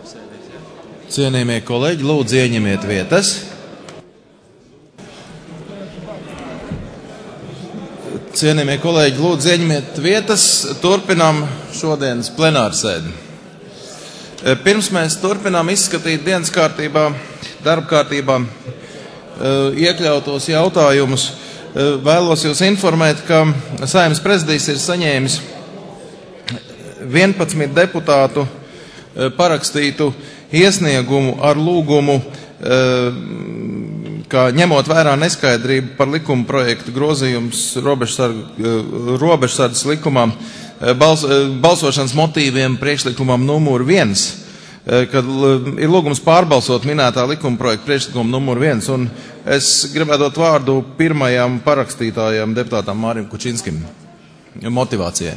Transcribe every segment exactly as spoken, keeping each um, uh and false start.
Cienījamie kolēģi, lūdzu ieņemiet vietas. Cienījamie kolēģi, lūdzu ieņemiet vietas. Turpinām šodienas plenārsēdi. Pirms mēs turpinām izskatīt dienas kārtībā, darba kārtībā iekļautos jautājumus, vēlos jūs informēt, ka Saeimas prezidijs ir saņēmis vienpadsmit deputātu parakstītu iesniegumu ar lūgumu, ka ņemot vērā neskaidrību par likuma projektu grozījums robežsardzes likumā, bals, balsošanas motīviem priekšlikumam numur viens, kad ir lūgums pārbalsot minētā likuma projekta priekšlikumu numur viens, un es gribētu dot vārdu pirmajam parakstītājam deputātam Mārim Kučinskim motivācijai.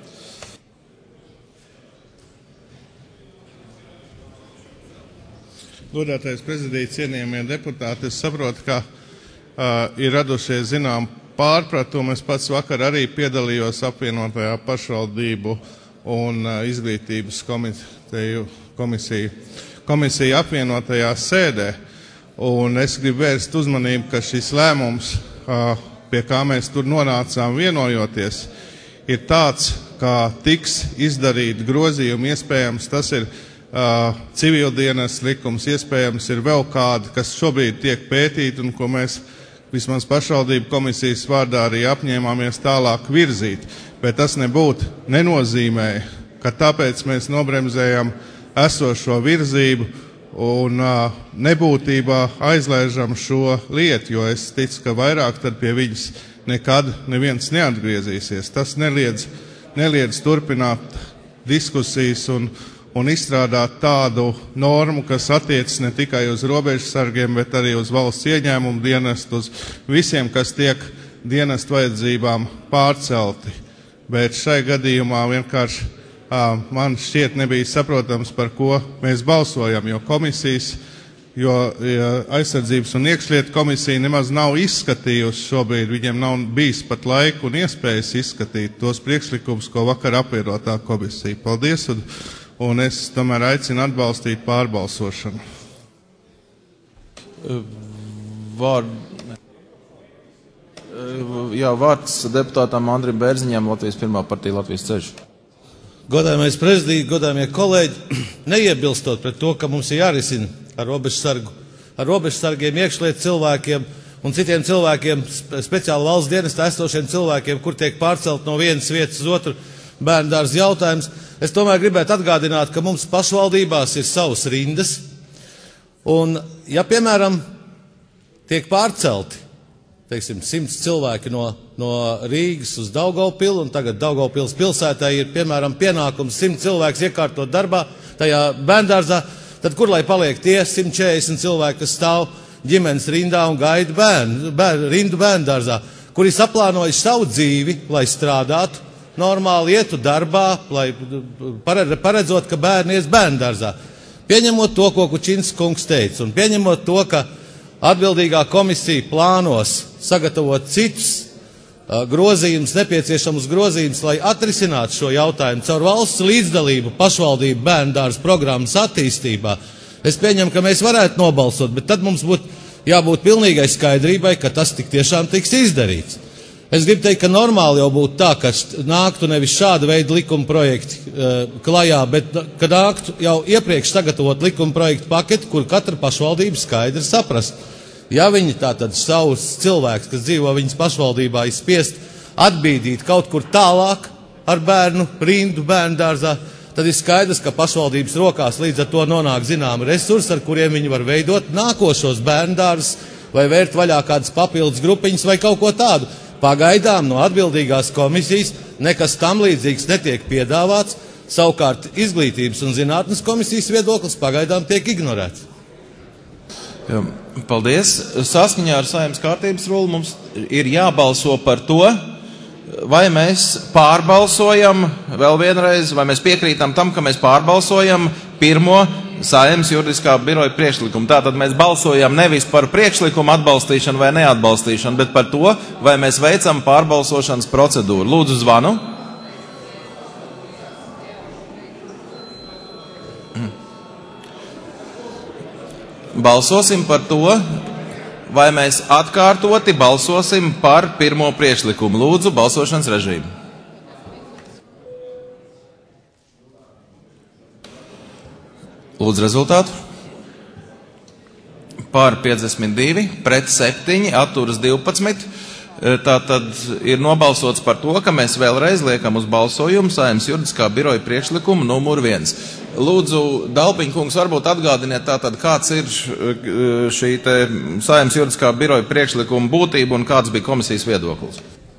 Godātais prezidija, cienījamie deputāti, es saprotu, ka uh, ir radušies zinām pārpratumi. Es pats vakar arī piedalījos apvienotajā pašvaldību un uh, izglītības komiteju, komisiju, komisiju apvienotajā sēdē. Un es gribu vērst uzmanību, ka šis lēmums, uh, pie kā mēs tur nonācām vienojoties, ir tāds, kā tiks izdarīt grozījumi. Iespējams, tas ir Uh, civildienas likums, iespējams ir vēl kādi, kas šobrīd tiek pētīti un ko mēs vismaz pašvaldību komisijas vārdā arī apņēmāmies tālāk virzīt. Bet tas nebūtu nenozīmē, ka tāpēc mēs nobremzējam esošo virzību un uh, nebūtībā aizlaižam šo lietu, jo es ticu, ka vairāk tad pie viņas nekad neviens neatgriezīsies. Tas neliedz, neliedz turpināt diskusijas un un izstrādāt tādu normu, kas attiecas ne tikai uz robežsargiem, bet arī uz valsts ieņēmumu dienestu, uz visiem, kas tiek dienestu vajadzībām pārcelti. Bet šai gadījumā vienkārši ā, man šķiet nebija saprotams, par ko mēs balsojam, jo komisijas, jo ja aizsardzības un iekšlietu komisija nemaz nav izskatījusi šobrīd, viņiem nav bijis pat laiku un iespējas izskatīt tos priekšlikumus, ko vakar apvienotā komisija. Paldies! Un, Un es tomēr aicinu atbalstīt pārbalsošanu. Vārd... Jā, vārds deputātam Andrim Bērziņam, Latvijas pirmā partija Latvijas ceļš. Godājamais prezidija, godājamie kolēģi, neiebilstot pret to, ka mums ir jārisina ar robežsargu, ar robežsargiem, iekšlietu cilvēkiem un citiem cilvēkiem, speciāli valsts dienestā esošiem cilvēkiem, kur tiek pārcelt no vienas vietas uz otru bērndārza jautājums. Es tomēr gribētu atgādināt, ka mums pašvaldībās ir savas rindas, un ja, piemēram, tiek pārcelti, teiksim, simts cilvēki no, no Rīgas uz Daugavpilu, un tagad Daugavpils pilsētā ir, piemēram, pienākums simt cilvēks iekārtot darbā tajā bērndārzā, tad kur lai paliek tie simt četrdesmit cilvēki, kas stāv ģimenes rindā un gaida bērnu, bērnu, rindu bērndārzā, kuri saplānojuši savu dzīvi, lai strādātu, normāli ietu darbā, lai paredzot, ka bērni ies bērndārzā. Pieņemot to, ko Kučins kungs teica, un pieņemot to, ka atbildīgā komisija plānos sagatavot citus uh, grozījumus, nepieciešamus grozījumus, lai atrisinātu šo jautājumu caur valsts līdzdalību pašvaldību bērndārza programmas attīstībā, es pieņemu, ka mēs varētu nobalsot, bet tad mums būtu jābūt pilnīgai skaidrībai, ka tas tik tiešām tiks izdarīts. Es gribu teikt, ka normāli jau būtu tā, ka nāktu nevis šāda veida likuma projekti uh, klajā, bet ka nāktu jau iepriekš sagatavot likuma projektu paketi, kur katra pašvaldība skaidri saprast. Ja viņi tātad savus cilvēkus, kas dzīvo viņas pašvaldībā, izspiest atbīdīt kaut kur tālāk ar bērnu rindu bērndārzā, tad ir skaidrs, ka pašvaldības rokās līdz ar to nonāk zināmi resursi, ar kuriem viņi var veidot nākošos bērndārzus vai vērt vaļā kādas papildus grupiņas vai kaut ko tādu. Pagaidām no atbildīgās komisijas nekas tam līdzīgs netiek piedāvāts, savukārt izglītības un zinātnes komisijas viedoklis pagaidām tiek ignorēts. Jā, paldies. Saskaņā ar Saeimas kārtības rulu mums ir jābalso par to, vai mēs pārbalsojam vēl vienreiz, vai mēs piekrītam tam, ka mēs pārbalsojam pirmo Saeimas juridiskā biroja priekšlikumu. Tātad mēs balsojam nevis par priekšlikumu atbalstīšanu vai neatbalstīšanu, bet par to, vai mēs veicam pārbalsošanas procedūru. Lūdzu zvanu. balsosim par to, vai mēs atkārtoti balsosim par pirmo priekšlikumu. Lūdzu, balsošanas režīmu. Lūdzu rezultātu. Par piecdesmit divi, pret septiņi, atturas divpadsmit. Tātad ir nobalsots par to, ka mēs vēlreiz liekam uz balsojumu Saeimas juridiskā biroja priekšlikumu numur viens. Lūdzu, Dalbiņa kungs, varbūt atgādiniet tātad, kāds ir šī te Saeimas juridiskā biroja priekšlikuma būtība un kāds bija komisijas viedoklis.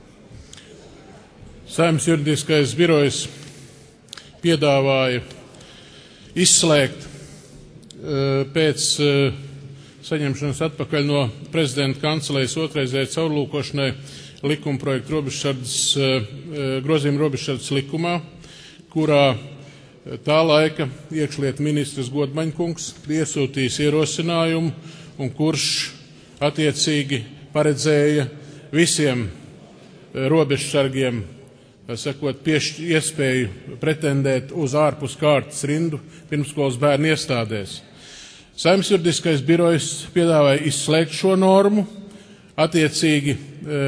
Saeimas juridiskais birojs piedāvāja izslēgt pēc saņemšanas atpakaļ no prezidenta kancelējas otrreizēji caurlūkošanai likuma projektu robežsardzes, grozījuma robežsardzes likumā, kurā tā laika iekšlietu ministrs Godmaņkungs iesūtījis ierosinājumu un kurš attiecīgi paredzēja visiem robežsargiem, sakot, piešķirt iespēju pretendēt uz ārpus kārtas rindu pirmskolas bērnu iestādēs. Saeimas juridiskais birojs piedāvāja izslēgt šo normu, attiecīgi e,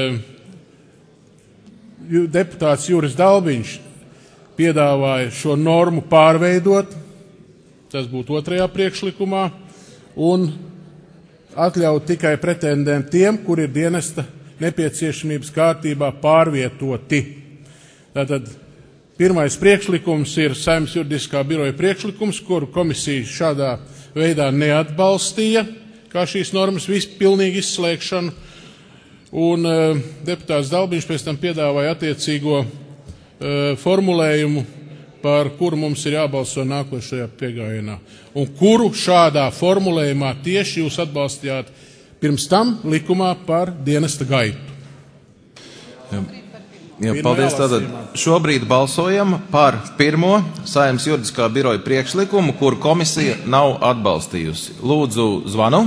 deputāts Juris Dalbiņš piedāvāja šo normu pārveidot, tas būtu otrajā priekšlikumā, un atļaut tikai pretendēt tiem, kur ir dienesta nepieciešamības kārtībā pārvietoti. Tātad pirmais priekšlikums ir Saeimas juridiskā biroja priekšlikums, kuru komisija šādā veidā neatbalstīja, kā šīs normas vispilnīgi izslēgšanu, un uh, deputāts Dalbiņš pēc tam piedāvāja attiecīgo uh, formulējumu, par kuru mums ir jābalso nākošajā piegājienā, un kuru šādā formulējumā tieši jūs atbalstījāt pirms tam likumā par dienesta gaitu. Jā. Jā, paldies. Tātad šobrīd balsojam par pirmo Saeimas juridiskā biroja priekšlikumu, kuru komisija nav atbalstījusi. Lūdzu, zvanu.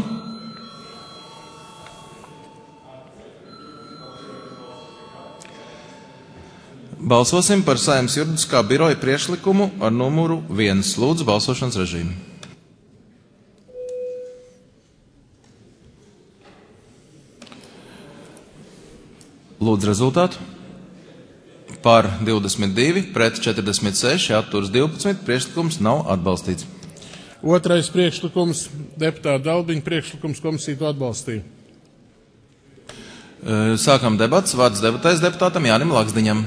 Balsosim par Saeimas juridiskā biroja priekšlikumu ar numuru viens. Lūdzu, balsošanas režīmu. Lūdzu, rezultātu. Par divdesmit divi, pret četrdesmit seši, atturas divpadsmit, priekšlikums nav atbalstīts. Otrais priekšlikums, deputāta Dalbiņa priekšlikums, komisija to atbalstīja. Sākam debats, vārds debatēs deputātam Jānim Laksdiņam.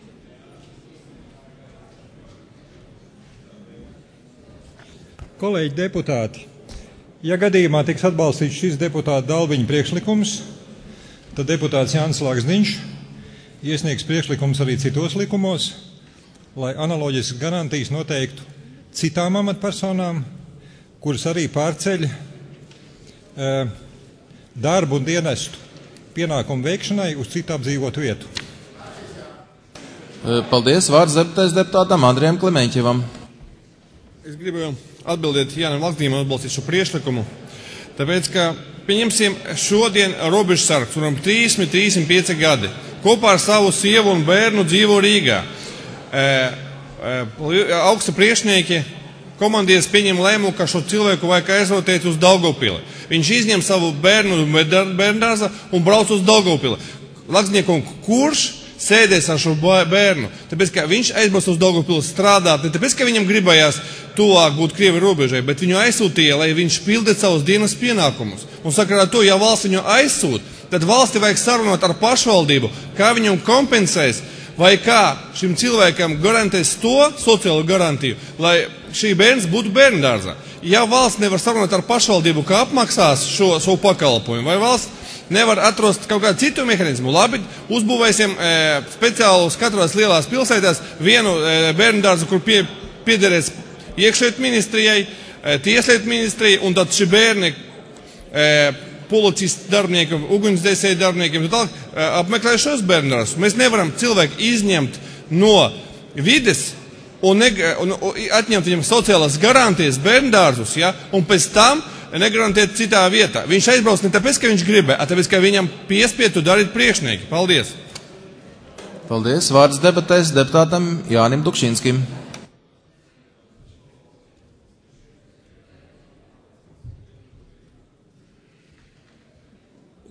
Kolēģi deputāti, ja gadījumā tiks atbalstīts šis deputāta Dalbiņa priekšlikums, tad deputāts Jānis Laksdiņš iesniegs priekšlikums arī citos likumos, lai analoģiskas garantijas noteiktu citām amatpersonām, kuras arī pārceļ e, darbu un dienestu pienākumu veikšanai uz citu apdzīvotu vietu. Paldies. Vārds deputāts deputātam Andrijam Klemeņķevam. Es gribu atbildēt Jānam Laksdiņam un atbalstīt šo priekšlikumu, tāpēc, ka pieņemsim šodien robežsargs, kuram trīsdesmit, trīsdesmit pieci gadi, kopā ar savu sievu un bērnu dzīvo Rīgā. E, e, augsta priekšnieki komandieris pieņem lēmumu, ka šo cilvēku vajag aizrotēt uz Daugavpili. Viņš izņem savu bērnu bērndārza un brauc uz Daugavpili. Laksdiņam, kurš sēdēs ar šo bērnu? Tāpēc, ka viņš aizbrauc uz Daugavpili strādāt, ne tāpēc, ka viņam gribējās tuvāk būt Krievi robežai, bet viņu aizsūtīja, lai viņš pildītu savus dienas pienākumus. Un sakarā to, ja valsts viņu aizsūt, tad valsti vajag sarunāt ar pašvaldību, kā viņam kompensēs, vai kā šim cilvēkam garantēs to sociālo garantiju, lai šī bērns būtu bērndārzā. Ja valsts nevar sarunāt ar pašvaldību, kā apmaksās šo savu pakalpojumu, vai valsts nevar atrast kaut kādu citu mehānismu, labi, uzbūvēsim e, speciālus katros lielās pilsētās vienu e, bērndārzu, kur pie, piederēs iekšlietu ministrijai, e, tieslietu ministrijai, un tad šī bērni e, policistu darbiniekiem, ugunsdzēsēju darbiniekiem, tālāk apmeklē šos bērndārzus. Mēs nevaram cilvēku izņemt no vides un, ne, un, un atņemt viņam sociālās garantijas bērndārzus, ja, un pēc tam negarantēt citā vietā. Viņš aizbrauc ne tāpēc, ka viņš gribē, bet tāpēc, ka viņam piespietu darīt priekšnieki. Paldies! Paldies! Vārds debatēs deputātam Jānim Dukšinskim.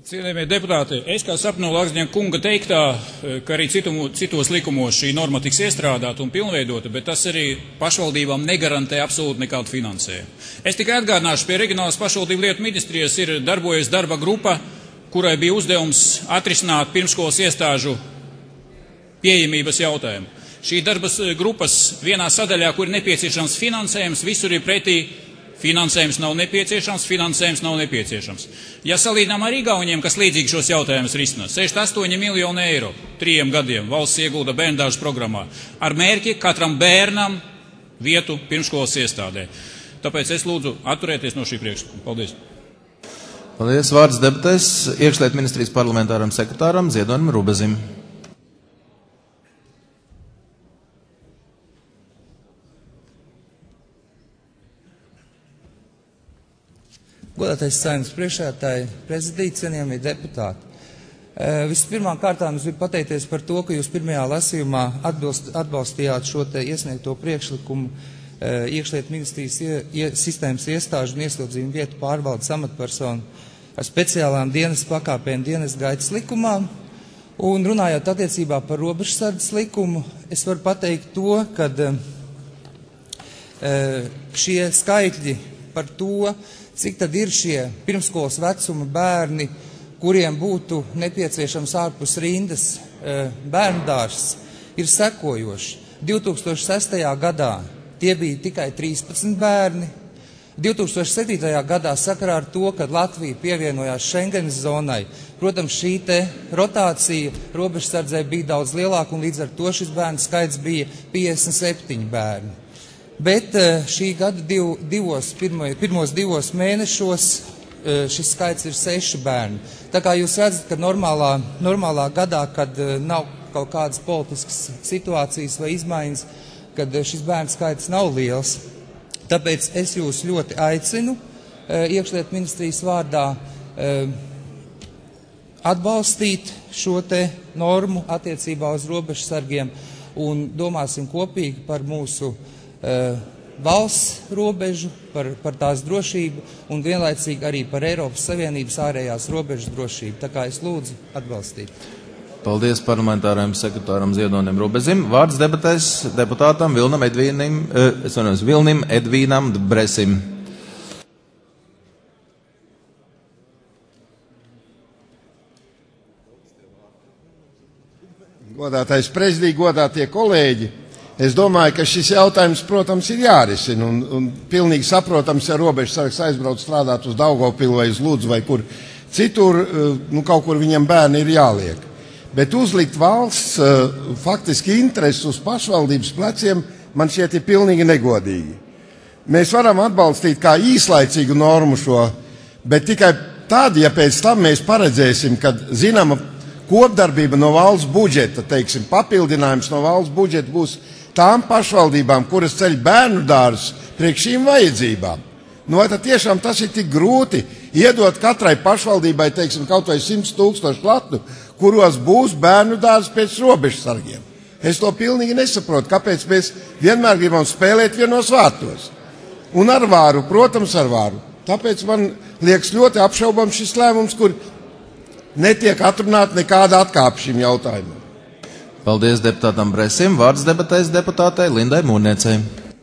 Cienījamie deputāti, es kā sapņoju Lakšņēna kunga teiktā, ka arī citu, citos likumos šī norma tiks iestrādāta un pilnveidota, bet tas arī pašvaldībām negarantē absolūti nekādu finansējumu. Es tikai atgādināšu, pie Reģionālās pašvaldību lietu ministrijas ir darbojies darba grupa, kurai bija uzdevums atrisināt pirmskolas iestāžu pieejamības jautājumu. Šī darbas grupas vienā sadaļā, kur ir nepieciešams finansējums, visur ir pretī finansējums nav nepieciešams, finansējums nav nepieciešams. Ja salīdzinām ar Igauniem, kas līdzīgi šos jautājumus risina, sešdesmit astoņi miljoni eiro trījiem gadiem valsts iegulda bērndārzu programmā ar mērķi katram bērnam vietu pirmskolas iestādē. Tāpēc es lūdzu atturēties no šī priekšlikuma. Paldies. Paldies. Vārds debatēs iekšlietu ministrijas parlamentāram sekretāram Ziedonim Rubezim. Godātais Saeimas priekšsēdētāji, prezidija, cienījamie deputāti. Vispirmām kārtām es gribu pateikties par to, ka jūs pirmajā lasījumā atbilst, atbalstījāt šo te iesniegto priekšlikumu iekšlietu ministrijas ie, ie, sistēmas iestāžu un ieslodzījumu vietu pārvaldes amatpersonu ar speciālām dienas pakāpēm dienas gaitas likumā. Un runājot attiecībā par robežsardzes likumu, es varu pateikt to, ka šie skaitļi par to, cik tad ir šie pirmskolas vecuma bērni, kuriem būtu nepieciešams ārpus rindas bērndārs, ir sekojoši. divi tūkstoši sestajā gadā tie bija tikai trīspadsmit bērni. divi tūkstoši septītajā gadā sakarā ar to, kad Latvija pievienojās Schengenas zonai, protams, šī te rotācija robežsardzē bija daudz lielāka un līdz ar to šis bērnu skaits bija piecdesmit septiņi bērni. Bet šī gada div, divos, pirmo, pirmos divos mēnešos šis skaits ir seši bērni. Tā kā jūs redzat, ka normālā, normālā gadā, kad nav kaut kādas politiskas situācijas vai izmaiņas, kad šis bērnu skaits nav liels. Tāpēc es jūs ļoti aicinu iekšlietu ministrijas vārdā atbalstīt šo te normu attiecībā uz robežsargiem un domāsim kopīgi par mūsu Uh, valsts robežu, par, par tās drošību un vienlaicīgi arī par Eiropas Savienības ārējās robežas drošību. Tā kā es lūdzu atbalstīt. Paldies parlamentārajam sekretāram Ziedonim Rubezim. Vārds debatēs deputātam Vilnam Edvīnim, uh, es vainojos, Vilnim Edvīnam Bresim. Godātais prezidija, godātie kolēģi. Es domāju, ka šis jautājums, protams, ir jārisina un, un pilnīgi saprotams, ja robežsargs aizbrauc strādāt uz Daugopilu vai uz Ludzu vai kur citur, nu kaut kur viņam bērni ir jāliek. Bet uzlikt valsts faktiski interesi uz pašvaldības pleciem man šķiet ir pilnīgi negodīgi. Mēs varam atbalstīt kā īslaicīgu normu šo, bet tikai tad, ja pēc tam mēs paredzēsim, kad zināma kopdarbība no valsts budžeta, teiksim, papildinājums no valsts budžeta būs tām pašvaldībām, kuras ceļ bērnu dārzus priekš šīm vajadzībām. Nu, vai tad tiešām tas ir tik grūti iedot katrai pašvaldībai, teiksim, kaut vai simts tūkstošu latu, kuros būs bērnu dārzs pēc robežsargiem? Es to pilnīgi nesaprotu, kāpēc mēs vienmēr gribam spēlēt vienos vārtos. Un ar vāru, protams, ar vāru. Tāpēc man liekas ļoti apšaubam šis lēmums, kur netiek atrunāta nekāda atkāpe šim jautājumam. Paldies deputātam Bresim. Vārds debatēs deputātei Lindai Mūrniecei.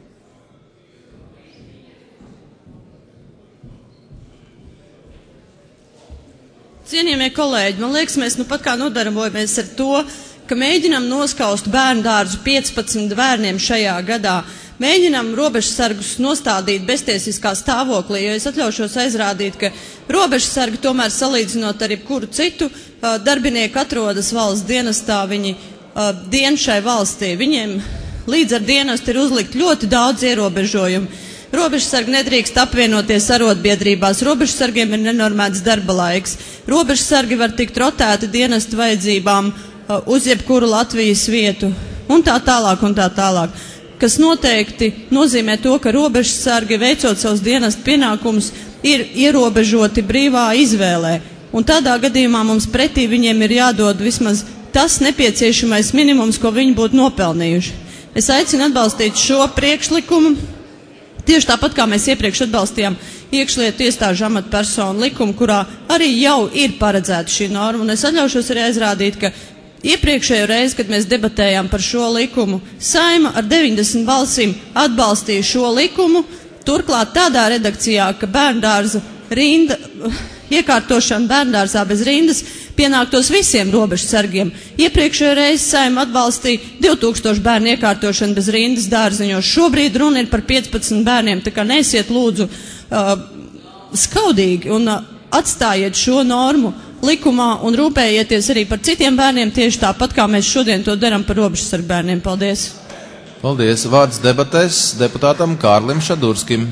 Cienījamie kolēģi, man liekas, mēs nu pat kā nodarbojamies ar to, ka mēģinam noskaust bērnu dārzu piecpadsmit bērniem šajā gadā. Mēģinam robežsargus nostādīt beztiesiskā stāvoklī, jo es atļaušos aizrādīt, ka robežsargi tomēr salīdzinot ar jebkuru citu darbinieku atrodas valsts dienestā, viņi dien šai valstī. Viņiem līdz ar dienestu ir uzlikt ļoti daudz ierobežojumu. Robežsargi nedrīkst apvienoties arotbiedrībās, robežsargiem ir nenormēts darba laiks. Robežsargi var tikt rotēti dienestu vajadzībām uz jebkuru Latvijas vietu un tā tālāk un tā tālāk. Kas noteikti nozīmē to, ka robežsargi veicot savus dienestu pienākumus ir ierobežoti brīvā izvēlē. Un tādā gadījumā mums pretī viņiem ir jādod vismaz tas nepieciešamais minimums, ko viņi būtu nopelnījuši. Es aicinu atbalstīt šo priekšlikumu, Tieši tāpat kā mēs iepriekš atbalstījām iekšlietu iestāžu amatpersonu likumu, kurā arī jau ir paredzēta šī norma, un es atļaušos arī aizrādīt, ka iepriekšējo reizi, kad mēs debatējām par šo likumu, Saima ar deviņdesmit balsīm atbalstīja šo likumu, turklāt tādā redakcijā, ka bērndārza rinda, iekārtošana bērndārzā bez rindas pienāktos visiem robežsargiem. Iepriekšējo reizi Saima atbalstīja divi tūkstoši bērnu iekārtošanu bez rindas dārziņos. Šobrīd runa ir par piecpadsmit bērniem, tā kā neesiet lūdzu uh, skaudīgi un uh, atstājiet šo normu likumā un rūpējieties arī par citiem bērniem, tieši tāpat kā mēs šodien to darām par robežsargu bērniem. Paldies! Paldies! Vārds debatēs deputātam Kārlim Šadurskim.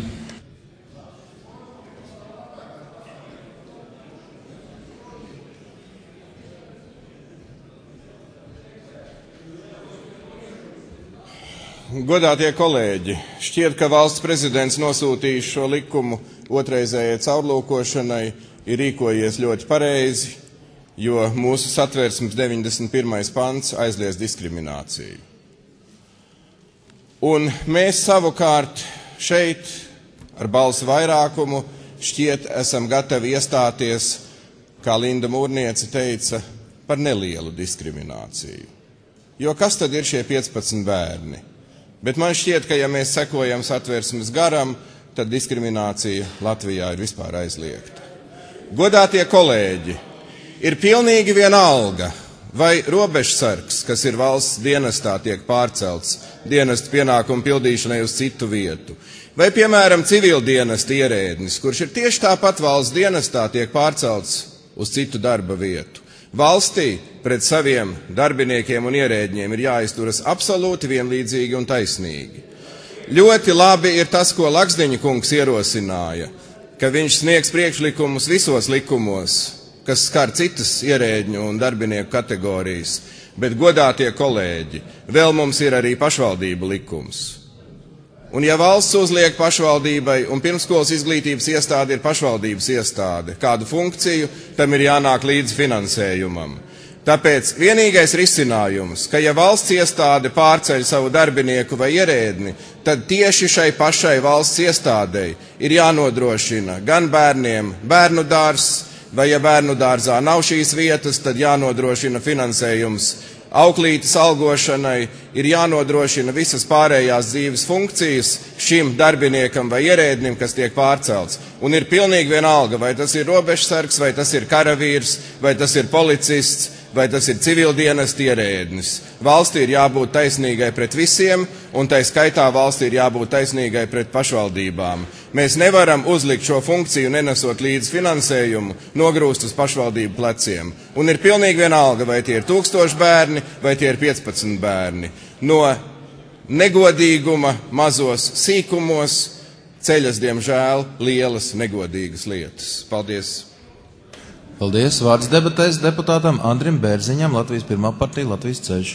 Godātie kolēģi, šķiet, ka valsts prezidents nosūtījis šo likumu otrreizējai caurlūkošanai, ir rīkojies ļoti pareizi, jo mūsu Satversmes deviņdesmit pirmais pants aizliedz diskrimināciju. Un mēs savukārt šeit ar balsu vairākumu šķiet esam gatavi iestāties, kā Linda Mūrniece teica, par nelielu diskrimināciju. Jo kas tad ir šie piecpadsmit bērni? Bet man šķiet, ka ja mēs sekojam Satversmes garam, tad diskriminācija Latvijā ir vispār aizliegta. Godātie kolēģi, ir pilnīgi vienalga, vai robežsargs, kas ir valsts dienestā, tiek pārcelts dienesta pienākumu pildīšanai uz citu vietu, vai, piemēram, civildienesta ierēdnis, kurš ir tieši tāpat valsts dienestā, tiek pārcelts uz citu darba vietu. Valstī pret saviem darbiniekiem un ierēdņiem ir jāizturas absolūti vienlīdzīgi un taisnīgi. Ļoti labi ir tas, ko Lakzdiņa kungs ierosināja, ka viņš sniegs priekšlikumus visos likumos, kas skar citas ierēdņu un darbinieku kategorijas, bet godātie kolēģi, vēl mums ir arī pašvaldību likums. Un ja valsts uzliek pašvaldībai un pirmskolas izglītības iestāde ir pašvaldības iestāde, kādu funkciju, tam ir jānāk līdz finansējumam. Tāpēc vienīgais risinājums, ka ja valsts iestāde pārceļ savu darbinieku vai ierēdni, tad tieši šai pašai valsts iestādei ir jānodrošina gan bērniem bērnu dārzs, vai ja bērnu dārzā nav šīs vietas, tad jānodrošina finansējums auklītes algošanai, ir jānodrošina visas pārējās dzīves funkcijas šim darbiniekam vai ierēdnim, kas tiek pārcelts. Un ir pilnīgi vienalga, vai tas ir robežsargs, vai tas ir karavīrs, vai tas ir policists, vai tas ir civildienesta ierēdnis. Valstī ir jābūt taisnīgai pret visiem, un tai skaitā valstī ir jābūt taisnīgai pret pašvaldībām. Mēs nevaram uzlikt šo funkciju, nenesot līdz finansējumu, nogrūst uz pašvaldību pleciem. Un ir pilnīgi vienalga, vai tie ir tūkstoši bērni, vai tie ir piecpadsmit bērni. No negodīguma mazos sīkumos ceļas, diemžēl, lielas negodīgas lietas. Paldies! Paldies! Vārds debatēs deputātam Andrim Bērziņam, Latvijas pirmā partija, Latvijas ceļš.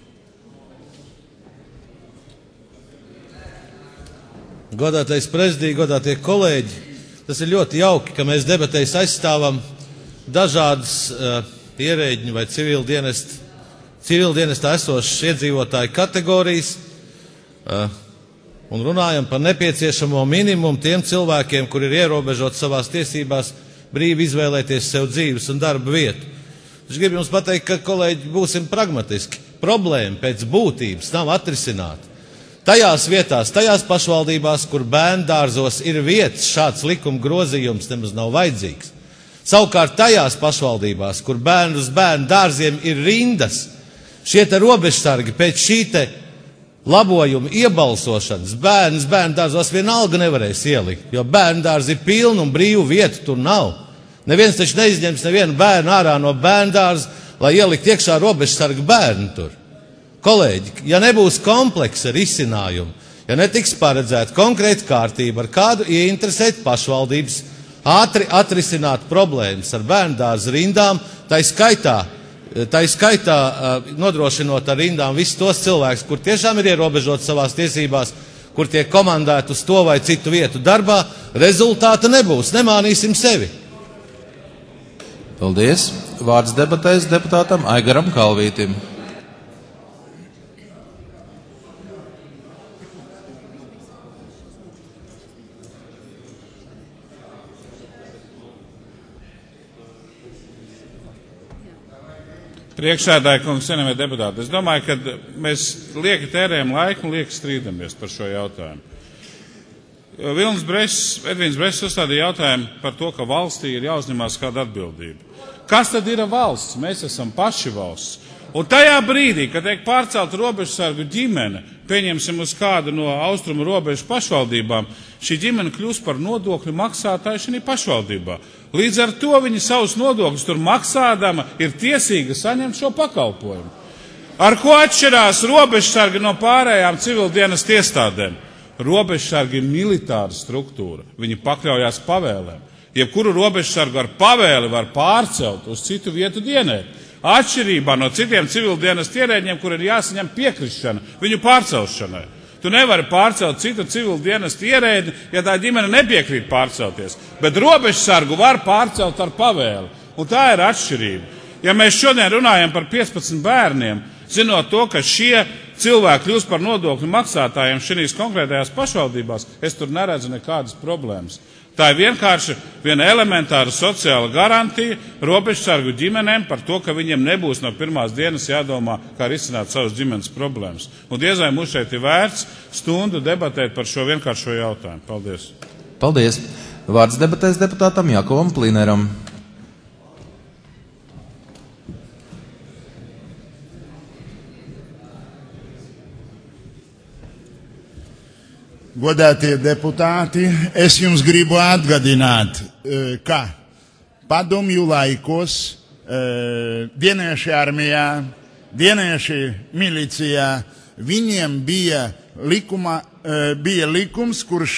Godātais prezidija, godātie kolēģi, tas ir ļoti jauki, ka mēs debatēs aizstāvam dažādas uh, ierēģņu vai civildienest, civildienestā esošas iedzīvotāju kategorijas uh, un runājam par nepieciešamo minimumu tiem cilvēkiem, kur ir ierobežot savās tiesībās brīvi izvēlēties sev dzīves un darba vietu. Es gribu jums pateikt, ka, kolēģi, būsim pragmatiski. Problēma pēc būtības nav atrisināta. Tajās vietās, tajās pašvaldībās, kur bērndārzos ir vietas, šāds likuma grozījums nemaz nav vajadzīgs. Savukārt tajās pašvaldībās, kur bērnu uz bērnu dārziem ir rindas, šie te robežsargi pēc šī te labojuma iebalsošanas bērns bērnu dārzos vienalga nevarēs ielikt, jo bērnu dārzi ir pilni un brīvu vietu tur nav. Neviens taču neizņems nevienu bērnu ārā no bērnu dārza, lai ielikt iekšā robežsargu bērnu tur. Kolēģi, ja nebūs kompleksa risinājumu, ja netiks paredzēta konkrēta kārtība, ar kādu ieinteresēt pašvaldības ātri atrisināt problēmas ar bērnu dārza rindām, tai skaitā Tā ir skaitā nodrošinot ar rindām visus tos cilvēkus, kur tiešām ir ierobežot savās tiesībās, kur tiek komandēti uz to vai citu vietu darbā, rezultāta nebūs. Nemānīsim sevi. Paldies. Vārds debatēs deputātam Aigaram Kalvītim. Priekšsēdētāji, kungs, cienījamie deputāti, es domāju, ka mēs lieki tērējam laiku un lieki strīdamies par šo jautājumu. Vilnis Brešs, Edvīns Brešs uzstādīja jautājumu par to, ka valstī ir jāuzņemās kāda atbildība. Kas tad ir valsts? Mēs esam paši valsts. Un tajā brīdī, kad tiek pārcelt robežsargu ģimene, pieņemsim uz kādu no austrumu robežu pašvaldībām, šī ģimene kļūst par nodokļu maksātāju šī pašvaldībā. Līdz ar to viņi savus nodokļus tur maksādama ir tiesīga saņemt šo pakalpojumu. Ar ko atšķirās robežsargi no pārējām civildienas iestādēm? Robežsargi ir militāra struktūra, viņi pakļaujās pavēlēm. Jebkuru robežsargu ar pavēli var pārcelt uz citu vietu dienēt. Atšķirībā no citiem civildienas ierēģiem, kur ir jāsaņem piekrišana viņu pārcelšanai. Tu nevari pārcelt citu civildienas ierēģi, ja tā ģimene nepiekrīt pārcelties. Bet robežsargu var pārcelt ar pavēli. Un tā ir atšķirība. Ja mēs šodien runājam par piecpadsmit bērniem, zinot to, ka šie cilvēki kļūst par nodokļu maksātājiem šīs konkrētajās pašvaldībās, es tur neredzu nekādas problēmas. Tā ir vienkārši viena elementāra sociāla garantija robežsargu ģimenēm par to, ka viņiem nebūs no pirmās dienas jādomā, kā risināt savas ģimenes problēmas. Un diez vai mums šeit ir vērts stundu debatēt par šo vienkāršo jautājumu. Paldies. Paldies. Vārds debatēs deputātam Jakovam Plīneram. Godātie deputāti, es jums gribu atgādināt, ka padomju laikos dienēši armijā, dienēši milicijā, viņiem bija, likuma, bija likums, kurš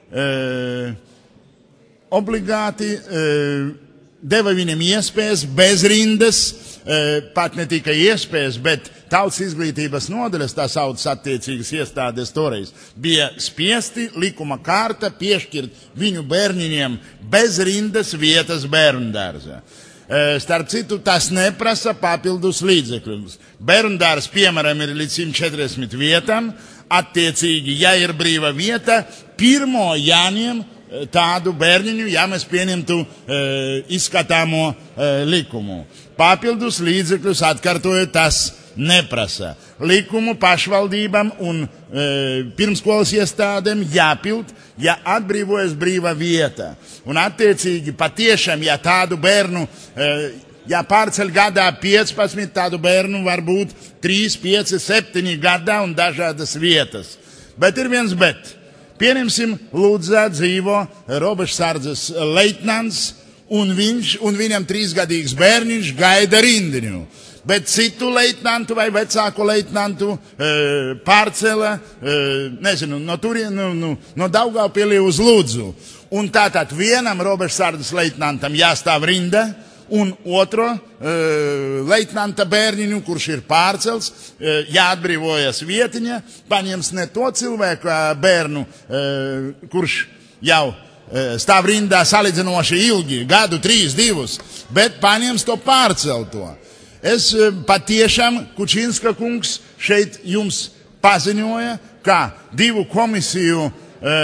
obligāti deva viņiem iespējas bez rindas, pat ne tikai iespējas, bet tautas izglītības nodaļas, tā saucas attiecīgas iestādes toreiz, bija spiesti likuma kārta piešķirt viņu bērniņiem bez rindas vietas bērndārzā. Starp citu, tas neprasa papildus līdzekļus. Bērndārs, piemēram, ir līdz simt četrdesmit vietām, attiecīgi, ja ir brīva vieta, pirmo jāņem tādu bērniņu, ja mēs pieņemtu e, izskatāmo e, likumu. Papildus līdzekļus, atkārtoju, tas neprasa. Likumu pašvaldībām un e, pirmskolas iestādēm jāpild, ja atbrīvojas brīva vieta. Un attiecīgi patiešām, ja tādu bērnu, e, ja pārceļ gadā piecpadsmit, tādu bērnu var būt trīs, pieci, septiņi gadā un dažādas vietas. Bet ir viens bet. Pieņemsim, Ludzā dzīvo robežsardzes leitnants, un, viņš, un viņam trīsgadīgs bērniņš gaida rindiņu. Bet citu leitnantu vai vecāku leitnantu e, pārcēla, e, nezinu, no, turien, no, no, no Daugavpilī uz Ludzu. Un tātad vienam robežsardzes leitnantam jāstāv rinda, un otro e, leitnanta bērniņu, kurš ir pārcelts, e, jāatbrīvojas vietiņa, paņems ne to cilvēku bērnu, e, kurš jau e, stāv rindā salīdzinoši ilgi, gadu, trīs, divus, bet paņems to pārcelto. Es e, patiešām, Kučinska kungs šeit jums paziņoja, ka divu komisiju e,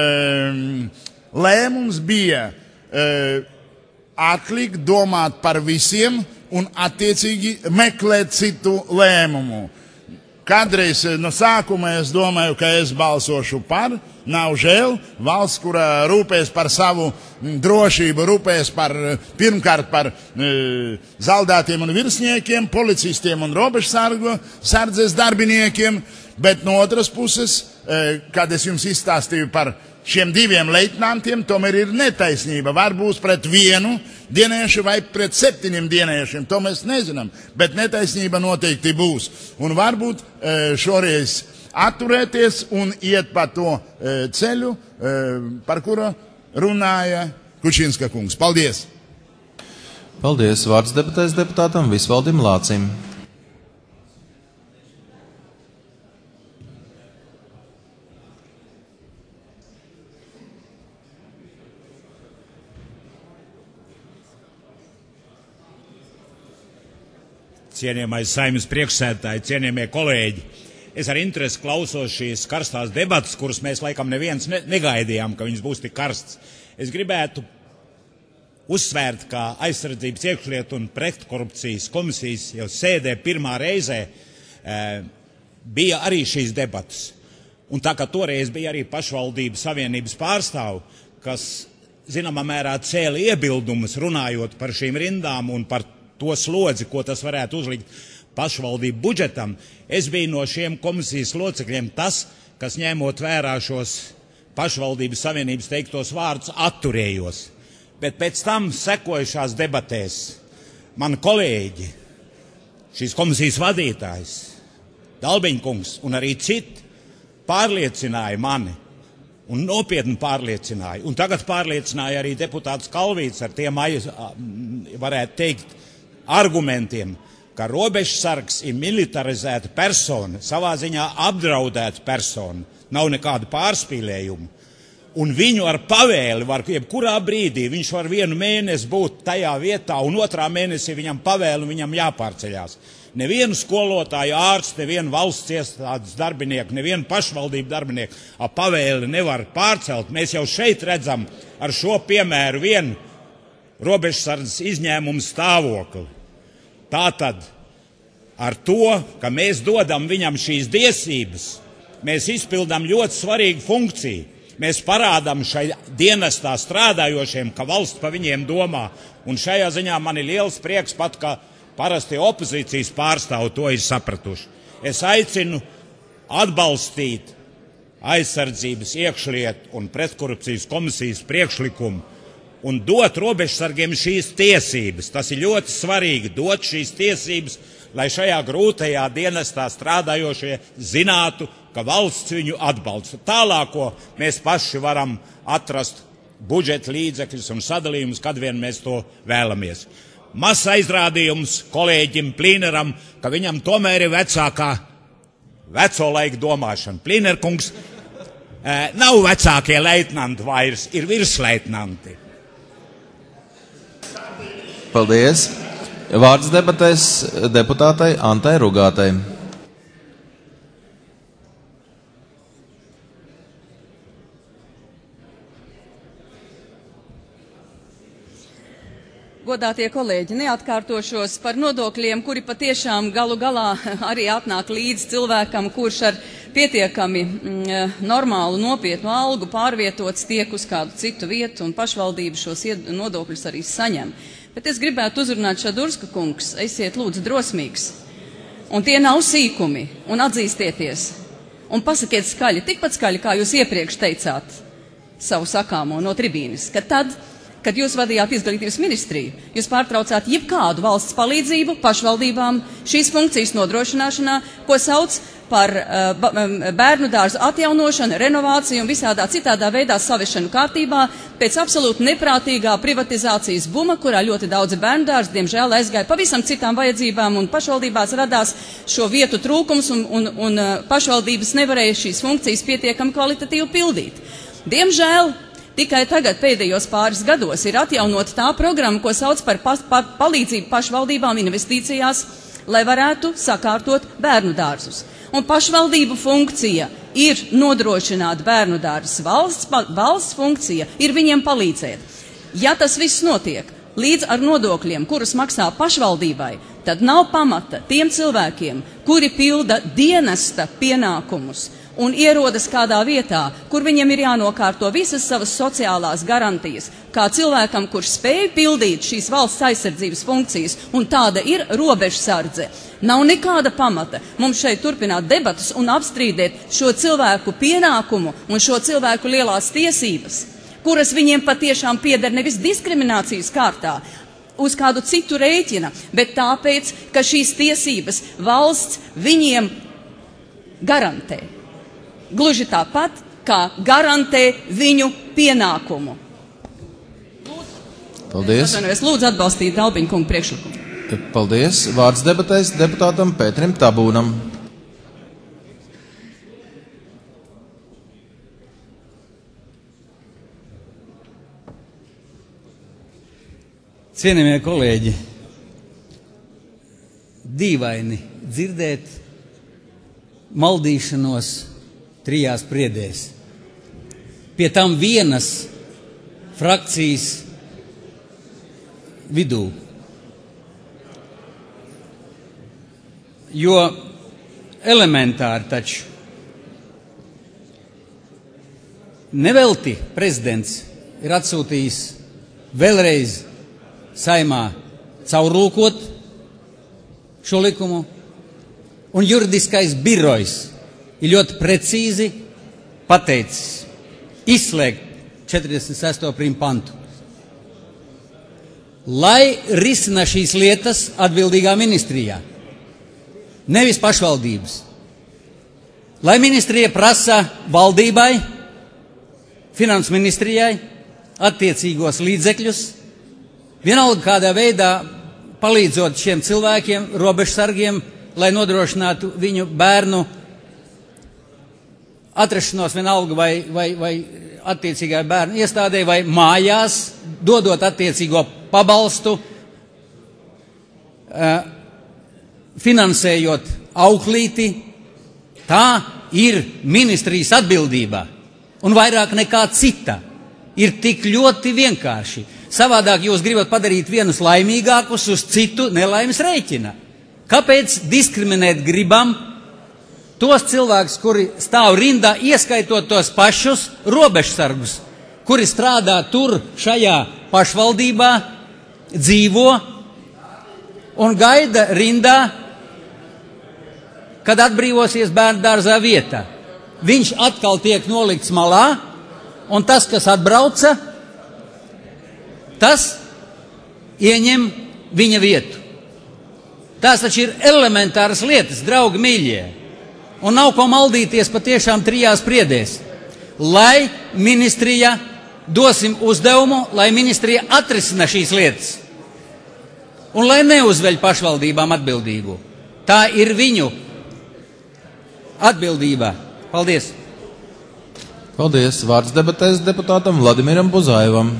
lēmums bija e, atlikt, domāt par visiem un attiecīgi meklēt citu lēmumu. Kādreiz no sākuma es domāju, ka es balsošu par, nav žēl, valsts, kurā rūpēs par savu drošību, rūpēs par, pirmkārt par e, zaldātiem un virsniekiem, policistiem un robežsargu, sardzes darbiniekiem, bet no otras puses, e, kad es jums izstāstīju par šiem diviem leitnantiem, tomēr ir netaisnība. Varbūt pret vienu dienēšu vai pret septiņiem dienēšiem, to mēs nezinām, bet netaisnība noteikti būs. Un varbūt šoreiz atturēties un iet pa to ceļu, par kuru runāja Kučinska kungs. Paldies! Paldies! Vārds debatēs deputātam Visvaldim Lācim. Cienījamais Saeimas priekšsēdētāji, cienījamie kolēģi, es ar interesi klausos šīs karstās debatas, kuras mēs laikam neviens ne, negaidījām, ka viņas būs tik karstas. Es gribētu uzsvērt, ka aizsardzības iekšlietu un pretkorupcijas komisijas jau sēdē pirmā reizē e, bija arī šīs debatas. Un tā kā toreiz bija arī pašvaldības savienības pārstāvu, kas zināmā mērā cēla iebildumus runājot par šīm rindām un par to slodzi, ko tas varētu uzlikt pašvaldību budžetam, es biju no šiem komisijas locekļiem tas, kas ņemot vērā šos pašvaldības savienības teiktos vārdus atturējos. Bet pēc tam sekojušās debatēs mani kolēģi, šīs komisijas vadītājs, Dalbiņkungs un arī citi pārliecināja mani un nopietni pārliecināja. Un tagad pārliecināja arī deputāts Kalvīts ar tiem, varētu teikt, argumentiem, ka robežsargs ir militarizēta persona, savā ziņā apdraudēta persona, nav nekāda pārspīlējuma. Un viņu ar pavēli var jebkurā brīdī, viņš var vienu mēnesi būt tajā vietā, un otrā mēnesī viņam pavēli, un viņam jāpārceļās. Nevienu skolotāju, ārstu, nevienu valsts iestādes darbinieku, nevienu pašvaldību darbinieku ar pavēli nevar pārcelt. Mēs jau šeit redzam ar šo piemēru vienu robežsardzes izņēmumu stāvokli. Tātad ar to, ka mēs dodam viņam šīs tiesības, mēs izpildām ļoti svarīgu funkciju. Mēs parādām šai dienestā strādājošiem, ka valsts pa viņiem domā. Un šajā ziņā man ir liels prieks pat, ka parasti opozīcijas pārstāvi to ir sapratuši. Es aicinu atbalstīt aizsardzības iekšlietu un pretkorupcijas komisijas priekšlikumu un dot robežsargiem šīs tiesības. Tas ir ļoti svarīgi, dot šīs tiesības, lai šajā grūtajā dienestā strādājošie zinātu, ka valsts viņu atbalsta. Tālāko mēs paši varam atrast budžeta līdzekļus un sadalījumus, kad vien mēs to vēlamies. Mazs aizrādījums kolēģim Plīneram, ka viņam tomēr ir vecākā veco laiku domāšana. Plīnerkungs e, nav vecākie leitnanti vairs, ir virsleitnanti. Paldies. Vārds debatēs deputātai Antai Rugātai. Godātie kolēģi, neatkārtošos par nodokļiem, kuri patiešām galu galā arī atnāk līdz cilvēkam, kurš ar pietiekami mm, normālu, nopietnu algu pārvietots tiek uz kādu citu vietu un pašvaldību šos nodokļus arī saņem. Bet es gribētu uzrunāt Šadurska kungs, esiet lūdzu drosmīgs. Un tie nav sīkumi, un atzīstieties. Un pasakiet skaļi, tikpat skaļi, kā jūs iepriekš teicāt savu sakāmo no tribīnes, ka tad, kad jūs vadījāt izglītības ministriju, jūs pārtraucāt jebkādu valsts palīdzību pašvaldībām šīs funkcijas nodrošināšanā, ko sauc par uh, bērnu dārzu atjaunošanu, renovāciju un visādā citādā veidā saviešanu kārtībā pēc absolūti neprātīgā privatizācijas buma, kurā ļoti daudzi bērnu dārzi, diemžēl, aizgāja pavisam citām vajadzībām un pašvaldībās radās šo vietu trūkums un, un, un uh, pašvaldības nevarēja šīs funkcijas pietiekami kvalitatīvi pildīt. Diemžēl tikai tagad pēdējos pāris gados ir atjaunota tā programma, ko sauc par pa, pa, palīdzību pašvaldībām investīcijās, lai varētu sakārtot bērnu dārzus. Un pašvaldību funkcija ir nodrošināt bērnu dārzus. Valsts, pa, valsts funkcija ir viņiem palīdzēt. Ja tas viss notiek līdz ar nodokļiem, kurus maksā pašvaldībai, tad nav pamata tiem cilvēkiem, kuri pilda dienesta pienākumus un ierodas kādā vietā, kur viņam ir jānokārto visas savas sociālās garantijas, kā cilvēkam, kurš spēj pildīt šīs valsts aizsardzības funkcijas, un tāda ir robežsardze. Nav nekāda pamata mums šeit turpināt debatus un apstrīdēt šo cilvēku pienākumu un šo cilvēku lielās tiesības, kuras viņiem patiešām pieder nevis diskriminācijas kārtā, uz kādu citu rēķina, bet tāpēc, ka šīs tiesības valsts viņiem garantē. Gluži tāpat, kā garantē viņu pienākumu. Paldies. Es lūdzu atbalstīt Dalbiņa kungu priekšlikumu. Paldies. Vārds debatēs deputātam Pēterim Tabūnam. Cienījamie kolēģi, dīvaini dzirdēt maldīšanos trijās priedēs. Pie tam vienas frakcijas vidū. Jo elementāri taču nevelti prezidents ir atsūtījis vēlreiz Saimā caurlūkot šo likumu, un juridiskais birojs ir ļoti precīzi pateicis izslēgt četrdesmit sesto prīmu pantu. Lai risina šīs lietas atbildīgā ministrijā, nevis pašvaldības. Lai ministrija prasa valdībai, finansu ministrijai attiecīgos līdzekļus, vienalga kādā veidā palīdzot šiem cilvēkiem, robežsargiem, lai nodrošinātu viņu bērnu atrašanos vienalga vai, vai, vai attiecīgai bērnu iestādē vai mājās, dodot attiecīgo pabalstu, finansējot auklīti. Tā ir ministrijas atbildībā un vairāk nekā cita. Ir tik ļoti vienkārši. Savādāk jūs gribat padarīt vienus laimīgākus uz citu nelaimes rēķina. Kāpēc diskriminēt gribam tos cilvēkus, kuri stāv rindā, ieskaitot tos pašus robežsargus, kuri strādā tur šajā pašvaldībā, dzīvo un gaida rindā, kad atbrīvosies bērndārzā vieta. Viņš atkal tiek nolikts malā, un tas, kas atbrauca, tas ieņem viņa vietu. Tās taču ir elementāras lietas, draugi mīļie. Un nav ko maldīties patiešām trijās priedēs. Lai ministrija, dosim uzdevumu, lai ministrija atrisina šīs lietas. Un lai neuzveļ pašvaldībām atbildību. Tā ir viņu atbildība. Paldies. Paldies. Vārds debatēs deputātam Vladimiram Buzājevam.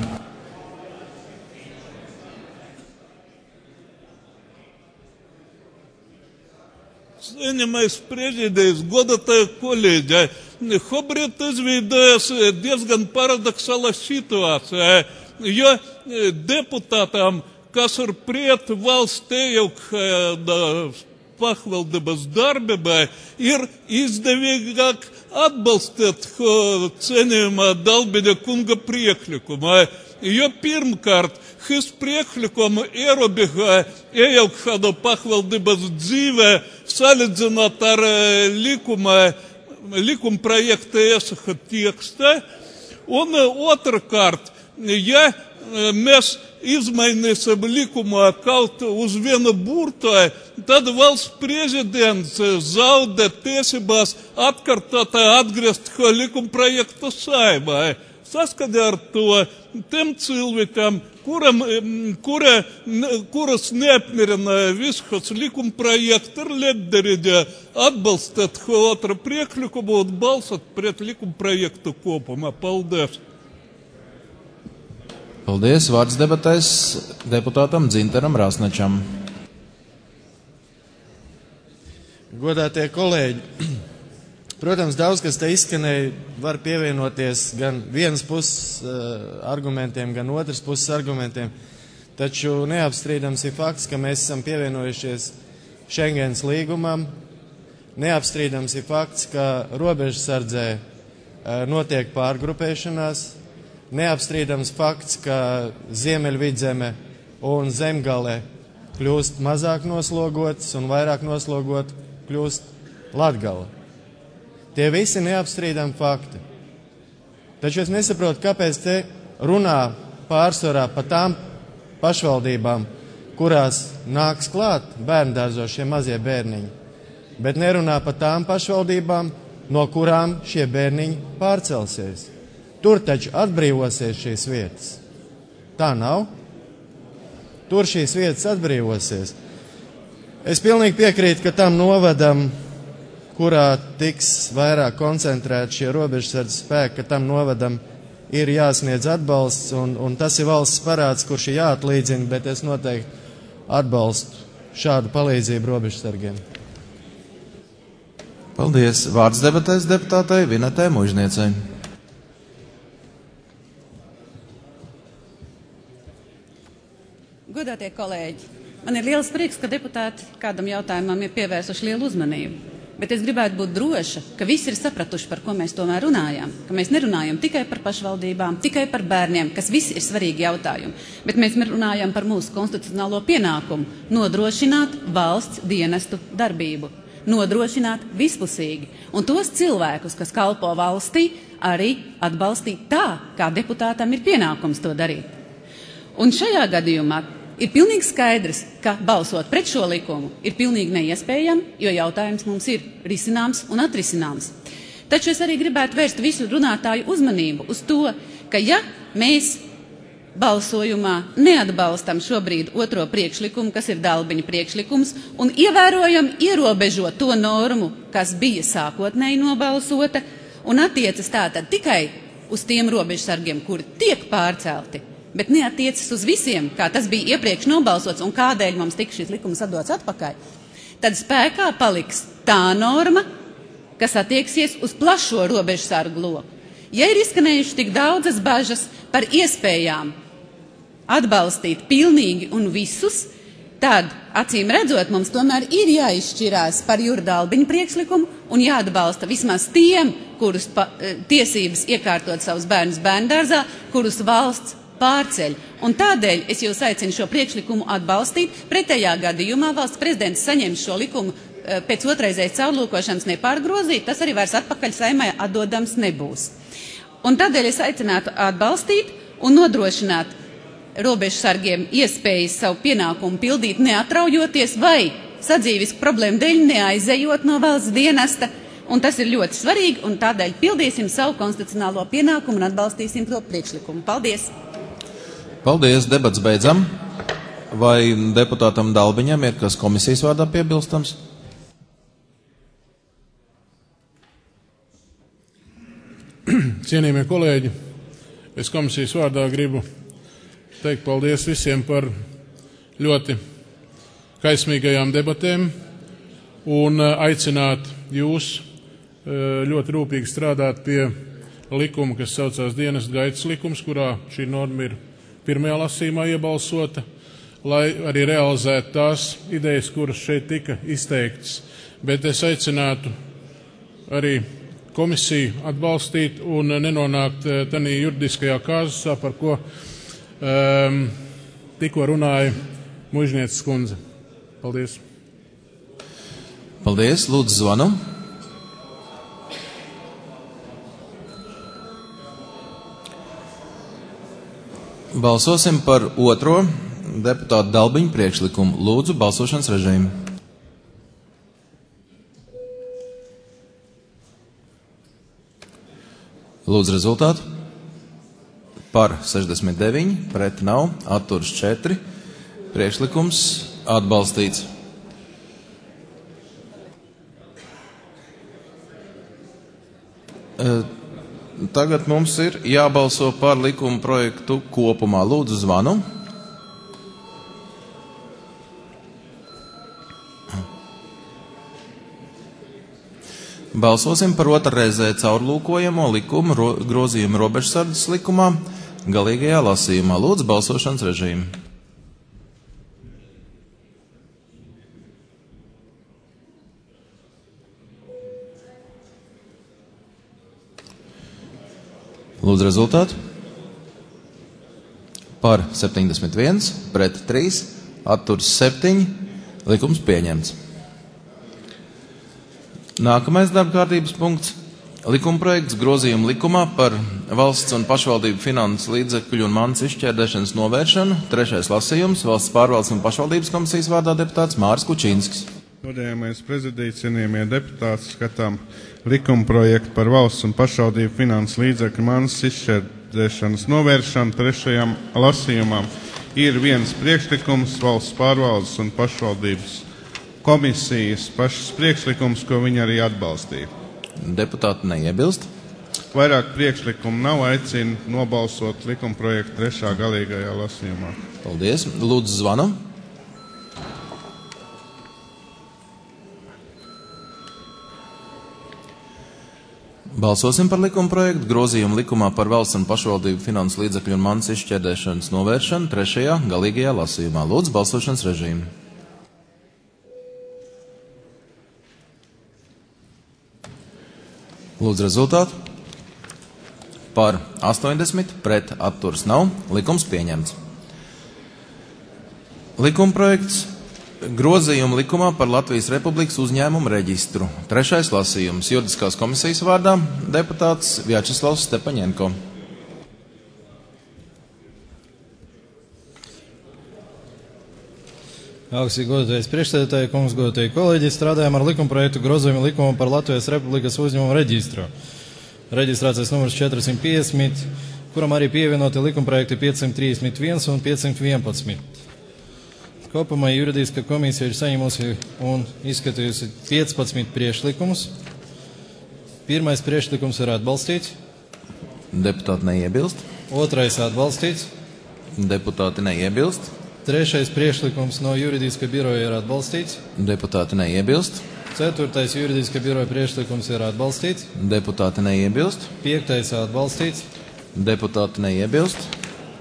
Cienījamais prezidents, godātie kolēģi, šobrīd izveidojas diezgan paradoxāla situācija, jo deputātam, kas ir pret valsts iejaukšanos pašvaldības darbībā, ir izdevīgāk atbalstīt cienījamā Dalbiņa kunga priekšlikumu. Jo pirmkārt, šis priekšlikums ierobežo iejaukšanu pašvaldības dzīvē, salīdzinot ar likuma, likuma projekta iesaku tekstu. Un otrkārt, ja mēs izmainīsim likumu kaut uz vienu burtu, tad valsts prezidents zaudē tiesībās atkārtot atgriezt šo likuma projektu Saimā. Saskaņā ar to tiem cilvēkiem, kuram, kura, kuras neapmierina visus likuma projektu, ir lietderīgi atbalstīt šo otru priekšlikumu un balsot pret likuma projektu kopumā. Paldies! Paldies. Vārds debatēs deputātam Dzintaram Rāsnačam. Godātie kolēģi, protams, daudz, kas te izskanēja, var pievienoties gan vienas puses uh, argumentiem, gan otras puses argumentiem, taču neapstrīdams ir fakts, ka mēs esam pievienojušies Schengens līgumam, neapstrīdams ir fakts, ka robežsardzē uh, notiek pārgrupēšanās, neapstrīdams fakts, ka Ziemeļvidzeme un Zemgale kļūst mazāk noslogotas un vairāk noslogot kļūst Latgala. Tie visi neapstrīdami fakti. Taču es nesaprotu, kāpēc te runā pārsvarā pa tām pašvaldībām, kurās nāks klāt bērndārzos šie mazie bērniņi, bet nerunā pa tām pašvaldībām, no kurām šie bērniņi pārcelsies. Tur taču atbrīvosies šīs vietas. Tā nav? Tur šīs vietas atbrīvosies. Es pilnīgi piekrītu, ka tam novadam, kurā tiks vairāk koncentrēt šie robežsardzes spēki, ka tam novadam ir jāsniedz atbalsts, un, un tas ir valsts parāds, kurš ir jāatlīdzina, bet es noteikti atbalstu šādu palīdzību robežsargiem. Paldies. Vārds debatēs deputātai Vinetē Mužniecei. Godātie kolēģi, man ir liels prieks, ka deputāti kādam jautājumam ir pievērsuši lielu uzmanību. Bet es gribētu būt droša, ka visi ir sapratuši, par ko mēs tomēr runājam. Ka mēs nerunājam tikai par pašvaldībām, tikai par bērniem, kas visi ir svarīgi jautājumi. Bet mēs runājam par mūsu konstitucionālo pienākumu nodrošināt valsts dienestu darbību. Nodrošināt vispusīgi. Un tos cilvēkus, kas kalpo valstī, arī atbalstīt tā, kā deputātam ir pienākums to darīt. Un šajā gadījumā ir pilnīgi skaidrs, ka balsot pret šo likumu ir pilnīgi neiespējami, jo jautājums mums ir risināms un atrisināms. Taču es arī gribētu vērst visu runātāju uzmanību uz to, ka ja mēs balsojumā neatbalstam šobrīd otro priekšlikumu, kas ir Dalbiņa priekšlikums, un ievērojam ierobežot to normu, kas bija sākotnēji nobalsota, un attiecas tātad tikai uz tiem robežsargiem, kuri tiek pārcelti, bet neatiecas uz visiem, kā tas bija iepriekš nobalsots un kādēļ mums tika šis likums atdots atpakaļ, tad spēkā paliks tā norma, kas attieksies uz plašo robežsargu loku. Ja ir izskanējuši tik daudzas bažas par iespējām atbalstīt pilnīgi un visus, tad, acīm redzot, mums tomēr ir jāizšķirās par Jurdalbiņu priekšlikumu un jāatbalsta vismaz tiem, kurus pa, tiesības iekārtot savus bērnus bērndārzā, kurus valsts pārceļ. Un tādēļ es jūs aicinu šo priekšlikumu atbalstīt. Pretējā gadījumā valsts prezidents saņems šo likumu pēc otraizējas caurlūkošanas nepārgrozīt, tas arī vairs atpakaļ Saeimai atdodams nebūs. Un tādēļ es aicinātu atbalstīt un nodrošināt robežsargiem iespējas savu pienākumu pildīt neatraujoties vai sadzīvisku problēmu dēļ neaizejot no valsts dienesta. Un tas ir ļoti svarīgi, un tādēļ pildīsim savu konstitucionālo pienākumu un atbalstīsim to priekšlikumu. Paldies! Paldies, debats beidzam. Vai deputātam Dalbiņam ir kas komisijas vārdā piebilstams? Cienījamie kolēģi, es komisijas vārdā gribu teikt paldies visiem par ļoti kaismīgajām debatēm un aicināt jūs ļoti rūpīgi strādāt pie likuma, kas saucās dienas gaitas likums, kurā šī norma ir pirmajā lasījumā iebalsota, lai arī realizētu tās idejas, kuras šeit tika izteiktas. Bet es aicinātu arī komisiju atbalstīt un nenonākt tādā juridiskajā kāzusā, par ko um, tikko runāja muižnieces kundze. Paldies. Paldies. Lūdzu, zvanu. Balsosim par otro deputātu Dalbiņu priekšlikumu. Lūdzu, balsošanas režīmu. Lūdzu, rezultātu. Par sešdesmit deviņi, pret nav, atturas četri. Priekšlikums atbalstīts. Tagad mums ir jābalso par likuma projektu kopumā. Lūdzu, zvanu. Balsosim par otrreizē caurlūkojamo likumu ro, grozījumu robežsardzes likumā galīgajā lasījumā. Lūdzu, balsošanas režīmu. Lūdzu, rezultātu. Par septiņdesmit viens, pret trīs, atturs septiņi, likums pieņemts. Nākamais darba kārtības punkts. Likuma projekts grozījuma likumā par valsts un pašvaldību finanses līdzekļu un mantas izšķērdēšanas novēršanu. Trešais lasījums. Valsts pārvaldes un pašvaldības komisijas vārdā deputāts Māris Kučīnskis. Godējamais prezidents, cienījamie deputāti, skatām likuma projektu par valsts un pašvaldību finanses līdzekļu mantas izšķērdēšanas novēršanu. Trešajam lasījumam ir viens priekšlikums valsts pārvaldes un pašvaldības komisijas pašas priekšlikums, ko viņi arī atbalstīja. Deputāti neiebilst? Vairāk priekšlikumu nav, aicina nobalsot likuma projektu trešā galīgajā lasījumā. Paldies. Lūdzu, zvanu. Balsosim par likuma projektu grozījumu likumā par valsts un pašvaldību finansu līdzekļu un mantas izšķērdēšanas novēršanu trešajā galīgajā lasījumā. Lūdzu, balsošanas režīmu. Lūdzu, rezultātu. Par astoņdesmit, pret atturas nav. Likums pieņemts. Likuma projekts grozījumu likumā par Latvijas Republikas uzņēmumu reģistru. Trešais lasījums. Juridiskās komisijas vārdā deputāts Vjačeslavs Stepaņenko. Augstī godātais priekšsēdētāji, kungs, godātie kolēģi, strādājam ar likumprojektu grozījumu likumu par Latvijas Republikas uzņēmumu reģistru. Reģistrācijas numurs četrsimt piecdesmit, kuram arī pievienoti likumprojekti piecsimt trīsdesmit viens un piecsimt vienpadsmit. Kopumā juridiska komisija ir saņēmusi un izskatījusi piecpadsmit priekšlikumus. Pirmais priekšlikums ir atbalstīts. Deputāti neiebilst. Otrais atbalstīts. Deputāti neiebilst. Trešais priekšlikums no juridiska biroja ir atbalstīts. Deputāti neiebilst. Ceturtais juridiska biroja priekšlikums ir atbalstīts. Deputāti neiebilst. Piektais atbalstīts. Deputāti neiebilst.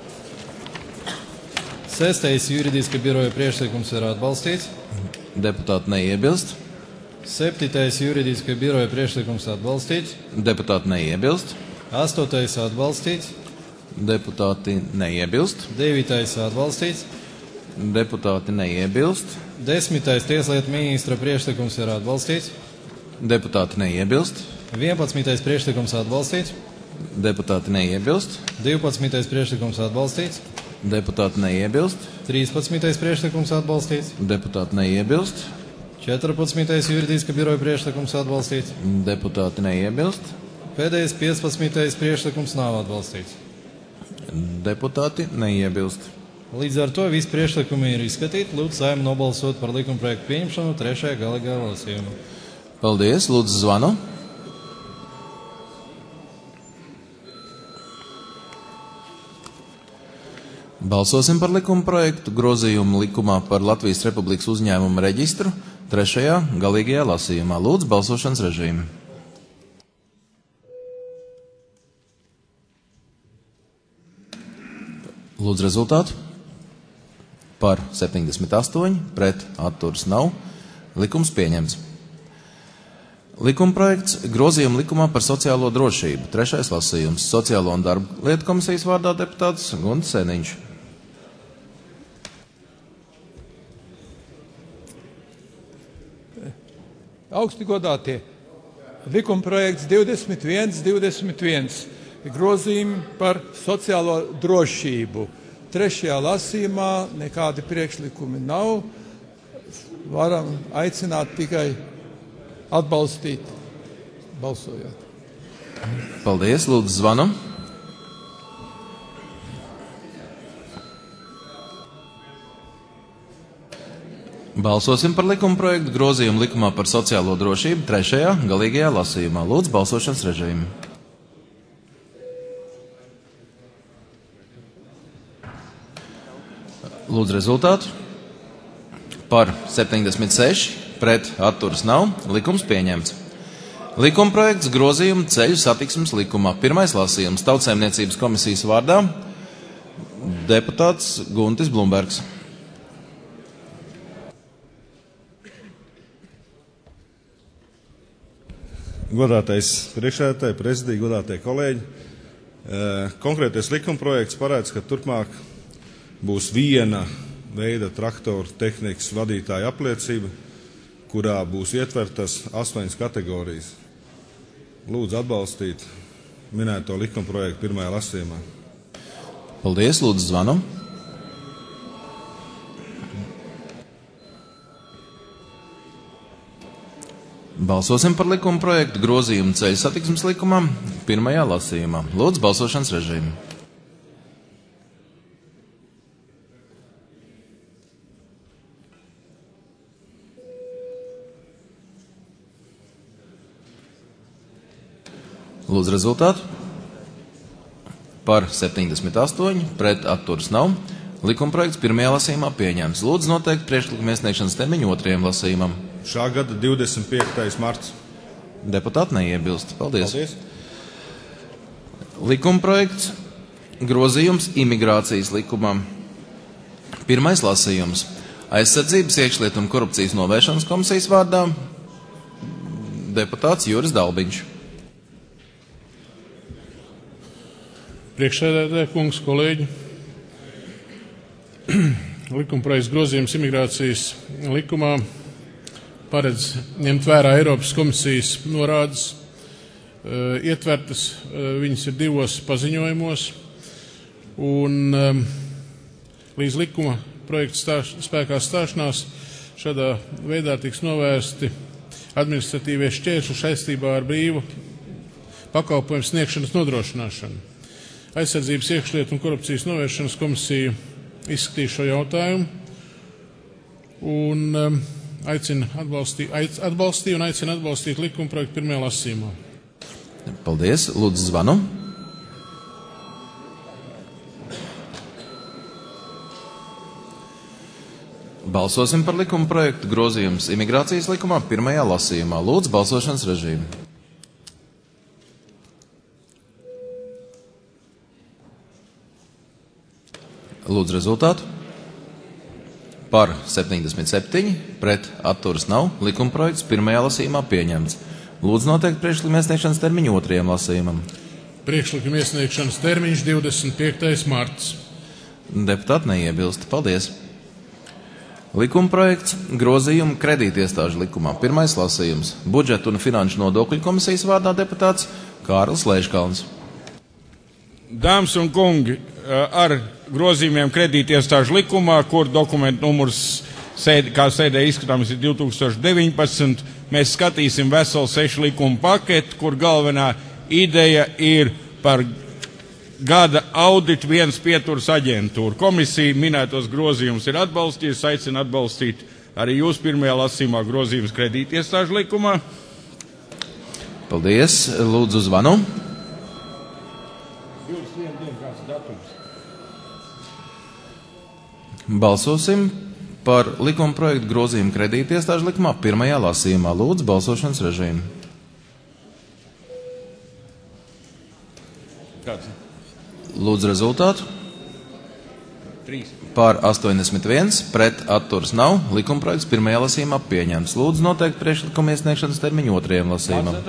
Sestais juridiska biroja priekšlikums ir atbalstīts. Deputāti neiebilst. Septītais juridiska biroja priekšlikums atbalstīts. Deputāti neiebilst. Astotais atbalstīts. Deputāti neiebilst. Devītais atbalstīts. Deputāti neiebilst. Desmitais tieslietu ministra priekšlikums ir atbalstīts. Deputāti neiebilst. Vienpadsmitais priekšlikums atbalstīts. Deputāti neiebilst. Divpadsmitais priekšlikums atbalstīts. Deputāti neiebilst. trīspadsmitais priekšlikums atbalstīts. Deputāti neiebilst. četrpadsmitais juridiska biroja priekšlikums atbalstīts. Deputāti neiebilst. Pēdējais piecpadsmitais priekšlikums nav atbalstīts. Deputāti neiebilst. Līdz ar to visi priekšlikumi ir izskatīti. Lūdzu, Saeimu nobalsot par likuma projektu pieņemšanu trešajā galīgajā lasījumā. Paldies, lūdzu zvanu. Balsosim par likuma projektu grozījumu likumā par Latvijas Republikas uzņēmumu reģistru trešajā galīgajā lasījumā. Lūdzu, balsošanas režīmu. Lūdzu, rezultātu. Par septiņdesmit astoņi, pret atturas nav. Likums pieņemts. Likuma projekts grozījumu likumā par sociālo drošību. Trešais lasījums. Sociālo un darba lietu komisijas vārdā deputāts Guntis Sēniņš. Augsti godātie, likuma projekts divdesmit viens divdesmit viens, grozījumi par sociālo drošību. Trešajā lasījumā nekādi priekšlikumi nav. Varam aicināt tikai atbalstīt, balsojot. Paldies, lūdzu zvanu. Balsosim par likuma projektu grozījumu likumā par sociālo drošību trešajā galīgajā lasījumā. Lūdzu, balsošanas režīmu. Lūdzu, rezultātu. Par septiņdesmit seši, pret atturas nav. Likums pieņemts. Likuma projekts grozījumu ceļu satiksmes likumā. Pirmais lasījums Tautsaimniecības komisijas vārdā deputāts Guntis Blumbergs. Godātais priekšsēdētāji, prezidija, godātie kolēģi, konkrētais likumprojekts paredz, ka turpmāk būs viena veida traktoru tehnikas vadītāja apliecība, kurā būs ietvertas astoņas kategorijas. Lūdzu atbalstīt minēto likumprojektu pirmajā lasījumā. Paldies, lūdzu zvanu. Balsosim par likuma projektu grozījumu ceļu satiksmes likumā pirmajā lasījumā. Lūdzu, balsošanas režīmu. Lūdzu, rezultātu. Par septiņdesmit astoņi, pret atturas nav. Likuma projekts pirmajā lasījumā pieņemts. Lūdzu, noteikti priekšlikuma iesniegšanas termiņu otrajam lasījumam. Šā gada divdesmit piektais marts. Deputāti neiebilst. Paldies. Paldies. Likumprojekts grozījums imigrācijas likumam. Pirmais lasījums. Aizsardzības, iekšlietu un korupcijas novēršanas komisijas vārdā deputāts Juris Dalbiņš. Priekšsēdētāja kungs, kolēģi. Likumprojekts grozījums imigrācijas likumā paredz ņemt vērā Eiropas komisijas norādes, uh, ietvertas, uh, viņas ir divos paziņojumos, un um, līdz likuma projekta stāš, spēkā stāšanās šādā veidā tiks novērsti administratīvie šķēršļi saistībā ar brīvu pakalpojumu sniegšanas nodrošināšanu. Aizsardzības, iekšlietu un korupcijas novēršanas komisija izskatīja šo jautājumu un um, aicina atbalstīt, aic, atbalstīt un aicina atbalstīt likuma projektu pirmajā lasījumā. Paldies. Lūdzu zvanu. Balsosim par likuma projektu grozījums imigrācijas likumā pirmajā lasījumā. Lūdzu balsošanas režīmu. Lūdzu rezultātu. Par septiņdesmit septiņi, pret atturas nav, likumprojekts pirmajā lasījumā pieņemts. Lūdzu noteikt priekšlikuma iesniegšanas termiņu otrajam lasījumam. Priekšlikuma iesniegšanas termiņš divdesmit piektais marts. Deputāti neiebilst. Paldies. Likumprojekts grozījumu kredītiestāžu likumā. Pirmais lasījums. Budžeta un finanšu nodokļu komisijas vārdā deputāts Kārlis Leiškalns. Dāmas un kungi, ar grozījumiem kredītiestāžu likumā, kur dokumentu numurs, sēd, kā sēdē izskatāms, ir divi tūkstoši deviņpadsmit, mēs skatīsim veselu sešu likumu paketu, kur galvenā ideja ir par gada auditu viens pieturas aģentūru. Komisija minētos grozījumus ir atbalstījusi, aicina atbalstīt arī jūs pirmajā lasījumā grozījumus kredītiestāžu likumā. Paldies. Lūdzu zvanu. Balsosim par likuma projektu grozījumu kredītiestāžu likumā pirmajā lasījumā. Lūdzu balsošanas režīmu. Kāds? Lūdzu rezultātu. Trīs. Par astoņdesmit viens, pret atturas nav, likuma projekts pirmajā lasījumā pieņemts. Lūdzu noteikt priekšlikuma iesniegšanas termiņu otrajam lasījumam.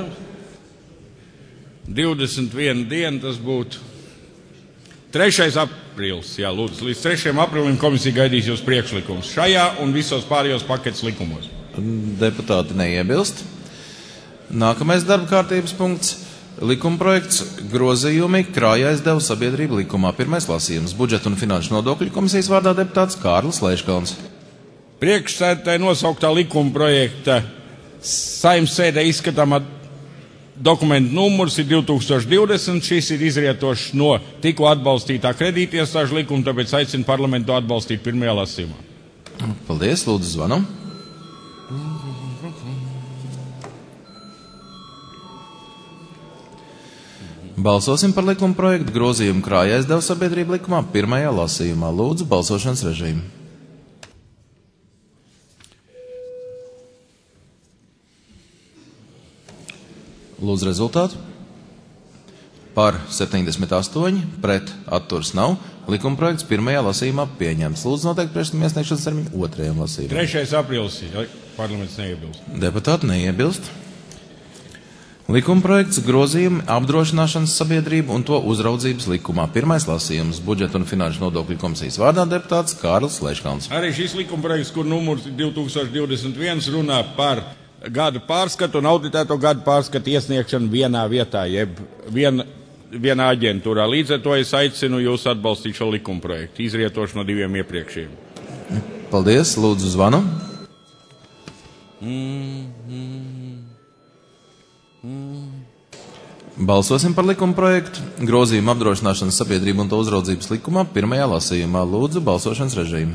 divdesmit viena diena tas būtu. trešais aprīlis, jā, lūdzu, līdz trešajam aprīlim komisija gaidīs jūs priekšlikums šajā un visos pārējos paketes likumos. Deputāti neiebilst. Nākamais darba kārtības punkts. Likumprojekts grozījumi krājaizdevuma sabiedrību likumā. Pirmais lasījums. Budžeta un finanšu nodokļu komisijas vārdā deputāts Kārlis Leiškalns. Priekšsēdētāja nosauktā likuma projekta Saeimas sēdē izskatāmā dokumentu numurs ir divi tūkstoši divdesmit, šis ir izrietošs no tikko atbalstītā kredītiestāžu likuma, tāpēc aicinu parlamentu atbalstīt pirmajā lasījumā. Paldies, lūdzu zvanu. Balsosim par likuma projektu grozījumu krājaizdevuma sabiedrību likumā pirmajā lasījumā. Lūdzu balsošanas režīmu. Lūdzu rezultātu. Par septiņdesmit astoņi, pret atturas nav. Likumprojekts pirmajā lasījumā pieņemts. Lūdzu noteikt priekšlikuma iesniegšanas termiņu otrajam lasījumam. trešais aprīlis, ja parlaments neiebilst. Deputāti neiebilst. Likumprojekts grozījumi apdrošināšanas sabiedrību un to uzraudzības likumā. Pirmais lasījums. Budžeta un finanšu nodokļu komisijas vārdā deputāts Kārlis Leiškalns. Arī šis likumprojekts, kur numurs divi tūkstoši divdesmit viens, runā par gadu pārskatu un auditēto gadu pārskatu iesniegšanu vienā vietā, jeb viena, vienā aģentūrā. Līdz ar to es aicinu jūs atbalstīt šo likumprojektu, izrietošu no diviem iepriekšējiem. Paldies, lūdzu zvanu. Mm, mm, mm. Balsosim par likumprojektu grozījumu apdrošināšanas sabiedrību un to uzraudzības likumā pirmajā lasījumā. Lūdzu balsošanas režīmu.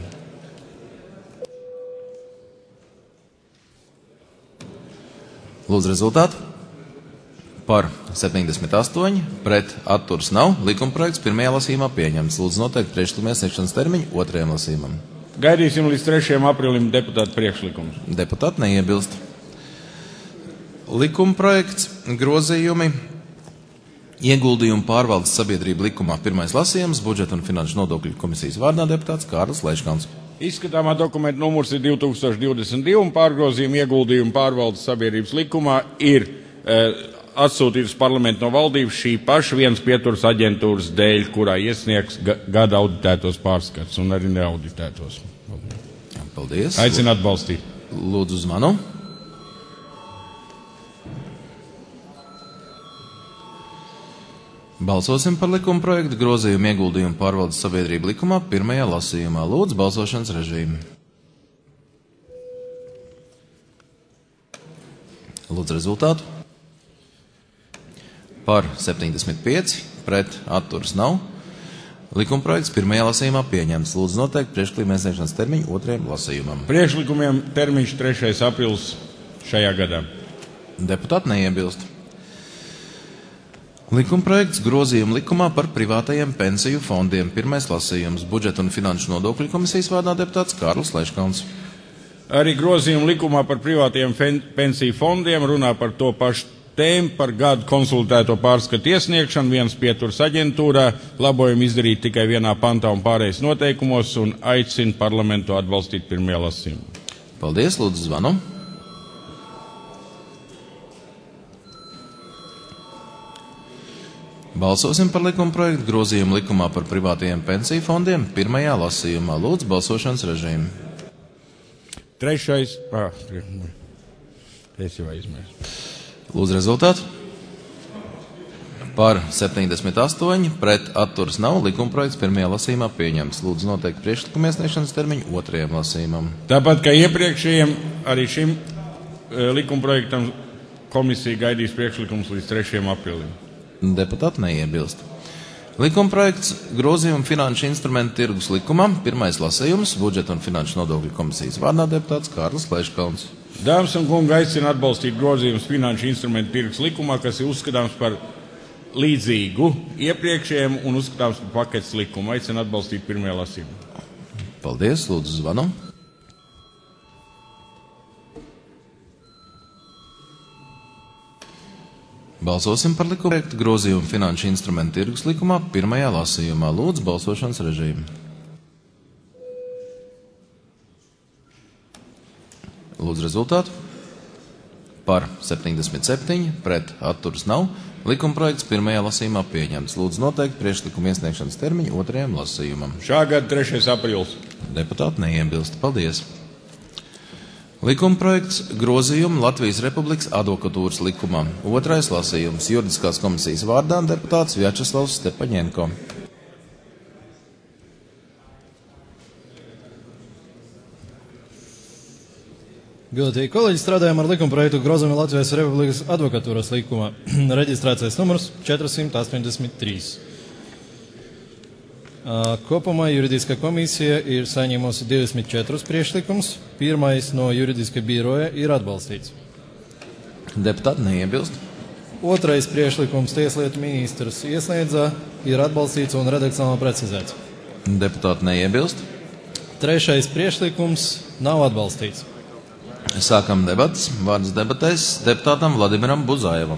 Lūdzu rezultātu. Par septiņdesmit astoņi, pret atturas nav. Likumprojekts pirmajā lasījumā pieņemts. Lūdzu noteikt priekšlikuma iesniegšanas termiņu otrajam lasījumam. Gaidīsim līdz trešajam aprīlim deputātu priekšlikumus. Deputāti neiebilst. likumprojekts, grozījumi, ieguldījumu pārvaldes sabiedrību likumā. Pirmais lasījums, budžeta un finanšu nodokļu komisijas vārdā deputāts Kārlis Leiškans. Izskatāmā dokumenta numurs ir divi tūkstoši divdesmit divi un pārgrozījumi ieguldījumu pārvaldes sabiedrības likumā ir e, atsūtīts parlamentu no valdības šī paša viens pieturas aģentūras dēļ, kurā iesniegs ga, gada auditētos pārskats un arī neauditētos. Paldies. Aicinu atbalstīt. Lūdzu uz manu. Balsosim par likuma projektu grozījumu ieguldījumu pārvaldes sabiedrību likumā pirmajā lasījumā. Lūdzu, balsošanas režīmu. Lūdzu rezultātu. Par septiņdesmit pieci, pret atturas nav. Likuma projekts pirmajā lasījumā pieņemts. Lūdzu noteikt priekšlikuma iesniegšanas termiņu otrajam lasījumam. Priekšlikumiem termiņš trešais aprīlis šajā gadā. Deputāti neiebilst. Likumprojekts grozījuma likumā par privātajiem pensiju fondiem. Pirmais lasījums, budžeta un finanšu nodokļu komisijas vārdā deputāts Kārlis Leiškans. Arī grozījuma likumā par privātajiem pensiju fondiem runā par to pašu tēmu, par gadu konsultēto pārskatu iesniegšanu, viens pieturas aģentūrā, labojumu izdarīt tikai vienā pantā un pārējais noteikumos un aicina parlamentu atbalstīt pirmajā lasījumā. Paldies, lūdzu zvanu. Balsosim par likuma projektu grozījumu likumā par privātajiem pensiju fondiem pirmajā lasījumā. Lūdzu, balsošanas režīmu. Trešais. Ah, es jau aizmirsu. Lūdzu, rezultātu. Par septiņdesmit astoņi, pret atturas nav. Likuma projekts pirmajā lasījumā pieņemts. Lūdzu, noteikti priekšlikuma iesniegšanas termiņu otrajam lasījumam. Tāpat kā iepriekšējiem, arī šim e, likuma projektam komisija gaidīs priekšlikums līdz trešajam aprīlim. Deputāti neiebilst. Likuma projekts grozījumu finanšu instrumentu tirgus likumam. Pirmais lasījums, budžeta un finanšu nodokļu komisijas vārdā deputāts Kārlis Leiškans. Dāmas un kungi, aicina atbalstīt grozījumus finanšu instrumentu tirgus likumā, kas ir uzskatāms par līdzīgu iepriekšējiem un uzskatāms par paketes likumu. Aicina atbalstīt pirmajā lasījumā. Paldies, lūdzu zvanu. Balsosim par likuma projektu grozījumu finanšu instrumentu tirgus likumā pirmajā lasījumā. Lūdzu, balsošanas režīmu. Lūdzu rezultātu. Par septiņdesmit septiņi, pret atturas nav. Likuma projekts pirmajā lasījumā pieņemts. Lūdzu noteikti priekšlikuma iesniegšanas termiņu otrajam lasījumam. Šā gada trešais aprīlis. Deputāti neiebilst. Paldies. Likuma projekts grozījumu Latvijas Republikas advokatūras likumā. Otrais lasījums juridiskās komisijas vārdā deputāts Vjačeslavs Stepaņenko. Godātie kolēģi, strādājam ar likuma projektu grozījumu Latvijas Republikas advokatūras likumā. Reģistrācijas numurs četrsimt astoņdesmit trīs. Kopumā juridiskā komisija ir saņēmusi divdesmit četrus priekšlikumus. Pirmais no juridiskā biroja ir atbalstīts. Deputāti neiebilst. Otrais priekšlikums tieslietu ministrs iesniedza, ir atbalstīts un redakcionāli precizēts. Deputāti neiebilst. Trešais priekšlikums nav atbalstīts. Sākam debatas. Vārds debatēs deputātam Vladimiram Buzajevam.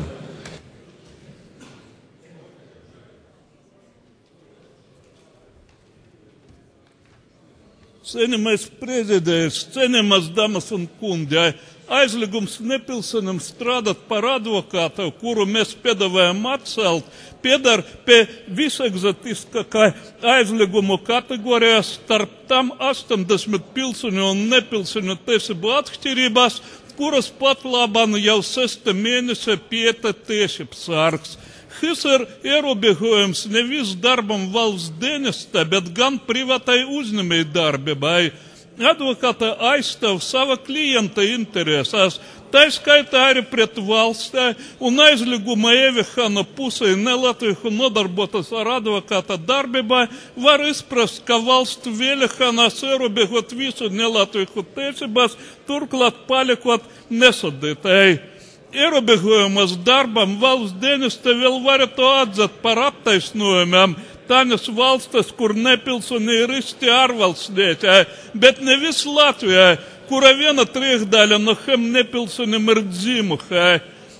Cienījamais prezidents, cienījamas damas un kungi, aizliegums nepilsonim strādāt par advokātu, kuru mēs piedāvājam atcelt, piedar pie visegzotiskākai aizliegumu kategorijās starp tam astoņdesmit pilsoņu un nepilsoņu tiesību atšķirībās, kuras pat labāk jau sesta mēnesi pieta tiesības sargs. Šis ir ierobežojums nevis darbam valsts dienestā, bet gan privātai uzņēmēju darbībai. Advokāta aizstāv sava klienta interesēs, tā skaitā arī pret valstī, un aizlieguma ieviešana pusē nelatviešu nodarbotas ar advokāta darbībai var izprast, ka valsts vēlēšanās ierobežot visu nelatviešu tiesības, turklāt paliekot nesodītai. Ierobežojumus darbam valsts dienesta vēl varētu atzīt par attaisnojumiem tādas valstis, kur nepilsoni ir īsti ārvalstnieki, bet nevis Latvijā, kura viena trešdaļa no šiem nepilsonim ir dzimuši.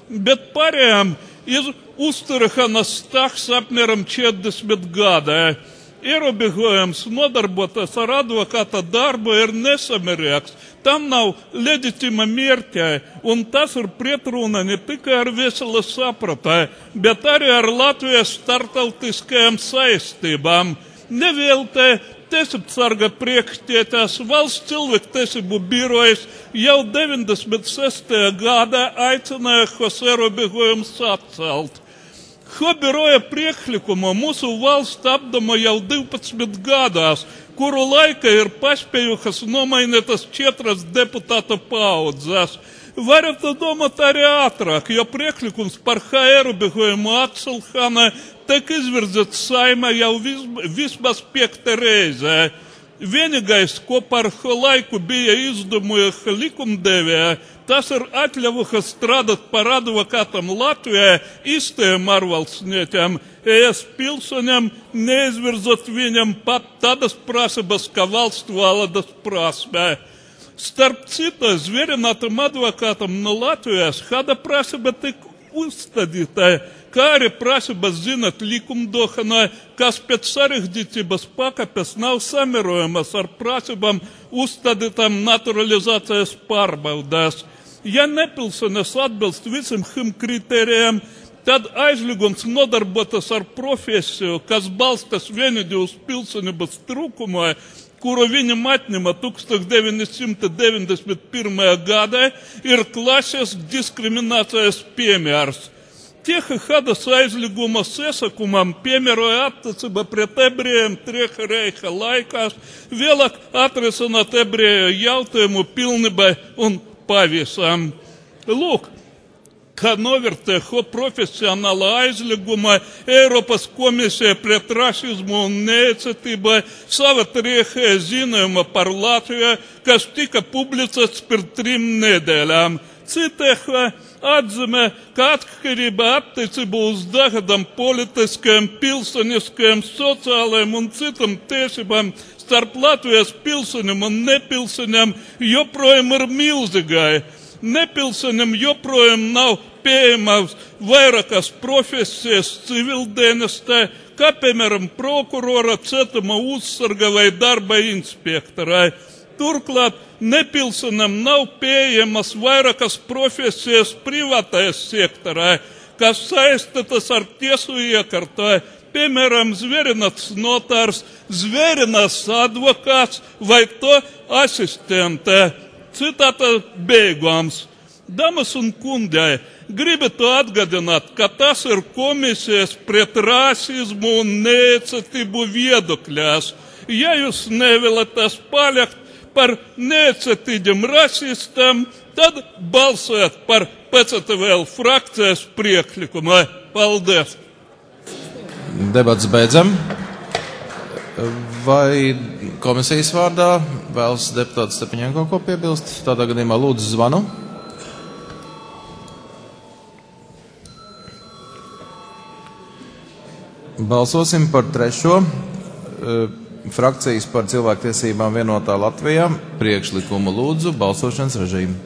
bet pārējām ir uzturēšanas stāsts apmēram četrdesmit gadi. Ierobežojums nodarboties ar advokāta darbu ir nesamērīgs. Tam nav leģitīma mērķa, un tas ir pretruna ne tikai ar veselu sapratu, bet arī ar Latvijas starptautiskajām saistībām. Nevēltē tiesībsarga priekštietās valsts cilvēktiesību birojas jau deviņdesmit sestajā gadā aicināja šos ierobežojumus atcelt. Šo biroja priekšlikumu mūsu valsts apdoma jau divpadsmit gadās, kuru laika ir paspējušas nomainītas četras deputāta paudzes. Varat domāt arī ātrāk, jo priekšlikums par H ierobežojumu atcelšanu tiek izvirzīts Saeimā jau vis, vismaz piekta reize. Vienīgais, ko par šo laiku bija izdomājuši likumdevēji, tas ir atļaujuši strādāt par advokātam Latvijā īstajiem ārvalstniekiem, es pilsoņiem neizvirzot viņam pat tādas prasības, kā valsts valodas prasme. Starp citu, zvērinātam advokātam no Latvijas šāda prasība tik uzstādīta, kā arī prasības zināt likumdošanai, kas pēc sarežģītības pakāpes nav samērojamas ar prasībām uzstādītām naturalizācijas pārbaudēs. Ja nepilsonis atbilst visam šim kritērijam, tad aizliegums nodarbotas ar profesiju, kas balstas vienīgi uz pilsonības trūkumu, kuru viņam atņema tūkstoš deviņi simti deviņdesmit pirmajā gadā, ir klasiskais diskriminācijas piemērs. Tieši šādas aizliegumas iesakumam piemēroja attiecībā pret ebrejiem Trešā reiha laikās, vēlāk atrisināt ebreju jautājumu pilnībai un pavisam. Lūk, kā novērtē šo profesionālu aizliegumu Eiropas komisija pret rasismu un neiecietību sava trešajā ziņojuma par Latviju, kas tika publicēts pirms trim nedēļām. Citēha atzīmē, ka atkarība attiecībā uz dažādām politiskajām, pilsoniskajām, sociālajām un citām tiesībām starp Latvijas pilsoņiem un nepilsoņiem joprojām ir milzīgai. Nepilsoņiem joprojām nav pieejamas vairākas profesijas civildienestē, kā piemēram prokurora, cietuma uzsarga vai darba inspektorai. Turklāt nepilsoņiem nav pieejamas vairākas profesijas privātajā sektorā, kas saistītas ar tiesu iekārtoju, piemēram, zvērināts notārs, zvērināts advokāts vai to asistente. Citāta beigums. Damas un kungi, gribētu atgādināt, ka tas ir komisijas pret rasismu un neiecietību viedokļās. Ja jūs nevēlaties palikt par neiecietīgiem rasistiem, tad balsojiet par P C T V L frakcijas priekšlikumu. Paldies! Debats beidzam. Vai komisijas vārdā vēlas deputāts Stepaņenko ko piebilst? Tādā gadījumā lūdzu zvanu. Balsosim par trešo frakcijas par cilvēktiesībām vienotā Latvijā priekšlikumu. Lūdzu balsošanas režīmu.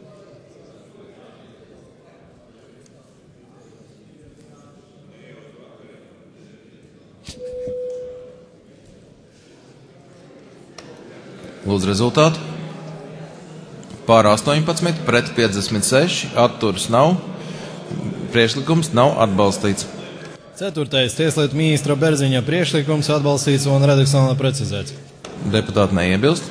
Lūdzu rezultātu. Pār astoņpadsmit, pret piecdesmit seši, atturas nav. Priekšlikums nav atbalstīts. Ceturtais tieslietu ministra Berziņa priekšlikums atbalstīts un redakcionāli precizēts. Deputāti neiebilst.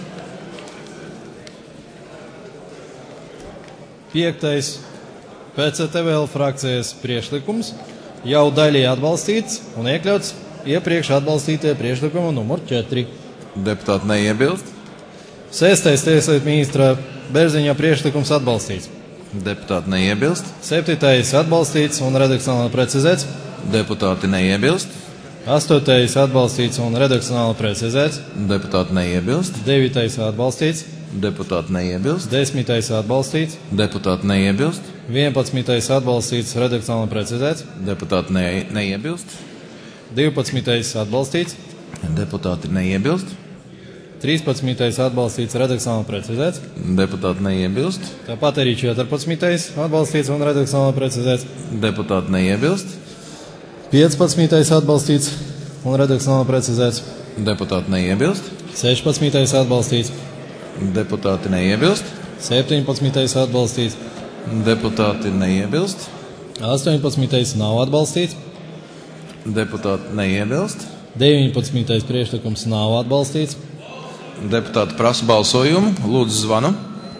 Piektais P C T V L frakcijas priekšlikums jau daļai atbalstīts un iekļauts iepriekš atbalstītie priekšlikumu numur četri. Deputāti neiebilst. Sestais tieslietu ministra Berziņa priekšlikums atbalstīts. Deputāti neiebilst. Septītais atbalstīts un redakcionāli precizēts. Deputāti neiebilst. Astotais atbalstīts un redakcionāli precizēts. Deputāti neiebilst. Devītais atbalstīts. Deputāti neiebilst. Desmitais atbalstīts. Deputāti neiebilst. Vienpadsmitais atbalstīts, redakcionāli precizēts. Deputāti ne, neiebilst. Divpadsmitais atbalstīts. Deputāti neiebilst. trīspadsmitais atbalstīts, redakcionāli precizēts. Deputāti neiebilst. Tāpat arī četrpadsmitais atbalstīts un redakcionāli precizēts. Deputāti neiebilst. piecpadsmitais atbalstīts un redakcionāli precizēts. Deputāti neiebilst. sešpadsmitais atbalstīts. Deputāti neiebilst. septiņpadsmitais atbalstīts. Deputāti neiebilst. astoņpadsmitais nav atbalstīts. Deputāti neiebilst. deviņpadsmitais priekšlikums nav atbalstīts. Deputāti prasa balsojumu. Lūdzu, zvanu.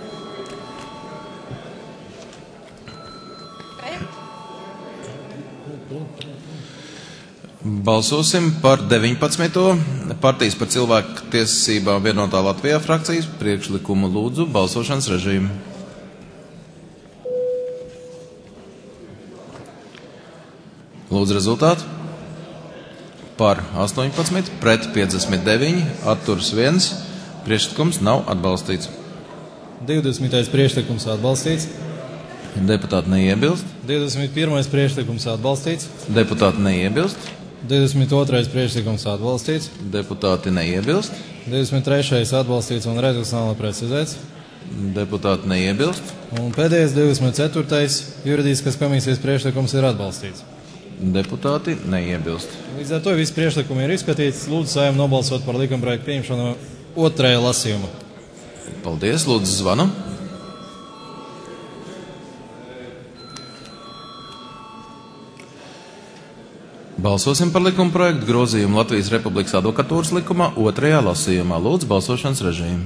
Balsosim par deviņpadsmito partijas par cilvēku tiesībām vienotā Latvijā frakcijas priekšlikumu. Lūdzu, balsošanas režīmu. Lūdzu, rezultātu. Par astoņpadsmit, pret piecdesmit deviņi, atturs viens. Priekšlikums nav atbalstīts. divdesmitais priekšlikums atbalstīts. Deputāti neiebilst. divdesmit pirmais priekšlikums atbalstīts. Deputāti neiebilst. divdesmit otrais priekšlikums atbalstīts. Deputāti neiebilst. divdesmit trešais atbalstīts un redakcionāli precizēts. Deputāti neiebilst. Un pēdējais divdesmit ceturtais juridiskas komisijas priekšlikums ir atbalstīts. Deputāti neiebilst. Līdz ar to visi priekšlikumi ir izskatīts. Lūdzu, Saeimu nobalsot par likumprojektu pieņemšanu otrajā lasījumā. Paldies, lūdzu, zvanu. Balsosim par likumprojektu grozījumu Latvijas Republikas advokatūras likumā otrajā lasījumā. Lūdzu, balsošanas režīmu.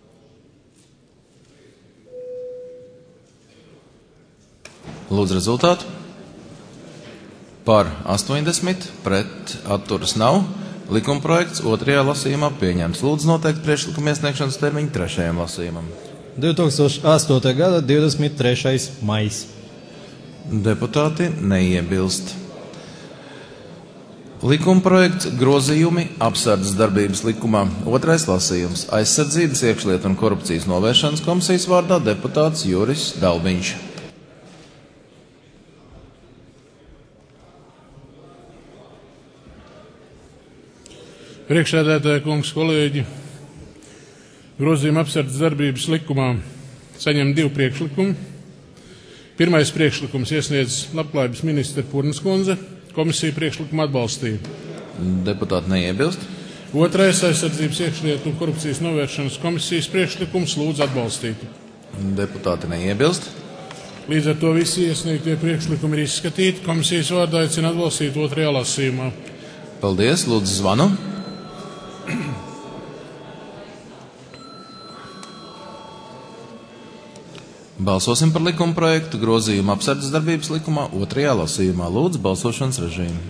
Lūdzu, rezultātu. Par astoņdesmit, pret atturas nav. Likumprojekts otrajā lasījumā pieņemts. Lūdzu, noteikti priekšlikuma iesniegšanas termiņu trešajam lasījumam. divi tūkstoši astotais gada divdesmit trešais maijs. Deputāti neiebilst. Likumprojekts grozījumi apsardzes darbības likumā otrais lasījums. Aizsardzības, iekšlietu un korupcijas novēršanas komisijas vārdā deputāts Juris Dalbiņš. Priekšsēdētāja kungs, kolēģi, grozījuma apsardzes darbības likumā saņem divu priekšlikumu. Pirmais priekšlikums iesniedz Labklājības ministre Purnas kundze, komisija priekšlikumu atbalstīja. Deputāti neiebilst. Otrais aizsardzības, iekšlietu un korupcijas novēršanas komisijas priekšlikums lūdzu atbalstīt. Deputāti neiebilst. Līdz ar to visi iesniegtie priekšlikumi ir izskatīti. Komisijas vārdā aicina atbalstīt otrajā lasījumā. Paldies, lūdzu, zvanu. Balsosim par likumprojektu grozījumu apsardzes darbības likumā otrajā lasījumā. Lūdzu, balsošanas režīmu.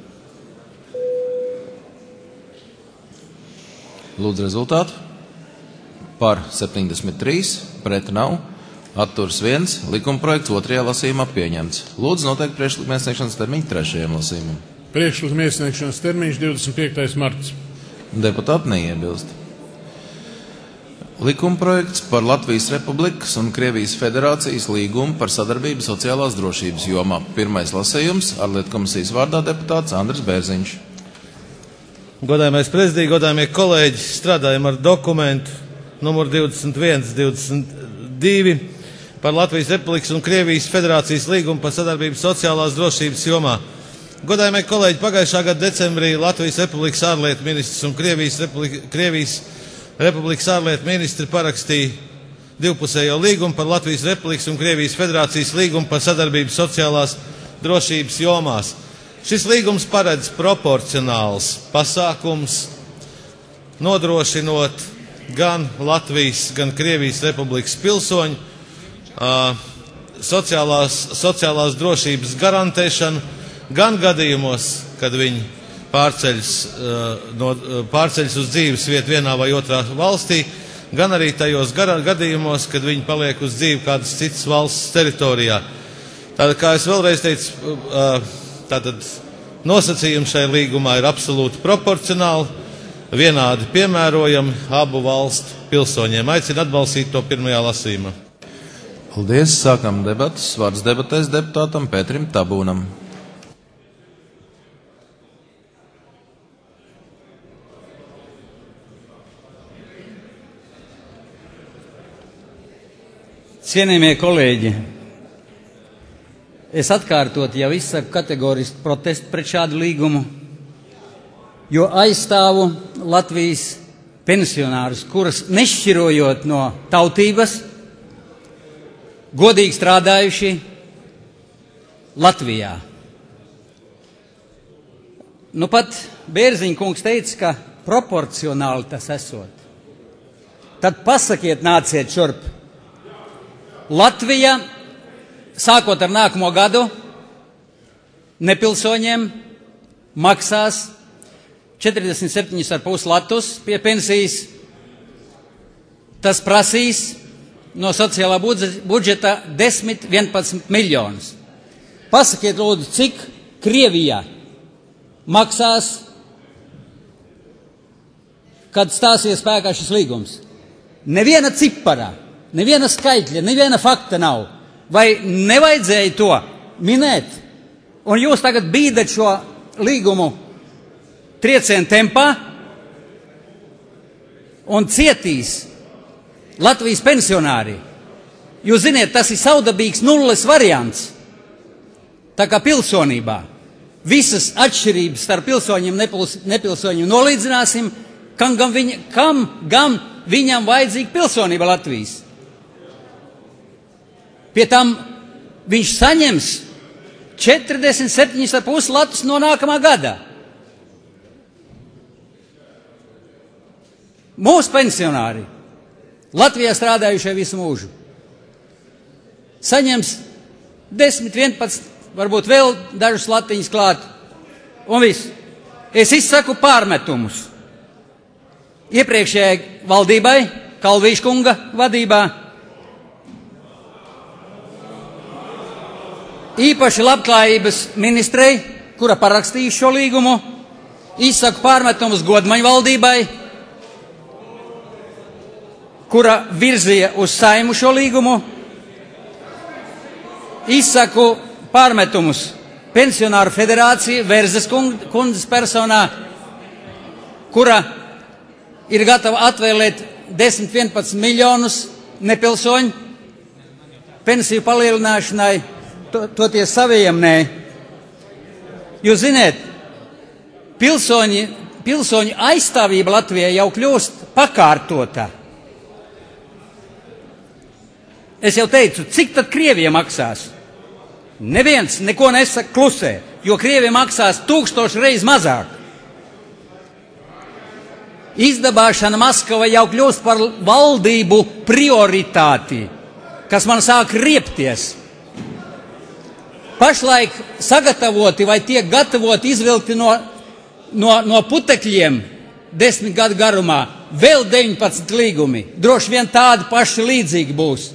Lūdzu, rezultātu. Par septiņdesmit trīs, pret nav, atturs viens. Likumprojekts otrajā lasījumā pieņemts. Lūdzu, noteikti priekšlikuma iesniegšanas termiņu trešajam lasījumam. Priekšlikuma iesniegšanas termiņš divdesmit piektais marts. Deputāti neiebilst. Likumprojekts par Latvijas Republikas un Krievijas Federācijas līgumu par sadarbību sociālās drošības jomā. Pirmais lasījums, ārlietu komisijas vārdā deputāts Andris Bērziņš. Godājamais prezidija, godājamie kolēģi, strādājam ar dokumentu numur divdesmit viens divdesmit divi par Latvijas Republikas un Krievijas Federācijas līgumu par sadarbību sociālās drošības jomā. Godājamie kolēģi, pagājušā gada decembrī Latvijas Republikas ārlietu ministrs un Krievijas Republika, Krievijas Republikas ārlietu ministri parakstīja divpusējo līgumu par Latvijas Republikas un Krievijas Federācijas līgumu par sadarbību sociālās drošības jomās. Šis līgums paredz proporcionāls pasākums, nodrošinot gan Latvijas, gan Krievijas Republikas pilsoņu uh, sociālās, sociālās drošības garantēšanu, gan gadījumos, kad viņi pārceļas, uh, no, pārceļas uz dzīves vietu vienā vai otrā valstī, gan arī tajos gadījumos, kad viņi paliek uz dzīvi kādas citas valsts teritorijā. Tātad, kā es vēlreiz teicu, uh, tātad nosacījumi šai līgumā ir absolūti proporcionāli, vienādi piemērojami abu valstu pilsoņiem. Aicinu atbalstīt to pirmajā lasījumā. Paldies, sākam debatas. Vārds debatēs deputātam Pēterim Tabūnam. Cienījamie kolēģi, es atkārtot jau izsaku kategorisku protestu pret šādu līgumu, jo aizstāvu Latvijas pensionārus, kurus nešķirojot no tautības, godīgi strādājuši Latvijā. Nu pat Bērziņa kungs teica, ka proporcionāli tas esot. Tad pasakiet, nāciet šurp. Latvija, sākot ar nākamo gadu, nepilsoņiem maksās četrdesmit septiņus ar pus latus pie pensijas. Tas prasīs no sociālā budžeta desmit, vienpadsmit miljonus. Pasakiet, lūdzu, cik Krievijā maksās, kad stāsies spēkā šis līgums. Neviena ciparā, neviena skaitļa, neviena fakta nav. Vai nevajadzēja to minēt? Un jūs tagad bīdat šo līgumu triecienu tempā un cietīs Latvijas pensionāri. Jūs ziniet, tas ir saudabīgs nulles variants. Tā kā pilsonībā. Visas atšķirības starp pilsoņiem un nepilsoņiem nolīdzināsim, kam gan, viņa, kam gan viņam vajadzīga pilsonība Latvijas. Pie tam viņš saņems četrdesmit septiņus ar pus latus no nākamā gada. Mūsu pensionāri, Latvijā strādājušie visu mūžu, saņems desmit, vienpadsmit, varbūt vēl dažus latiņus klāt, un viss. Es izsaku pārmetumus iepriekšējai valdībai, Kalvīša kunga vadībā, īpaši labklājības ministrei, kura parakstīja šo līgumu, izsaku pārmetumus Godmaņa valdībai, kura virzīja uz Saimu šo līgumu, izsaku pārmetumus Pensionāru federācija Verzes kundzes personā, kura ir gatava atvēlēt desmit, vienpadsmit miljonus nepilsoņu pensiju palielināšanai, to, toties saviem nē. Jūs ziniet, pilsoņi, pilsoņu aizstāvība Latvijā jau kļūst pakārtota. Es jau teicu, cik tad Krievija maksās? Neviens neko nesaka, klusē, jo Krievija maksās tūkstoši reiz mazāk. Izdabāšana Maskava jau kļūst par valdību prioritāti, kas man sāk riepties. Pašlaik sagatavoti vai tiek gatavoti izvilkti no, no, no putekļiem desmit gadu garumā vēl deviņpadsmit līgumi. Droši vien tādi paši līdzīgi būs.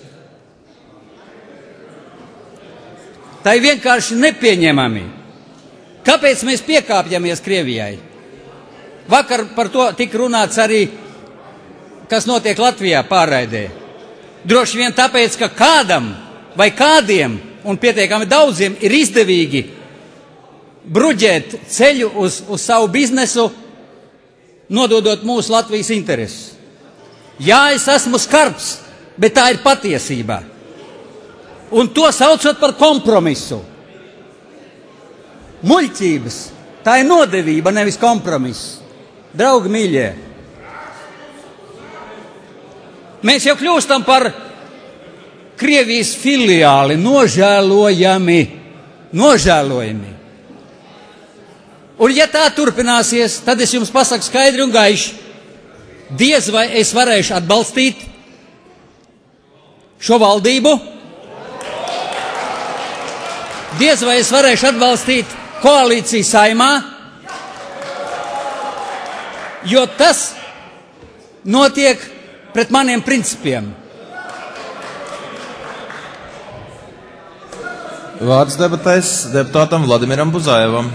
Tā ir vienkārši nepieņemami. Kāpēc mēs piekāpjamies Krievijai? Vakar par to tika runāts arī, kas notiek Latvijā pārraidē. Droši vien tāpēc, ka kādam vai kādiem, un pietiekami daudziem, ir izdevīgi bruģēt ceļu uz, uz savu biznesu, nododot mūsu Latvijas intereses. Jā, es esmu skarbs, bet tā ir patiesība. Un to saucot par kompromisu. Muļķības, tā ir nodevība, nevis kompromiss. Draugi mīļie, mēs jau kļūstam par Krievijas filiāli, nožēlojami, nožēlojami. Un ja tā turpināsies, tad es jums pasaku skaidri un gaiši, diez vai es varēšu atbalstīt šo valdību, diez vai es varēšu atbalstīt koalīciju Saimā, jo tas notiek pret maniem principiem. Vārds debatēs deputātam Vladimiram Buzajevam.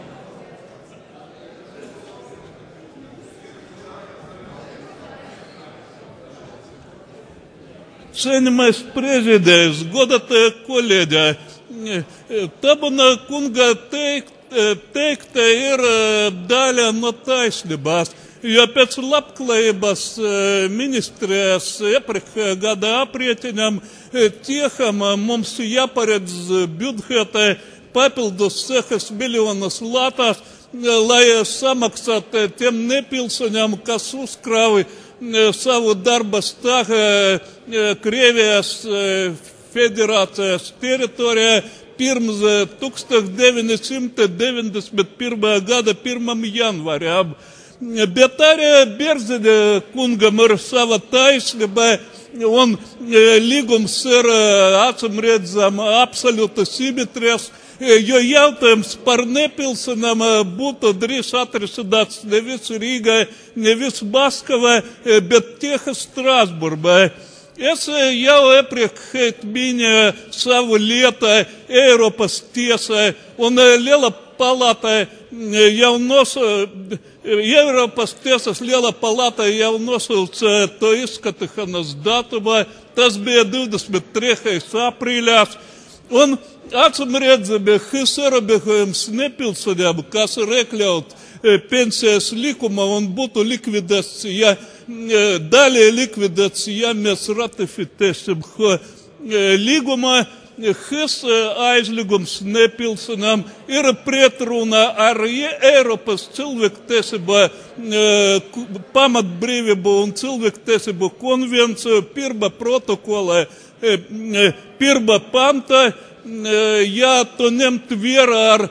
Cienījamais prezidents, godātie kolēģi, Tabana kunga teikt, teikta ir daļa no taisnībās. jo pēc labklājības ministrijas iepriekšējā gada aprēķinām tiekam mums jāparedz budžetē papildus sešas miljonus latās, lai samaksātu tiem nepilsoņiem, kas uzkrāja savu darba stāvu Krievijas federācijas teritorijā pirms tūkstoš deviņi simti deviņdesmit pirmā gada pirmā janvārā. Bet arī Bērziņa kungam ir sava taisnība, un līgums ir acīmredzami absolūti simetrijas, jo jautājums par nepilsonām būtu drīz atrisināts nevis Rīgai, nevis Maskavai, bet tieši Strasburgai. Es jau iepriekš minēju savu lietu Eiropas tiesai, un liela palāta jau nosauca, Eiropas tiesas liela palāta jau nosauca to izskatīšanas datumā, tas bija divdesmit trešais aprīļās, un acīmredzami šis ierobežojums nepilsoņiem, kas ir iekļauts pensijas likumā un būtu likvidācija, daļai likvidācija, mēs ratificēsim līgumā, šis aizliegums nepilsoņiem ir pretrunā ar Eiropas cilvēktiesību pamatbrīvību un cilvēktiesību konvenciju pirmā protokola pirmā panta, ja to ņemt vērā ar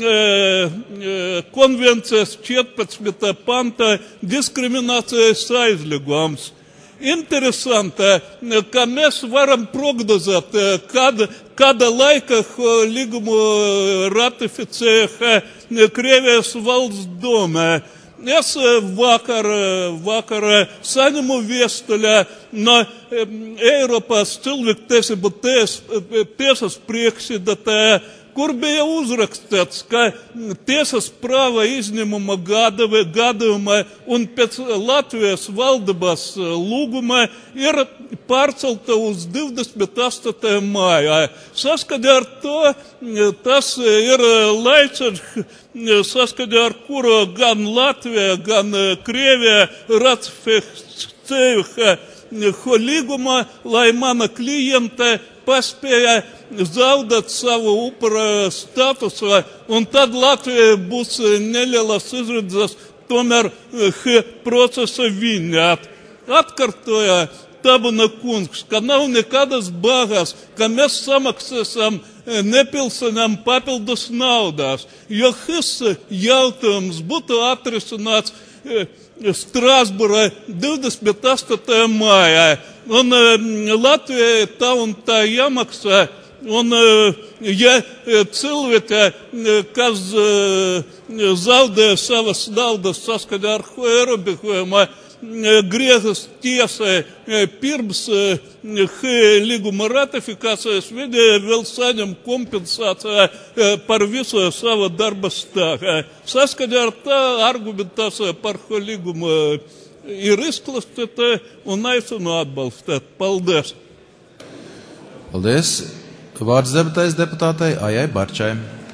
konvencijas četrpadsmitā panta diskriminācijas aizliegums. Interesanti, ka mēs varam prognozēt, kad, kāda laika līgumu ratificēja Krievijas valsts domē. Es vakar, vakar saņemu vēstuli no Eiropas cilvēktiesību tiesas priekšsēdētāja, kur bija uzrakstīts, ka tiesas prava izņēmuma gadījumā un pēc Latvijas valdības lūguma ir pārcelta uz divdesmit astotajā mājā. Saskaņā ar to, tas ir laiks, saskaņā ar kuru gan Latvija, gan Krievija ratificējuši līgumā, lai mana kliente paspēja zaudēt savu upura statusu, un tad Latvijai būs nelielas izredzes tomēr procesa viņāt. Atkārtoja Tabuna kungs, ka nav nekādas bāgas, ka mēs samaksāsim nepilsoņiem papildus naudās, jo šis jautājums būtu atrisināts Strasburā divdesmit astotajā mājā, un Latvijai tā un tā jāmaksā, un ja cilvēki, kas zaudē savas naudas saskaņā ar ierobežojumu, griežas tiesai pirms līguma ratifikācijas, viņi vēl saņem kompensāciju par visu savu darba stāvu. Saskaņā ar tā argumentācija par līgumu ir izklāstīta un aicinu atbalstīt. Paldies! Paldies! Vārds debatais deputātei Aijai Barčai.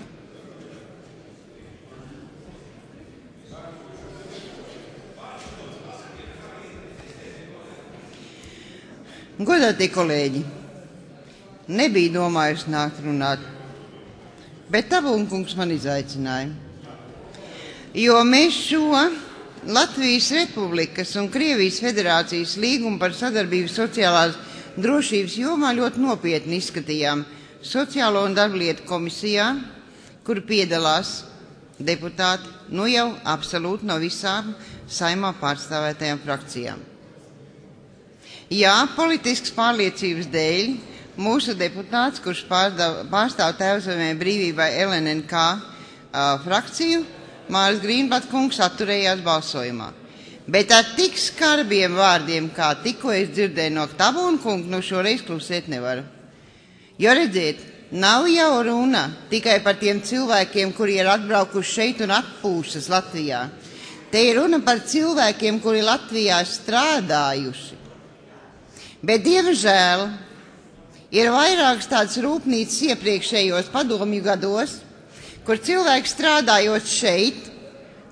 Godātie kolēģi, nebija domājusi nākt runāt, bet Tabunkungs man izaicināja. Jo mēs šo Latvijas Republikas un Krievijas Federācijas līgumu par sadarbību sociālās drošības jomā ļoti nopietni izskatījām Sociālo un darblietu komisijā, kur piedalās deputāti, nu jau absolūti no visām Saeimā pārstāvētajām frakcijām. Jā, politiskas pārliecības dēļ mūsu deputāts, kurš pārstāv Tēvzemē brīvībai L N N K uh, frakciju, Māris Grīnblat kungs atturējās balsojumā. Bet ar tik skarbiem vārdiem, kā tikko es dzirdēju no Tabuna kunga, nu šoreiz klusēt nevaru. Jo redziet, nav jau runa tikai par tiem cilvēkiem, kuri ir atbraukuši šeit un atpūšas Latvijā. Te ir runa par cilvēkiem, kuri Latvijā strādājuši. Bet, diemžēl, ir vairākas tādas rūpnīcas iepriekšējos padomju gados, kur cilvēki strādājot šeit,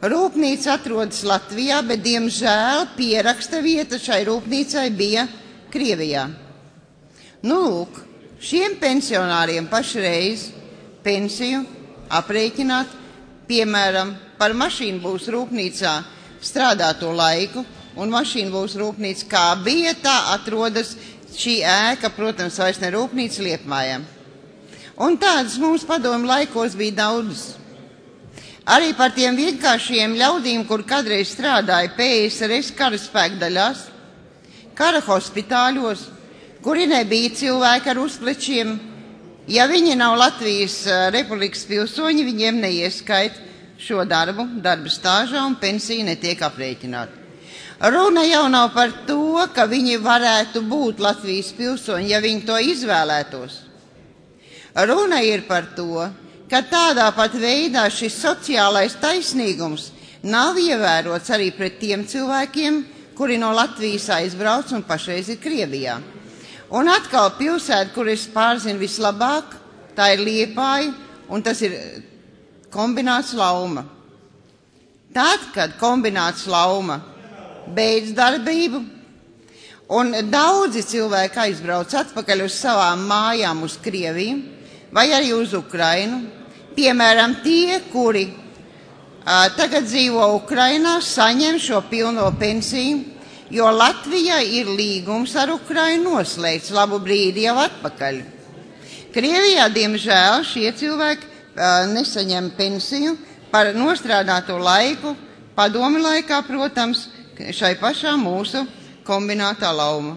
Rūpnīca atrodas Latvijā, bet, diemžēl, pieraksta vieta šai rūpnīcai bija Krievijā. Nu, lūk, šiem pensionāriem pašreiz pensiju aprēķināt, piemēram, par mašīnu būs rūpnīcā strādāto laiku, un mašīnu būs rūpnīca kā bija, tā atrodas šī ēka, protams, vairs ne rūpnīca Liepmājā. Un tādas mums padomu laikos bija daudzas. Arī par tiem vienkāršiem ļaudīm, kur kādreiz strādāja P S R S karaspēku daļās, kara hospitāļos, kuri nebija cilvēki ar uzplečiem. Ja viņi nav Latvijas Republikas pilsoņi, viņiem neieskait šo darbu, darba stāžā un pensija netiek aprēķināta. Runa jau nav par to, ka viņi varētu būt Latvijas pilsoņi, ja viņi to izvēlētos. Runa ir par to, ka tādā pat veidā šis sociālais taisnīgums nav ievērots arī pret tiem cilvēkiem, kuri no Latvijas aizbrauc un pašreiz ir Krievijā. Un atkal pilsēta, kur es pārzinu vislabāk, tā ir Liepāja, un tas ir kombināts Lauma. Tad, kad kombināts Lauma beidz darbību, un daudzi cilvēki aizbrauc atpakaļ uz savām mājām uz Krieviju, vai arī uz Ukrainu, piemēram, tie, kuri a, tagad dzīvo Ukrainā, saņem šo pilno pensiju, jo Latvijā ir līgums ar Ukrainu noslēgts labu brīdi jau atpakaļ. Krievijā, diemžēl, šie cilvēki uh, nesaņem pensiju par nostrādāto laiku, padomi laikā, protams, šai pašā mūsu kombinātā Lauma.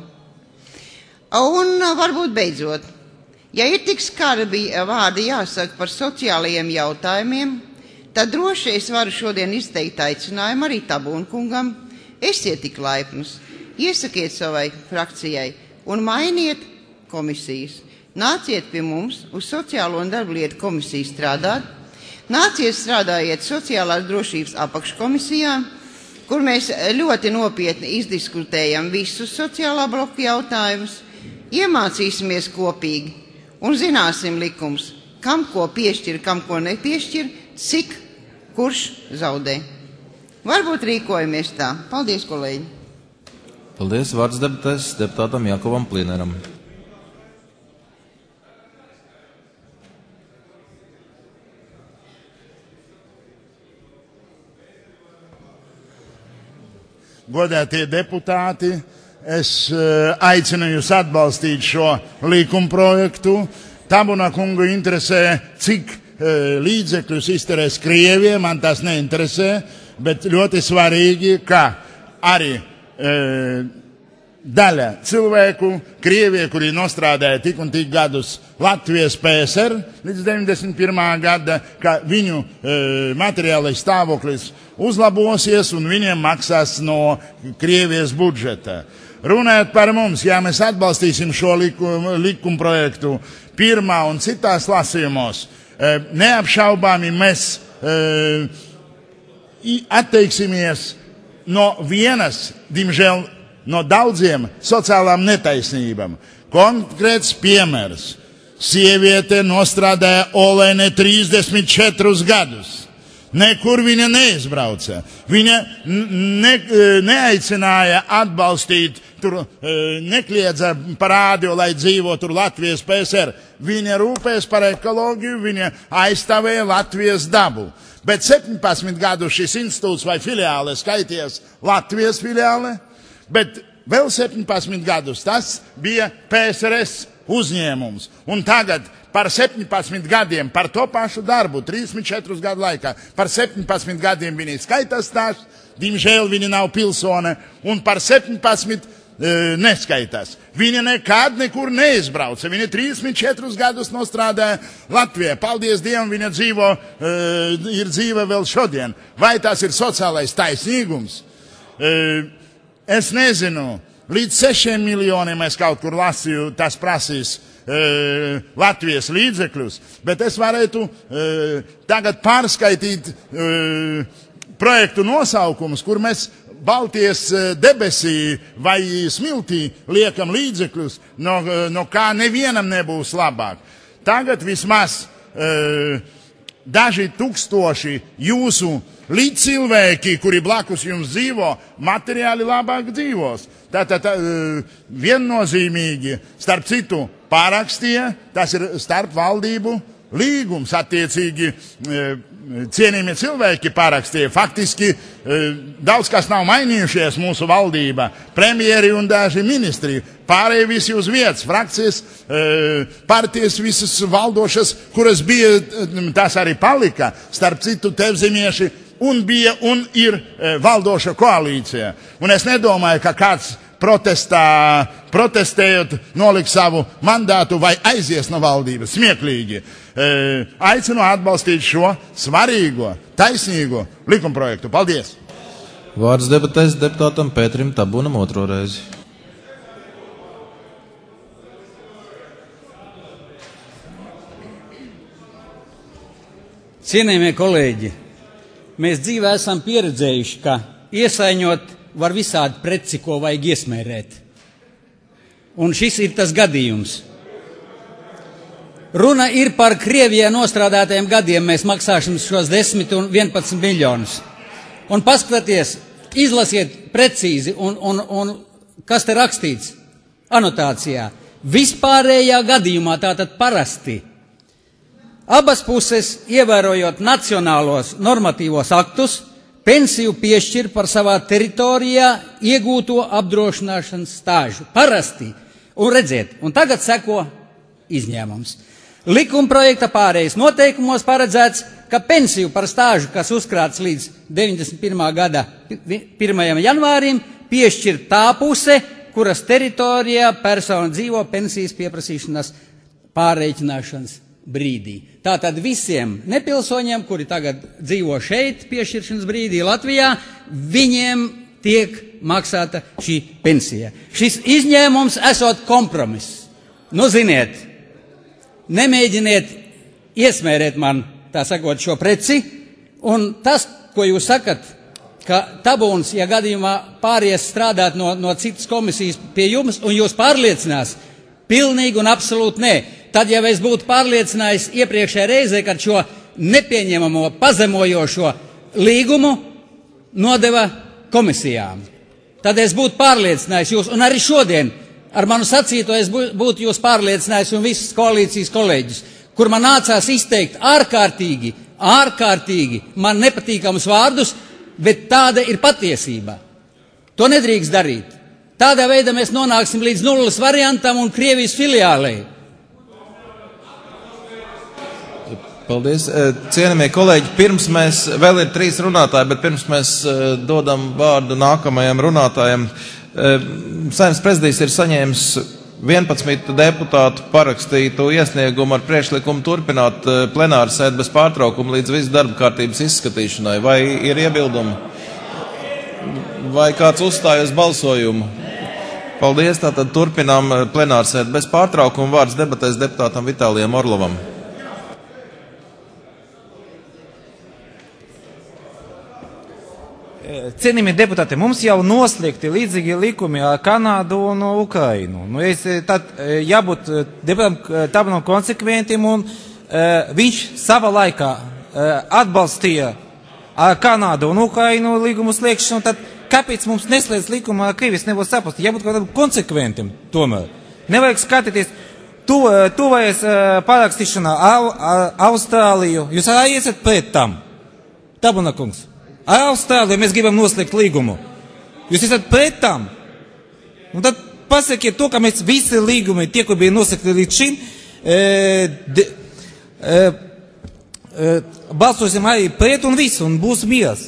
Un uh, varbūt beidzot, ja ir tik skarbi vārdi jāsaka par sociālajiem jautājumiem, tad droši es varu šodien izteikt aicinājumu arī Tabūnkungam. Esiet tik laipnus, iesakiet savai frakcijai un mainiet komisijas. Nāciet pie mums uz Sociālo un darblietu komisiju strādāt, nāciet strādājiet sociālās drošības apakškomisijā, kur mēs ļoti nopietni izdiskutējam visus sociālā bloka jautājumus, iemācīsimies kopīgi un zināsim likums, kam ko piešķir, kam ko nepiešķir, cik kurš zaudē. Varbūt rīkojamies tā. Paldies, kolēģi. Paldies. Vārds deputāts deputātam Jakovam Plīneram. Godātie deputāti, es uh, aicinu jūs atbalstīt šo likumprojektu. Tabuna kungu interesē, cik uh, līdzekļus izterēs Krievija, man tas neinteresē. Bet ļoti svarīgi, ka arī e, daļa cilvēku Krievijā, kuri nostrādāja tik un tik gadus Latvijas P S R līdz deviņdesmit pirmā gada, ka viņu e, materiālais stāvoklis uzlabosies un viņiem maksās no Krievijas budžeta. Runājot par mums, ja mēs atbalstīsim šo liku, likumprojektu pirmā un citās lasījumos, e, neapšaubāmi mēs e, atteiksimies no vienas, diemžēl no daudziem sociālām netaisnībām. Konkrēts piemērs. Sieviete nostrādāja Olēne trīsdesmit četrus gadus. Nekur viņa neizbrauca. Viņa ne, neaicināja atbalstīt, tur nekliedza par rādio, lai dzīvo tur Latvijas P S R. Viņa rūpēs par ekoloģiju, viņa aizstāvēja Latvijas dabu. Bet septiņpadsmit gadu šis institūts vai filiāle skaities Latvijas filiāle, bet vēl septiņpadsmit gadus tas bija P S R S uzņēmums. Un tagad par septiņpadsmit gadiem, par to pašu darbu, trīsdesmit četrus gadu laikā, par septiņpadsmit gadiem viņi skaitās tās, diemžēl viņi nav pilsone, un par septiņpadsmit e, neskaitās. Viņa nekad nekur neizbrauca. Viņa trīsdesmit četrus gadus nostrādāja Latvijā. Paldies Dievam, viņa dzīvo, e, ir dzīva vēl šodien. Vai tas ir sociālais taisnīgums? E, es nezinu. Līdz sešiem miljoniem es kaut kur lasīju, tas prasīs e, Latvijas līdzekļus, bet es varētu e, tagad pārskaitīt e, projektu nosaukumus, kur mēs Baltijas debesī vai smiltī liekam līdzekļus, no, no kā nevienam nebūs labāk. Tagad vismaz e, daži tūkstoši jūsu līdzcilvēki, kuri blakus jums dzīvo, materiāli labāk dzīvos. Tātad tā, viennozīmīgi, starp citu, pārakstīja, tas ir starp valdību līgums, attiecīgi cienījamie cilvēki pārakstīja. Faktiski daudz kas nav mainījušies mūsu valdībā, premjeri un daži ministri. Pārējie visi uz vietas, frakcijas, partijas visas valdošas, kuras bija, tas arī palika, starp citu tevzemieši, un bija un ir valdoša koalīcija. Un es nedomāju, ka kāds protestā, protestējot, noliks savu mandātu vai aizies no valdības. Smieklīgi. Aicinu atbalstīt šo svarīgo, taisnīgo likumprojektu. Paldies! Vārds debatēs deputātam Pēterim Tabunam otro reizi. Cienījamie kolēģi, mēs dzīvē esam pieredzējuši, ka iesaiņot var visādi preci, ko vajag iesmērēt. Un šis ir tas gadījums. Runa ir par Krievijā nostrādātajiem gadiem, mēs maksāsim šos desmit un vienpadsmit miljonus. Un paskaties, izlasiet precīzi, un, un, un kas te rakstīts anotācijā. Vispārējā gadījumā, tātad parasti, abas puses, ievērojot nacionālos normatīvos aktus, pensiju piešķir par savā teritorijā iegūto apdrošināšanas stāžu. Parasti. Un redziet, un tagad seko izņēmums. Likumprojekta pārējais noteikumos paredzēts, ka pensiju par stāžu, kas uzkrāts līdz deviņdesmit pirmā gada pirmajam janvārim, piešķir tā puse, kuras teritorijā persona dzīvo pensijas pieprasīšanas pārreikināšanas brīdī. Tātad visiem nepilsoņiem, kuri tagad dzīvo šeit piešķiršanas brīdī Latvijā, viņiem tiek maksāta šī pensija. Šis izņēmums esot kompromiss. Nu, ziniet, nemēģiniet iesmērēt man, tā sakot, šo preci, un tas, ko jūs sakat, ka Tabūns, ja gadījumā pāries strādāt no, no citas komisijas pie jums, un jūs pārliecinās, pilnīgi un absolūti nē. Tad, ja es būtu pārliecinājis iepriekšējā reizē, kad šo nepieņemamo, pazemojošo līgumu nodeva komisijām, tad es būtu pārliecinājis jūs, un arī šodien ar manu sacīto es būtu jūs pārliecinājis un visas koalīcijas kolēģis, kur man nācās izteikt ārkārtīgi, ārkārtīgi man nepatīkamus vārdus, bet tāda ir patiesība. To nedrīkst darīt. Tādā veidā mēs nonāksim līdz nulles variantam un Krievijas filiālei. Paldies. Cienījamie kolēģi, pirms mēs, vēl ir trīs runātāji, bet pirms mēs dodam vārdu nākamajam runātājam, Saeimas prezidijs ir saņēmis vienpadsmit deputātu parakstītu iesniegumu ar priekšlikumu turpināt plenāru sēdi bez pārtraukuma līdz visu darba kārtības izskatīšanai. Vai ir iebildumi? Vai kāds uzstāj uz balsojumu? Paldies, tātad turpinām plenāru sēdi bez pārtraukuma. Vārds debatēs deputātam Vitālijam Orlovam. Cienījamie deputāti, mums jau noslēgti līdzīgi likumi ar Kanādu un Ukrainu. Nu, es, tad jābūt deputātam Tabunam konsekventiem, un uh, viņš savā laikā uh, atbalstīja ar Kanādu un Ukrainu līgumu slēgšanu, tad kāpēc mums neslēdz likumu ar Krievijas nevar saprast? Jābūt kādam konsekventiem tomēr. Nevajag skatīties tu, tuvējas uh, parakstīšanā Au, uh, Austrāliju. Jūs arī esat pret tam, Tabuna kungs? Ar Austrāliju mēs gribam noslēgt līgumu. Jūs esat pret tam? Un tad pasakiet to, ka mēs visi līgumi, tie, ko bija noslēgti līdz šim, e, de, e, e, balsosim arī pret un visu, un būs miers.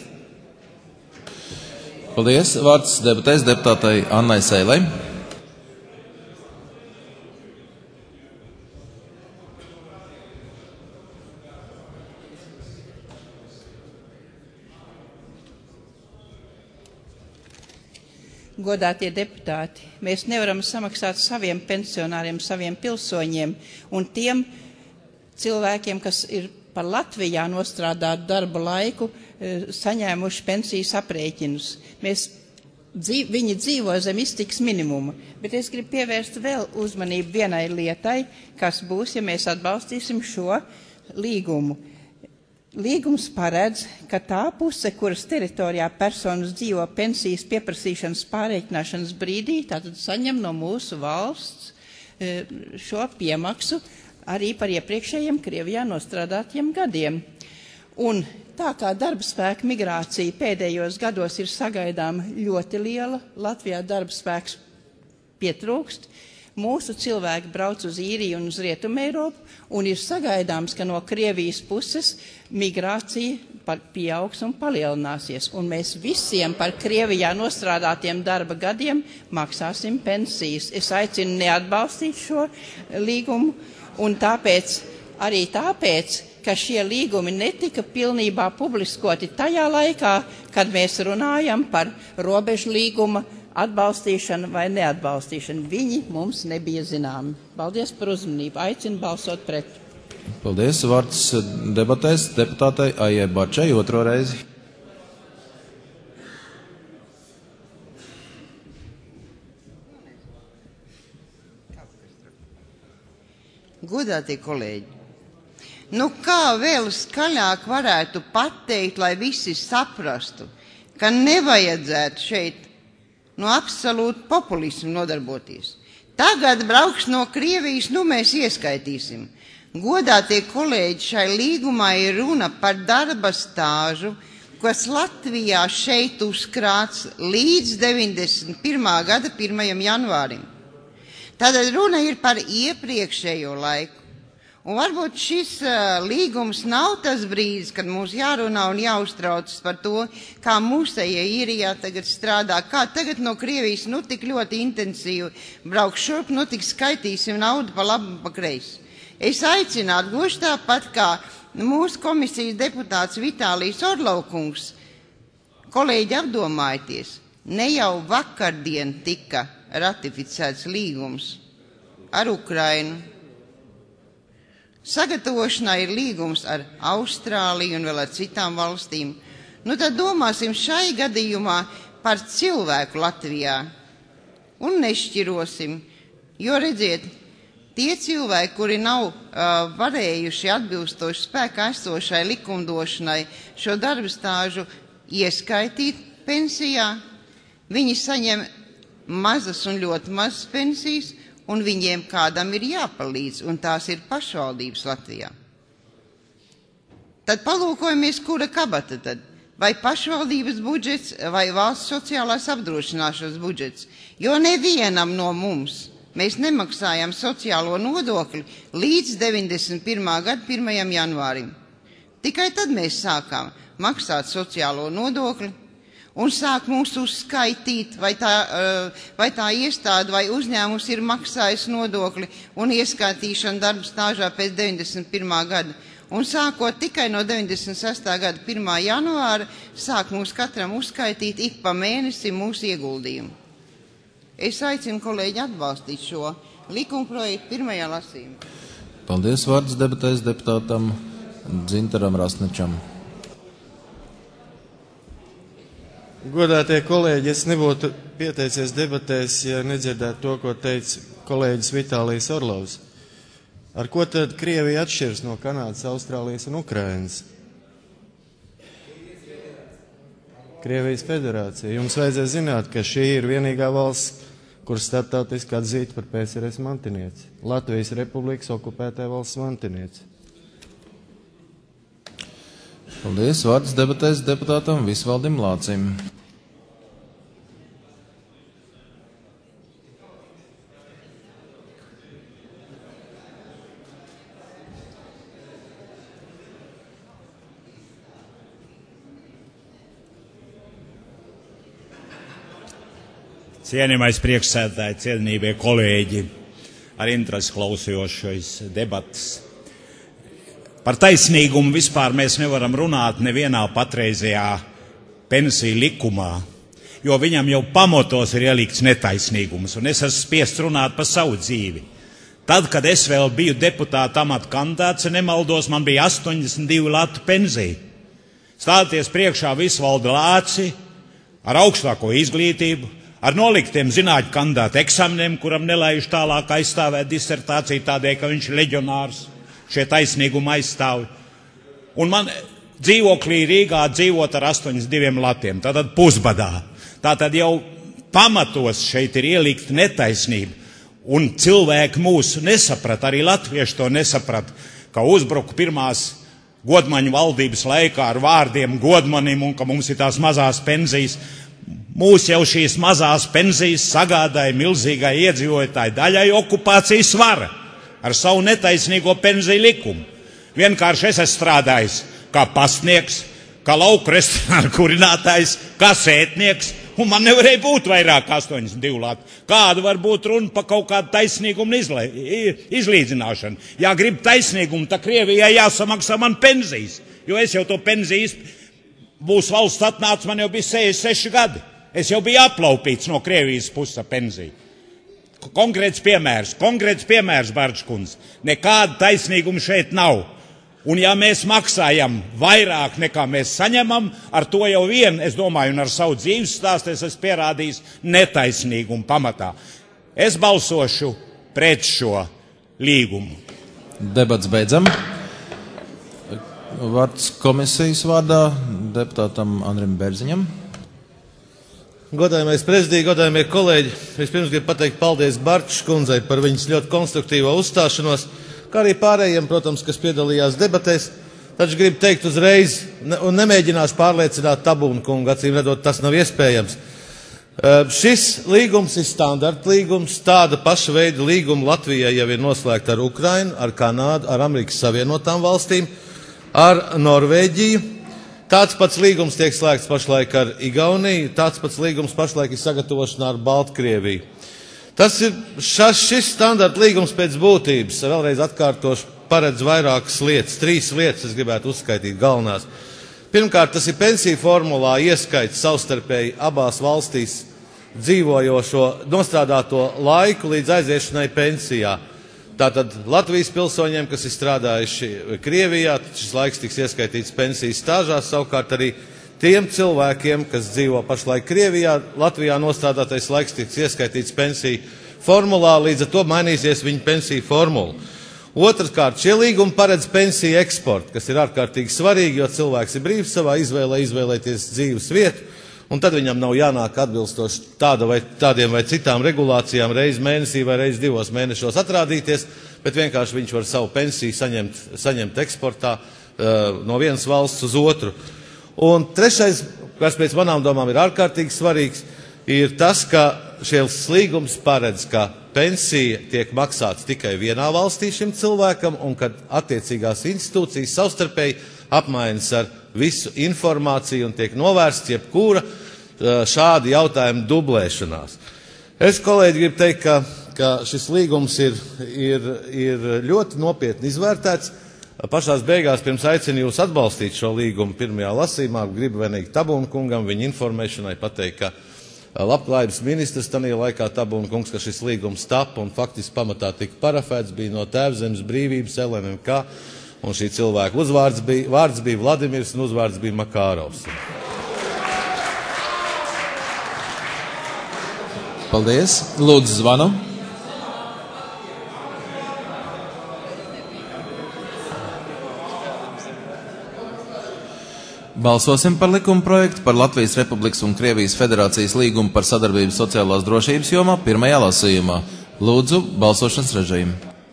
Paldies. Vārds debatēs deputātai Annai Seilei. Godātie deputāti, mēs nevaram samaksāt saviem pensionāriem, saviem pilsoņiem un tiem cilvēkiem, kas ir par Latvijā nostrādātu darba laiku, saņēmuši pensijas aprēķinus. Mēs, dzīv, viņi dzīvo zem iztikas minimuma, bet es gribu pievērst vēl uzmanību vienai lietai, kas būs, ja mēs atbalstīsim šo līgumu. Līgums paredz, ka tā puse, kuras teritorijā personas dzīvo pensijas pieprasīšanas pārreikināšanas brīdī, tātad saņem no mūsu valsts šo piemaksu arī par iepriekšējiem Krievijā nostrādātiem gadiem. Un tā kā darba spēka migrācija pēdējos gados ir sagaidām ļoti liela, Latvijā darba spēks pietrūkst, mūsu cilvēki brauc uz Īriju un uz Rietumu Eiropu, un ir sagaidāms, ka no Krievijas puses migrācija pieaugs un palielināsies, un mēs visiem par Krievijā nostrādātiem darba gadiem maksāsim pensijas. Es aicinu neatbalstīt šo līgumu, un tāpēc, arī tāpēc, ka šie līgumi netika pilnībā publiskoti tajā laikā, kad mēs runājam par robežu līguma atbalstīšanu vai neatbalstīšanu. Viņi mums nebija zināmi. Paldies par uzmanību. Aicinu balsot pret. Paldies. Vārds debatēs deputātai Aijai Bačai otro reizi. Godātie kolēģi, nu kā vēl skaļāk varētu pateikt, lai visi saprastu, ka nevajadzētu šeit no absolūti populismu nodarboties. Tagad brauks no Krievijas, nu mēs ieskaitīsim. Godātie kolēģi, šai līgumā ir runa par darba stāžu, kas Latvijā šeit uzkrāts līdz deviņdesmit pirmā gada pirmajam janvārim. Tātad runa ir par iepriekšējo laiku. Un varbūt šis uh, līgums nav tas brīdis, kad mums jārunā un jāuztraucas par to, kā mūsējie Īrijā tagad strādā, kā tagad no Krievijas nu tik ļoti intensīvi braukš šurp, nu tik skaitīsim naudu pa labu un pa kreisi. Es aicinātu gluži tāpat kā mūsu komisijas deputāts Vitālijs Orlovkungs, kolēģi apdomājieties, ne jau vakardien tika ratificēts līgums ar Ukrainu. Sagatavošanā ir līgums ar Austrāliju un vēl ar citām valstīm. Nu tad domāsim šai gadījumā par cilvēku Latvijā un nešķirosim, jo redziet, tie cilvēki, kuri nav uh, varējuši atbilstoši spēkā esošai likumdošanai šo darba stāžu ieskaitīt pensijā, viņi saņem mazas un ļoti mazas pensijas, un viņiem kādam ir jāpalīdz, un tās ir pašvaldības Latvijā. Tad palūkojamies, kura kabata tad? Vai pašvaldības budžets, vai valsts sociālās apdrošināšanas budžets? Jo nevienam no mums mēs nemaksājam sociālo nodokli līdz deviņdesmit pirmā gada pirmajam janvārim. Tikai tad mēs sākām maksāt sociālo nodokli, un sāk mūs uzskaitīt, vai tā, vai tā iestāde vai uzņēmums ir maksājis nodokli un ieskaitīšanu darba stāžā pēc deviņdesmit pirmā gada. Un sākot tikai no deviņdesmit sestā gada pirmā janvāra, sāk mūs katram uzskaitīt ik pa mēnesi mūsu ieguldījumu. Es aicinu kolēģi atbalstīt šo likumprojektu pirmajā lasījumā. Paldies. Vārds debatēs deputātam Dzintaram Rasnečam. Godātie kolēģi, es nebūtu pieteicies debatēs, ja nedzirdētu to, ko teica kolēģis Vitālijs Orlovs. Ar ko tad Krievija atšķiras no Kanādas, Austrālijas un Ukrainas? Krievijas federācija. Jums vajadzēja zināt, ka šī ir vienīgā valsts, kur starptautiski atzīta par P S R S mantinieci. Latvijas Republikas okupētā valsts mantinieci. Paldies. Vārds debatēs deputātam Visvaldim Lācim. Cienījamais priekšsēdētāji, cienījamie kolēģi, ar interesi klausījošais debatas. Par taisnīgumu vispār mēs nevaram runāt nevienā patreizajā pensiju likumā, jo viņam jau pamatos ir ielikts netaisnīgums, un es esmu spiests runāt par savu dzīvi. Tad, kad es vēl biju deputāta amata kandidāts, nemaldos, man bija astoņdesmit divi latu pensija. Stāties priekšā Visvaldu Lāci ar augstāko izglītību, ar noliktiem zinātņu kandidātu eksāmeniem, kuram nelaiž tālāk aizstāvēt disertāciju tādēļ, ka viņš ir leģionārs, šie taisnīguma aizstāvi. Un man dzīvoklī Rīgā dzīvot ar astoņdesmit diviem latiem, tātad pusbadā. Tātad jau pamatos šeit ir ielikt netaisnība, un cilvēki mūsu nesaprat, arī latvieši to nesaprat, ka uzbruku pirmās Godmaņu valdības laikā ar vārdiem Godmanim un ka mums ir tās mazās pensijas. Mūs jau šīs mazās pensijas sagādāja milzīgai iedzīvotāju daļai okupācijas vara ar savu netaisnīgo pensiju likumu. Vienkārši es esmu strādājis kā pastnieks, kā lauku restorānu kurinātājs, kā sētnieks, un man nevarēja būt vairāk astoņdesmit divi lati. Kāda var būt runa pa kaut kādu taisnīgumu izlīdzināšanu? Ja grib taisnīgumu, tad Krievijai jāsamaksā man pensijas, jo es jau to pensijas, būs valsts atnāca, man jau bija sešdesmit seši gadi. Es jau biju aplaupīts no Krievijas puses pensiju. Konkrēts piemērs, konkrēts piemērs, Barčkundze. Nekāda taisnīguma šeit nav. Un ja mēs maksājam vairāk nekā mēs saņemam, ar to jau vien, es domāju, un ar savu dzīves stāstu es esmu pierādījis netaisnīgumu pamatā. Es balsošu pret šo līgumu. Debats beidzam. Vārds komisijas vārdā deputātam Andrim Bērziņam. Godājamais prezidija, godājamie kolēģi, vispirms gribu pateikt paldies Barčs kundzei par viņas ļoti konstruktīvo uzstāšanos, kā arī pārējiem, protams, kas piedalījās debatēs, taču gribu teikt uzreiz, ne, un nemēģinās pārliecināt Tabūnu kungu, acīm redzot, tas nav iespējams. Uh, šis līgums ir standarta līgums, tāda paša veida līguma Latvijai jau ir noslēgta ar Ukrainu, ar Kanādu, ar Amerikas Savienotām valstīm, ar Norvēģiju. Tāds pats līgums tiek slēgts pašlaik ar Igauniju, tāds pats līgums pašlaik ir sagatavošanā ar Baltkrieviju. Tas ir šas, šis standarta līgums pēc būtības, vēlreiz atkārtošu, paredz vairākas lietas, trīs lietas es gribētu uzskaitīt galvenās. Pirmkārt, tas ir pensiju formulā ieskaits savstarpēji abās valstīs dzīvojošo nostrādāto laiku līdz aiziešanai pensijā. Tātad Latvijas pilsoņiem, kas ir strādājuši Krievijā, šis laiks tiks ieskaitīts pensijas stāžās, savukārt arī tiem cilvēkiem, kas dzīvo pašlaik Krievijā, Latvijā nostrādātais laiks tiks ieskaitīts pensiju formulā, līdz ar to mainīsies viņa pensiju formula. Otrkārt, šie līgumi paredz pensiju eksportu, kas ir ārkārtīgi svarīgi, jo cilvēks ir brīvs savā izvēlē izvēlēties dzīves vietu, un tad viņam nav jānāk atbilstoši tāda vai, tādiem vai citām regulācijām reiz mēnesī vai reiz divos mēnešos atrādīties, bet vienkārši viņš var savu pensiju saņemt, saņemt eksportā uh, no vienas valsts uz otru. Un trešais, kas pēc manām domām ir ārkārtīgi svarīgs, ir tas, ka šis līgums paredz, ka pensija tiek maksāts tikai vienā valstī šim cilvēkam, un kad attiecīgās institūcijas savstarpēji apmaiņas ar visu informāciju un tiek novērsts jebkura šādi jautājumu dublēšanās. Es, kolēģi, gribu teikt, ka, ka šis līgums ir, ir, ir ļoti nopietni izvērtēts. Pašās beigās, pirms aicinu jūs atbalstīt šo līgumu pirmajā lasījumā, gribu vienīgi Tabūnu kungam viņa informēšanai pateikt, ka labklājības ministrs tajā laikā Tabūnu kungs, ka šis līgums tapa un faktiski pamatā tika parafēts, bija no Tēvzemes brīvības L M N K, un šī cilvēka uzvārds bija, vārds bija Vladimirs un uzvārds bija Makārovs. Paldies. Lūdzu, zvanu. Balsosim par likuma projektu par Latvijas Republikas un Krievijas Federācijas līgumu par sadarbību sociālās drošības jomā pirmajā lasījumā. Lūdzu, balsošanas režīmu.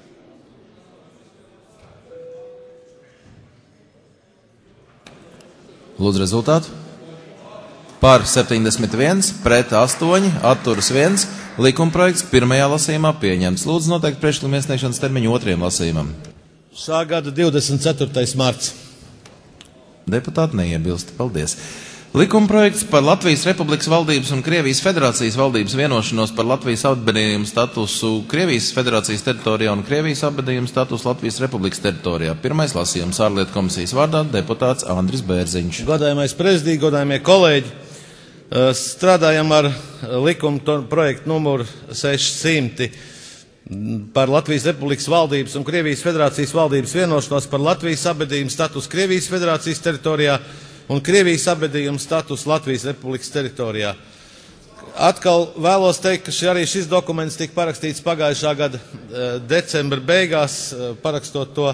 Lūdzu rezultātu. Par septiņdesmit viens, pret astoņi, atturas viens, likumprojekts pirmajā lasījumā pieņemts. Lūdzu noteikt priekšlikuma iesniegšanas termiņu otrajam lasījumam. Šā gada divdesmit ceturtais marts. Deputāti neiebilst. Paldies. Likumprojekts par Latvijas Republikas valdības un Krievijas Federācijas valdības vienošanos par Latvijas apbedījumu statusu Krievijas Federācijas teritorijā un Krievijas apbedījumu statusu Latvijas Republikas teritorijā. Pirmais lasījums ārlietu komisijas vārdā deputāts Andris Bērziņš. Godājamais prezidija, godājamie kolēģi, strādājam ar likuma projektu numuru sešsimt par Latvijas Republikas valdības un Krievijas Federācijas valdības vienošanos par Latvijas apbedījumu statusu Krievijas Federācijas teritorijā un Krievijas apbedījumu statusu Latvijas Republikas teritorijā. Atkal vēlos teikt, ka ši, arī šis dokuments tika parakstīts pagājušā gada decembra beigās, parakstot to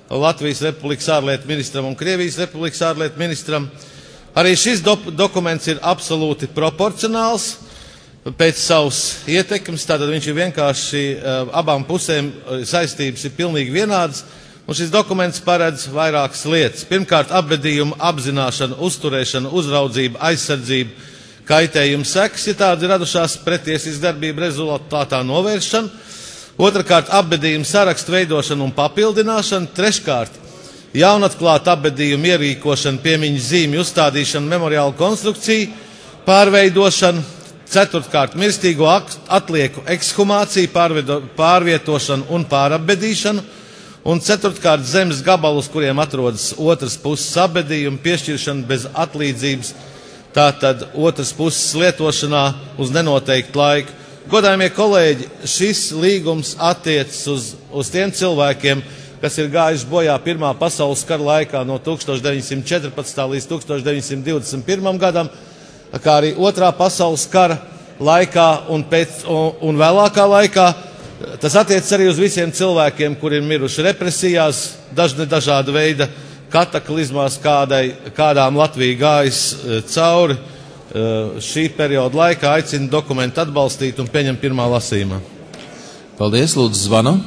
Latvijas Republikas ārlietu ministram un Krievijas Republikas ārlietu ministram. Arī šis do dokuments ir absolūti proporcionāls pēc savas ietekmes, tātad viņš ir vienkārši abām pusēm saistības ir pilnīgi vienādas, un šis dokuments paredz vairākas lietas. Pirmkārt, apbedījumu apzināšana, uzturēšana, uzraudzība, aizsardzība, kaitējuma sekas, ja tādi radušās pretiesiskas darbība rezultātā novēršana. Otrakārt, apbedījumu sarakstu veidošana un papildināšana. Treškārt, jaunatklāta apbedījumu ierīkošana, piemiņas zīmju uzstādīšana, memoriālu konstrukciju pārveidošana. Ceturtkārt, mirstīgo atlieku ekshumāciju, pārvietošanu un pārapbedīšanu. Un ceturtkārt, zemes gabalu, uz kuriem atrodas otras puses apbedījuma, piešķiršana bez atlīdzības, tātad otras puses lietošanā uz nenoteiktu laiku. Godājamie kolēģi, šis līgums attiecas uz, uz tiem cilvēkiem, kas ir gājuši bojā Pirmā pasaules kara laikā no tūkstoš deviņsimt četrpadsmitā līdz tūkstoš deviņsimt divdesmit pirmajam gadam, kā arī Otrā pasaules kara laikā un, pēc, un, un vēlākā laikā. Tas attiecas arī uz visiem cilvēkiem, kuri ir miruši represijās, dažne dažāda veida kataklizmās, kādai, kādām Latvija gājis cauri šī perioda laikā. Aicinu dokumentu atbalstīt un pieņemt pirmā lasījumā. Paldies, lūdzu, zvanu.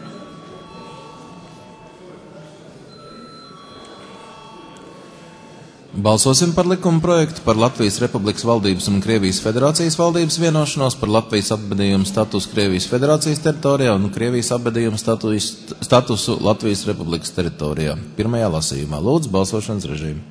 Balsosim par likuma projektu par Latvijas Republikas valdības un Krievijas Federācijas valdības vienošanos par Latvijas apbedījumu statusu Krievijas Federācijas teritorijā un Krievijas apbedījumu statusu Latvijas Republikas teritorijā. Pirmajā lasījumā. Lūdzu, balsošanas režīmu.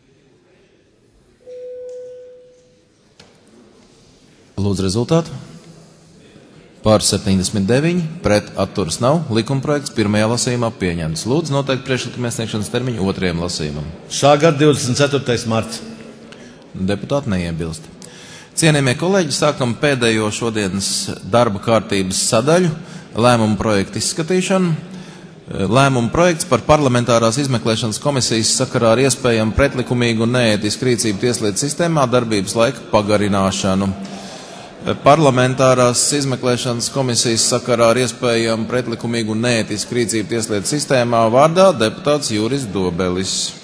Lūdzu, rezultātu. Pār septiņdesmit deviņi, pret atturas nav. Likuma projekts pirmajā lasījumā pieņemts. Lūdzu, noteikti priekšlikuma iesniegšanas termiņu otrajam lasījumam. Šā gada divdesmit ceturtais marts. Deputāti neiebilst. Cienījamie kolēģi, sākam pēdējo šodienas darba kārtības sadaļu - lēmumu projektu izskatīšanu. Lēmumu projekts par parlamentārās izmeklēšanas komisijas sakarā ar iespējamu pretlikumīgu un neētisku rīcību tieslietu sistēmā darbības laika pagarināšanu. Parlamentārās izmeklēšanas komisijas sakarā ar iespējamu pretlikumīgu un neētisku rīcību tieslietu sistēmā vārdā deputāts Juris Dobelis.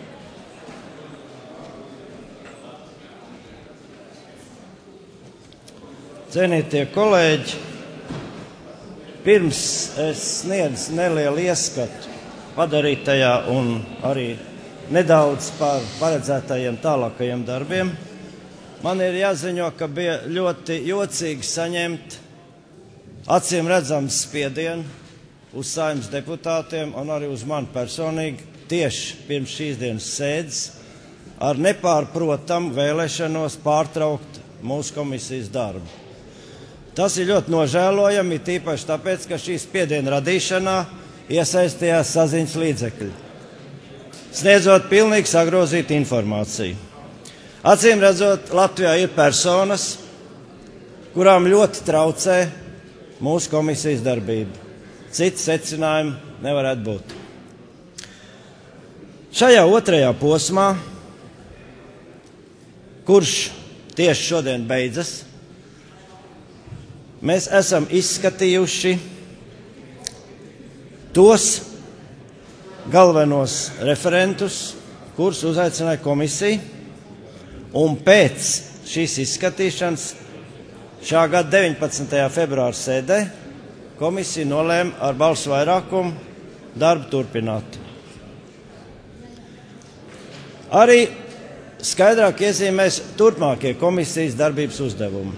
Cienītie kolēģi, pirms es sniedzu nelielu ieskatu padarītajā un arī nedaudz par paredzētajiem tālākajiem darbiem, man ir jāziņo, ka bija ļoti jocīgi saņemt acīm redzams spiedienu uz Saeimas deputātiem un arī uz mani personīgi tieši pirms šīs dienas sēdes ar nepārprotamu vēlēšanos pārtraukt mūsu komisijas darbu. Tas ir ļoti nožēlojami, tīpaši tāpēc, ka šī spiediena radīšanā iesaistījās saziņas līdzekļi, sniedzot pilnīgi sagrozītu informāciju. Acīm redzot, Latvijā ir personas, kurām ļoti traucē mūsu komisijas darbība. Citu secinājumu nevarētu būt. Šajā otrajā posmā, kurš tieši šodien beidzas, mēs esam izskatījuši tos galvenos referentus, kurus uzaicināja komisija. Un pēc šīs izskatīšanas šā gada deviņpadsmitajā februāra sēdē komisija nolēma ar balsu vairākumu darbu turpināt. Arī skaidrāk iezīmēs turpmākie komisijas darbības uzdevumi.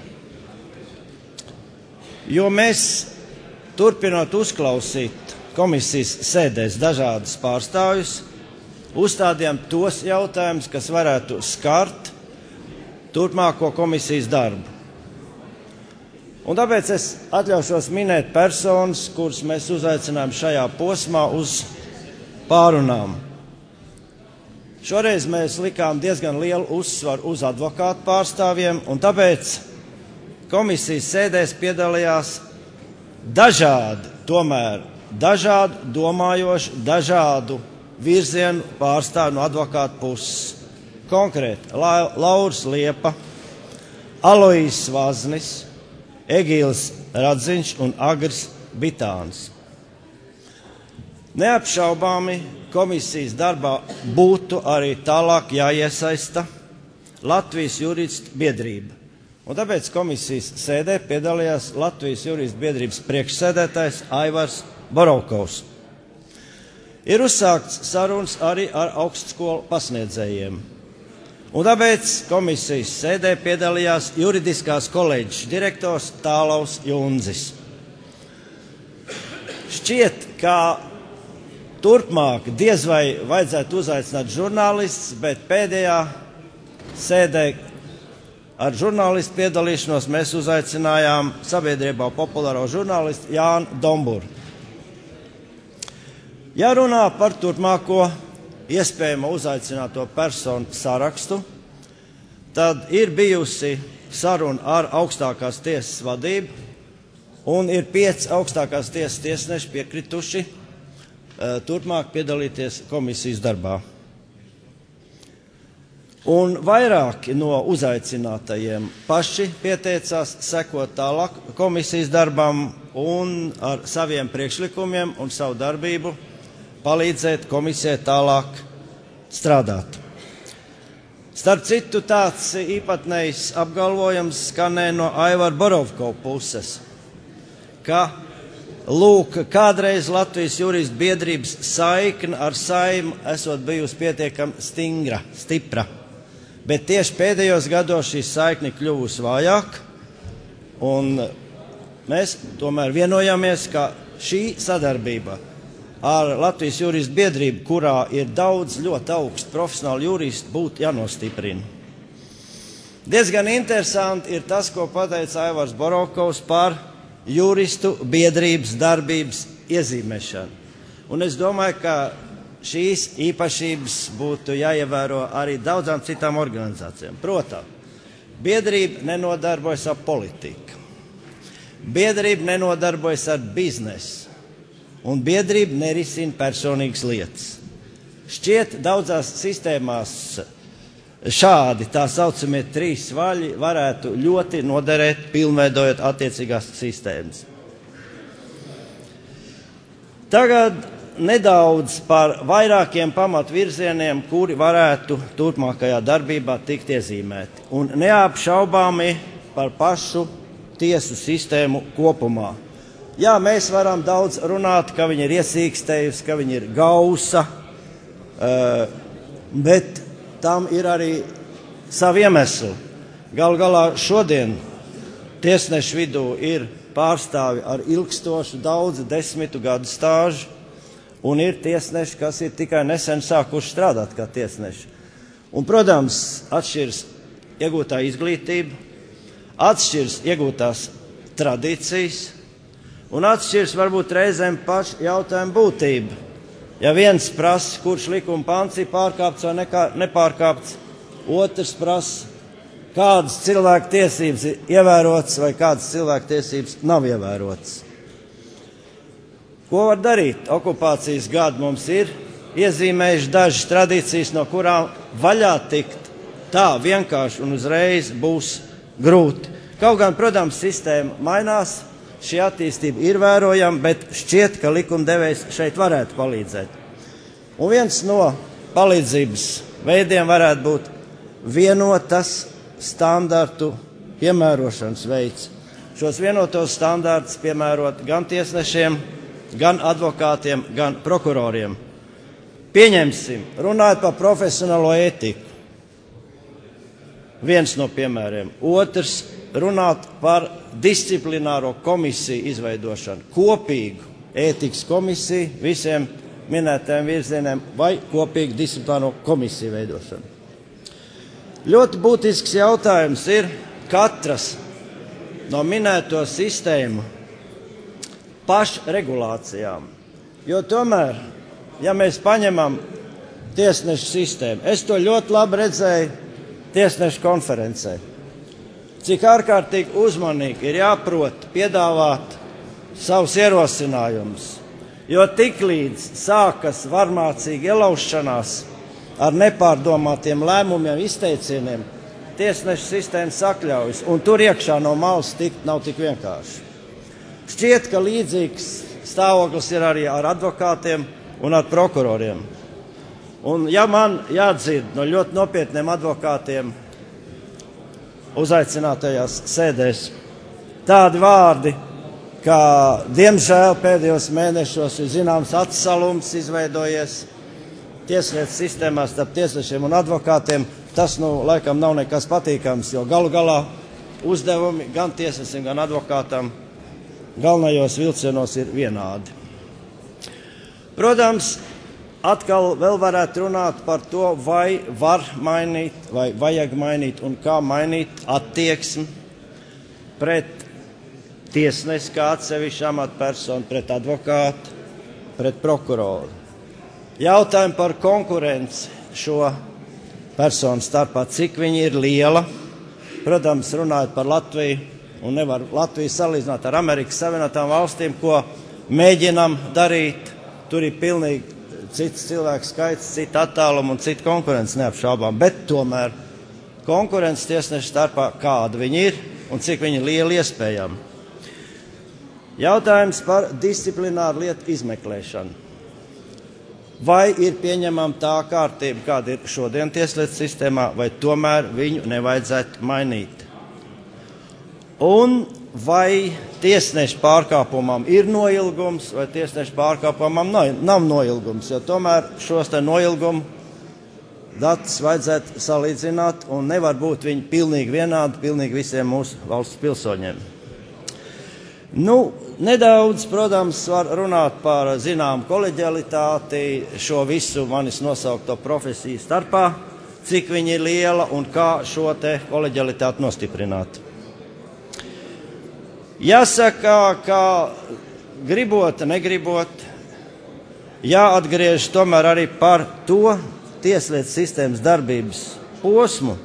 Jo mēs, turpinot uzklausīt komisijas sēdēs dažādus pārstāvjus, uzstādījām tos jautājumus, kas varētu skart turpmāko komisijas darbu. Un tāpēc es atļaušos minēt personas, kuras mēs uzaicinājām šajā posmā uz pārunām. Šoreiz mēs likām diezgan lielu uzsvaru uz advokātu pārstāvjiem, un tāpēc komisijas sēdēs piedalījās dažādi, tomēr dažādu domājoši, dažādu virzienu pārstāvju no advokātu puses. Konkrēti, La Lauris Liepa, Aloijs Vaznis, Egīls Radziņš un Agris Bitāns. Neapšaubāmi komisijas darbā būtu arī tālāk jāiesaista Latvijas juristu biedrība. Un tāpēc komisijas sēdē piedalījās Latvijas juristu biedrības priekšsēdētājs Aivars Borovkovs. Ir uzsākts sarunas arī ar augstskolu pasniedzējiem. Un tāpēc komisijas sēdē piedalījās juridiskās koledžas direktors Tālaus Junzis. Šķiet, ka turpmāk diez vai vajadzētu uzaicināt žurnālistus, bet pēdējā sēdē ar žurnālistu piedalīšanos mēs uzaicinājām sabiedrībā populāro žurnālistu Jānu Domburu. Ja runā par turpmāko iespējamo uzaicināto personu sarakstu, tad ir bijusi saruna ar augstākās tiesas vadību, un ir pieci augstākās tiesas tiesneši piekrituši uh, turpmāk piedalīties komisijas darbā. Un vairāki no uzaicinātajiem paši pieteicās sekot tālāk komisijas darbam un ar saviem priekšlikumiem un savu darbību palīdzēt komisijai tālāk strādāt. Starp citu, tāds īpatnējs apgalvojums skanēja no Aivara Borovkova puses, ka, lūk, kādreiz Latvijas juristu biedrības saikne ar Saimu esot bijusi pietiekami stingra, stipra, bet tieši pēdējos gados šī saikne kļuvusi vājāk, un mēs tomēr vienojāmies, ka šī sadarbība ar Latvijas juristu biedrību, kurā ir daudz ļoti augstu profesionālu juristu, būtu jānostiprina. Diezgan interesanti ir tas, ko pateica Aivars Borovkovs par juristu biedrības darbības iezīmēšanu. Un es domāju, ka šīs īpašības būtu jāievēro arī daudzām citām organizācijām. Protams, biedrība nenodarbojas ar politiku, biedrība nenodarbojas ar biznesu, un biedrība nerisina personīgas lietas. Šķiet, daudzās sistēmās šādi tā saucamie trīs vaļi varētu ļoti noderēt, pilnveidojot attiecīgās sistēmas. Tagad nedaudz par vairākiem pamatvirzieniem, kuri varētu turpmākajā darbībā tikt iezīmēti, un neapšaubāmi par pašu tiesu sistēmu kopumā. Jā, mēs varam daudz runāt, ka viņi ir iesīkstējusi, ka viņi ir gausa, bet tam ir arī savi iemesli. Galu galā šodien tiesnešu vidū ir pārstāvi ar ilgstošu daudzu desmitu gadu stāžu, un ir tiesneši, kas ir tikai nesen sākuši strādāt kā tiesneši. Un, protams, atšķiras iegūtā izglītība, atšķiras iegūtās tradīcijas, un atšķirs varbūt reizēm pašu jautājumu būtību. Ja viens prasa, kurš likuma pants ir pārkāpts vai nekā, nepārkāpts, otrs prasa, kādas cilvēku tiesības ir ievērotas vai kādas cilvēku tiesības nav ievērotas. Ko var darīt? Okupācijas gadi mums ir iezīmējuši dažas tradīcijas, no kurām vaļā tikt tā vienkārši un uzreiz būs grūti. Kaut gan, protams, sistēma mainās, šī attīstība ir vērojama, bet šķiet, ka likumdevējs šeit varētu palīdzēt. Un viens no palīdzības veidiem varētu būt vienotas standartu piemērošanas veids. Šos vienotos standartus piemērot gan tiesnešiem, gan advokātiem, gan prokuroriem. Pieņemsim, runājot par profesionālo ētiku. Viens no piemēriem. Otrs, runāt par disciplināro komisiju izveidošanu, kopīgu ētikas komisiju visiem minētajiem virzieniem vai kopīgu disciplināro komisiju veidošanu. Ļoti būtisks jautājums ir katras no minēto sistēmu pašregulācijām. Jo tomēr, ja mēs paņemam tiesnešu sistēmu, es to ļoti labi redzēju tiesnešu konferencē, cik ārkārtīgi uzmanīgi ir jāprot piedāvāt savus ierosinājumus, jo tiklīdz sākas varmācīga ielaušanās ar nepārdomātiem lēmumiem, izteicieniem, tiesnešu sistēma sakļaujas, un tur iekšā no malas tikt nav tik vienkārši. Šķiet, ka līdzīgs stāvoklis ir arī ar advokātiem, un ar prokuroriem. Un ja man jādzird no ļoti nopietniem advokātiem uzaicinātajās sēdēs tādi vārdi, ka diemžēl pēdējos mēnešos ir zināms atsalums izveidojies tieslietu sistēmā starp tiesnešiem un advokātiem, tas nu laikam nav nekas patīkams, jo galu galā uzdevumi gan tiesnesim, gan advokātam galvenajos vilcienos ir vienādi. Protams, atkal vēl varētu runāt par to, vai var mainīt, vai vajag mainīt un kā mainīt attieksmi pret tiesnesi kā atsevišķu amatpersonu, pret advokātu, pret prokuroru. Jautājumi par konkurenci šo personu starpā, cik viņi ir liela. Protams, runājot par Latviju, un nevar Latviju salīdzināt ar Amerikas Savienotām valstīm, ko mēģinam darīt. Tur ir pilnīgi cits cilvēku skaits, cita attāluma un cita konkurence neapšaubām, bet tomēr konkurence tiesnešu starpā kāda viņi ir un cik viņi lieli iespējami. Jautājums par disciplināru lietu izmeklēšanu. Vai ir pieņemama tā kārtība, kāda ir šodien tieslietu sistēmā, vai tomēr viņu nevajadzētu mainīt? Un vai tiesneša pārkāpumam ir noilgums, vai tiesneša pārkāpumam nav, nav noilgums, jo tomēr šos te noilgumu datus vajadzētu salīdzināt un nevar būt viņi pilnīgi vienādi pilnīgi visiem mūsu valsts pilsoņiem. Nu, nedaudz, protams, var runāt par zinām koleģialitāti, šo visu manis nosaukto profesiju starpā, cik viņi ir liela un kā šo te koleģialitāti nostiprināt. Jāsaka, ka gribot, negribot, jāatgriež tomēr arī par to tieslietu sistēmas darbības posmu,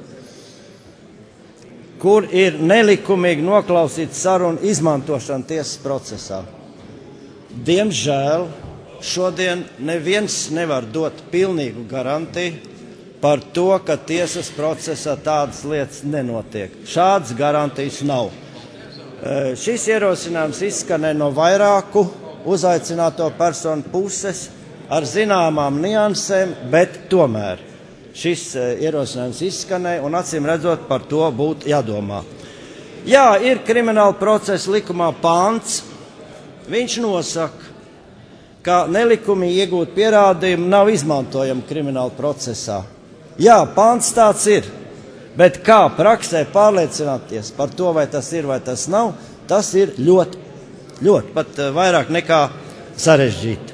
kur ir nelikumīgi noklausīt sarunu izmantošana tiesas procesā. Diemžēl šodien neviens nevar dot pilnīgu garantiju par to, ka tiesas procesā tādas lietas nenotiek. Šādas garantijas nav. Šis ierosinājums izskanē no vairāku uzaicināto personu puses ar zināmām niansēm, bet tomēr šis ierosinājums izskanēja un acīm redzot par to būtu jādomā. Jā, ir krimināla procesa likumā pants, viņš nosaka, ka nelikumīgi iegūt pierādījumu nav izmantojami krimināla procesā. Jā, pants tāds ir. Bet kā praksē pārliecināties par to, vai tas ir vai tas nav, tas ir ļoti, ļoti pat vairāk nekā sarežģīti.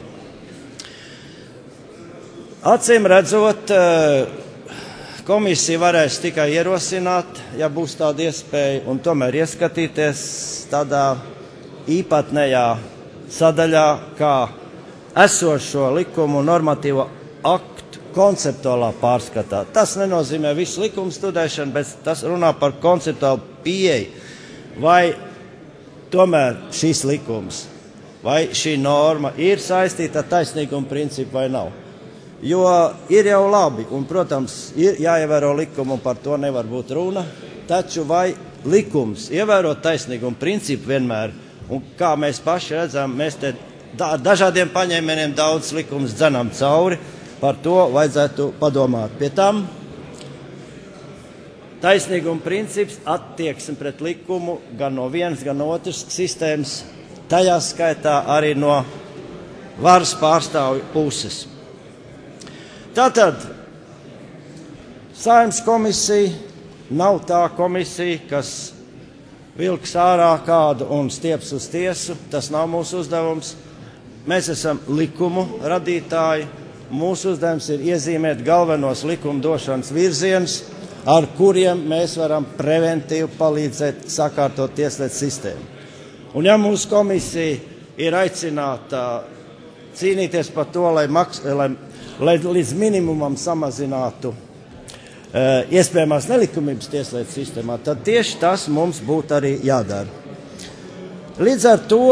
Acīm redzot, komisija varēs tikai ierosināt, ja būs tāda iespēja, un tomēr ieskatīties tādā īpatnējā sadaļā, kā esošo likumu normatīvo aktu konceptuālā pārskatā. Tas nenozīmē visu likumu studēšanu, bet tas runā par konceptuālu pieeju. Vai tomēr šis likums, vai šī norma ir saistīta ar taisnīgumu principu vai nav? Jo ir jau labi, un, protams, ir jāievēro likumu, un par to nevar būt runa, taču vai likums ievēro taisnīgumu principu vienmēr, un kā mēs paši redzam, mēs te ar dažādiem paņēmieniem daudz likumus dzenam cauri, par to vajadzētu padomāt. Pie tam taisnīguma princips attieksme pret likumu gan no vienas, gan no otras sistēmas, tajā skaitā arī no varas pārstāvju puses. Tātad Saeimas komisija nav tā komisija, kas vilks ārā kādu un stieps uz tiesu. Tas nav mūsu uzdevums. Mēs esam likumu radītāji. Mūsu uzdevums ir iezīmēt galvenos likumdošanas virzienus, ar kuriem mēs varam preventīvi palīdzēt sakārtot tieslietu sistēmu. Un ja mūsu komisija ir aicināta cīnīties par to, lai, maks, lai, lai līdz minimumam samazinātu uh, iespējamās nelikumības tieslietu sistēmā, tad tieši tas mums būtu arī jādara. Līdz ar to,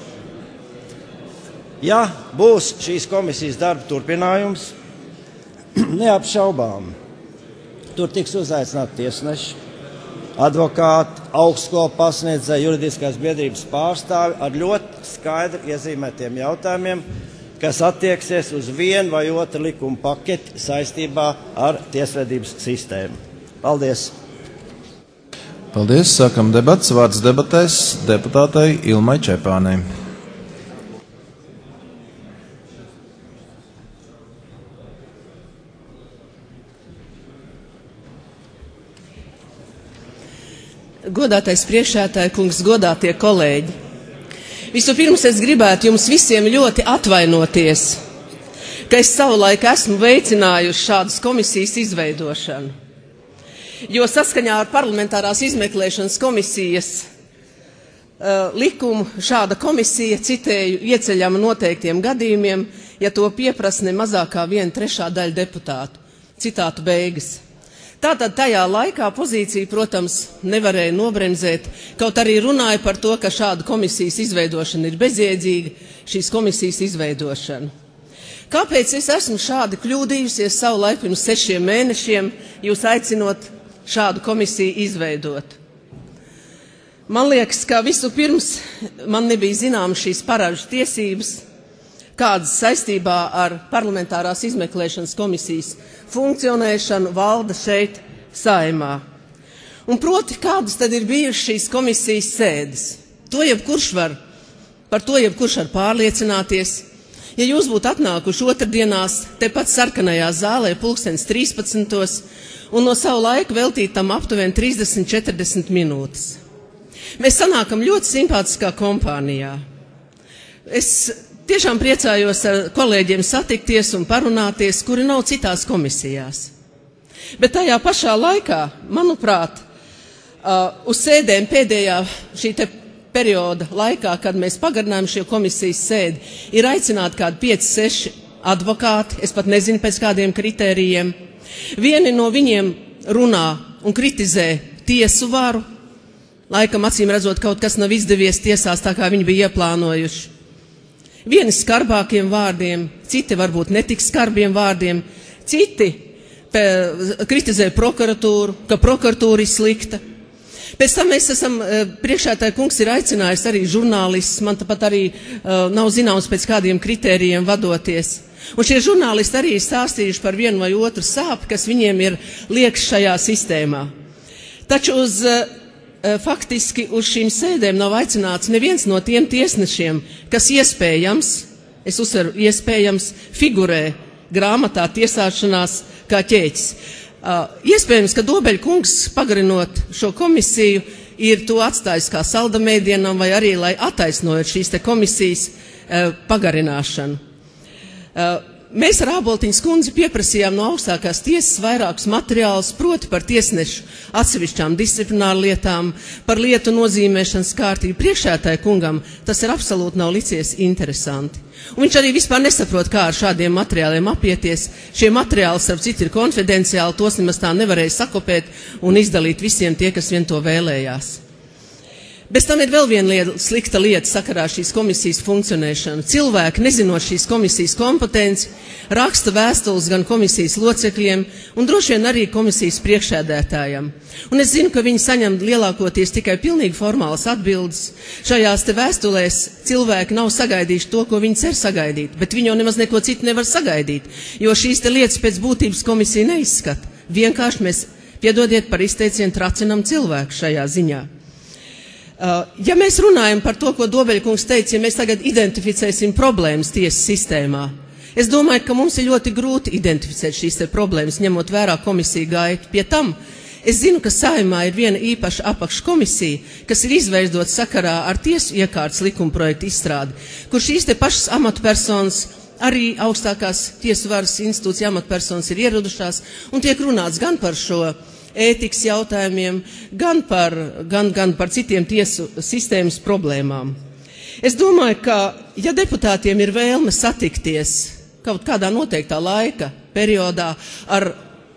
ja būs šīs komisijas darba turpinājums, neapšaubām, tur tiks uzaicināti tiesneši, advokāti, augstskolu pasniedzēji, juridiskās biedrības pārstāvi ar ļoti skaidri iezīmētiem jautājumiem, kas attieksies uz vienu vai otru likumu paketi saistībā ar tiesvedības sistēmu. Paldies! Paldies! Sākam debats. Vārds debatēs deputātei Ilmai Čepānei. Godātais priekšsēdētāja kungs, godātie kolēģi. Vispirms es gribētu jums visiem ļoti atvainoties, ka es savulaik esmu veicinājusi šādas komisijas izveidošanu. Jo saskaņā ar parlamentārās izmeklēšanas komisijas uh, likumu šāda komisija, citēju, ieceļama noteiktiem gadījumiem, ja to pieprasa ne mazākā viena trešā daļa deputātu. Citātu beigas. Tātad tajā laikā pozīcija, protams, nevarēja nobremzēt, kaut arī runāja par to, ka šāda komisijas izveidošana ir bezjēdzīga, šīs komisijas izveidošana. Kāpēc es esmu šādi kļūdījusies savu laiku pirms sešiem mēnešiem, jūs aicinot šādu komisiju izveidot? Man liekas, ka visu pirms man nebija zināmas šīs parāžu tiesības, kādas saistībā ar parlamentārās izmeklēšanas komisijas funkcionēšanu valda šeit Saeimā. Un proti, kādas tad ir bijušas šīs komisijas sēdes? To jebkurš var, par to jebkurš var pārliecināties. Ja jūs būtu atnākuši otrdienās, tepat sarkanajā zālē pulkstens trīspadsmitos un no savu laiku veltīt tam aptuveni trīsdesmit četrdesmit minūtes. Mēs sanākam ļoti simpātiskā kompānijā. Es tiešām priecājos ar kolēģiem satikties un parunāties, kuri nav citās komisijās. Bet tajā pašā laikā, manuprāt, uh, uz sēdēm pēdējā šī te perioda laikā, kad mēs pagarinājām šo komisijas sēdi, ir aicināti kādi pieci, seši advokāti, es pat nezinu pēc kādiem kritērijiem. Vieni no viņiem runā un kritizē tiesu varu, laikam acīm redzot kaut kas nav izdevies tiesās tā, kā viņi bija ieplānojuši. Vieni skarbākiem vārdiem, citi varbūt netik skarbiem vārdiem, citi pe, kritizē prokuratūru, ka prokuratūra ir slikta. Pēc tam mēs esam, priekšētāja kungs ir aicinājis arī žurnālistus, man tāpat arī uh, nav zināms pēc kādiem kritērijiem vadoties. Un šie žurnālisti arī ir stāstījuši par vienu vai otru sāpi, kas viņiem ir liekas šajā sistēmā. Taču uz uh, faktiski uz šīm sēdēm nav aicināts neviens no tiem tiesnešiem, kas iespējams, es uzsveru, iespējams figurē grāmatā tiesāšanās kā ķēķis. Uh, iespējams, ka Dobeļa kungs, pagarinot šo komisiju, ir to atstājis kā saldamēdienam vai arī, lai attaisnojot šīs te komisijas uh, pagarināšanu. Uh, Mēs ar Āboltiņas kundzi pieprasījām no augstākās tiesas vairākus materiālus, proti par tiesnešu atsevišķām disciplināru lietām, par lietu nozīmēšanas kārtību. Priekšētāja kungam tas ir absolūti nav licies interesanti. Un viņš arī vispār nesaprot, kā ar šādiem materiāliem apieties. Šie materiāli, starp citu, ir konfidenciāli, tos nemaz tā nevarēja sakopēt un izdalīt visiem tie, kas vien to vēlējās. Bez tam ir vēl viena lieta, slikta lieta sakarā šīs komisijas funkcionēšana. Cilvēki, nezinot šīs komisijas kompetenci, raksta vēstules gan komisijas locekļiem un droši vien arī komisijas priekšsēdētājam. Un es zinu, ka viņi saņem lielākoties tikai pilnīgi formālas atbildes. Šajās te vēstulēs cilvēki nav sagaidījuši to, ko viņi cer sagaidīt, bet viņi jau nemaz neko citu nevar sagaidīt, jo šīs te lietas pēc būtības komisija neizskata. Vienkārši mēs, piedodiet par izteicienu, tracinam cilvēku šajā ziņā. Uh, ja mēs runājam par to, ko Dobeļa kungs teica, ja mēs tagad identificēsim problēmas tiesas sistēmā, es domāju, ka mums ir ļoti grūti identificēt šīs te problēmas, ņemot vērā komisiju gaitu. Pie tam, es zinu, ka Saeimā ir viena īpaša apakškomisija, kas ir izveidota sakarā ar tiesu iekārtas likumprojektu izstrādi, kur šīs te pašas amatpersonas, arī augstākās tiesu varas institūcija amatpersonas ir ieradušās un tiek runāts gan par šo ētikas jautājumiem, gan par, gan, gan par citiem tiesu sistēmas problēmām. Es domāju, ka, ja deputātiem ir vēlme satikties kaut kādā noteiktā laika periodā ar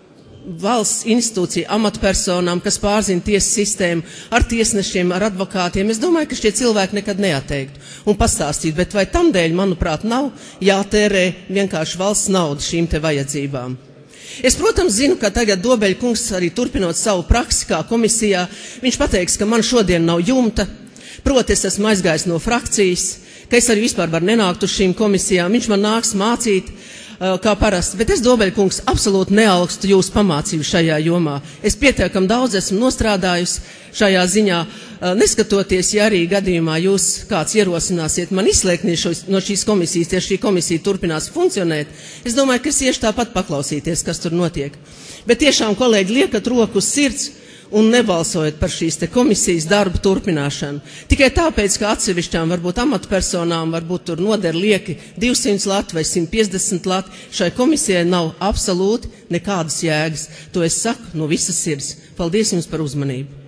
valsts institūciju amatpersonām, kas pārzina tiesu sistēmu, ar tiesnešiem, ar advokātiem, es domāju, ka šie cilvēki nekad neatteiktu un pastāstītu, bet vai tam dēļ, manuprāt, nav jātērē vienkārši valsts nauda šīm te vajadzībām. Es, protams, zinu, ka tagad Dobeļa kungs arī turpinot savu praksi kā komisijā, viņš pateiks, ka man šodien nav jumta, proti es esmu aizgājis no frakcijas, ka es arī vispār varu nenākt uz šīm komisijām. Viņš man nāks mācīt, kā parasti, bet es, Dobeļkungs, absolūti neaugstu jūsu pamācību šajā jomā. Es pietiekam daudz esmu nostrādājusi šajā ziņā, neskatoties, ja arī gadījumā jūs kāds ierosināsiet man izslēgt no šīs komisijas, ja šī komisija turpinās funkcionēt, es domāju, ka es iešu tāpat paklausīties, kas tur notiek. Bet tiešām, kolēģi, liekat roku uz sirds un nebalsojat par šīs te komisijas darbu turpināšanu. Tikai tāpēc, ka atsevišķām varbūt amatpersonām varbūt tur noder lieki divsimt lati vai simt piecdesmit lati, šai komisijai nav absolūti nekādas jēgas. To es saku no visas sirds. Paldies jums par uzmanību.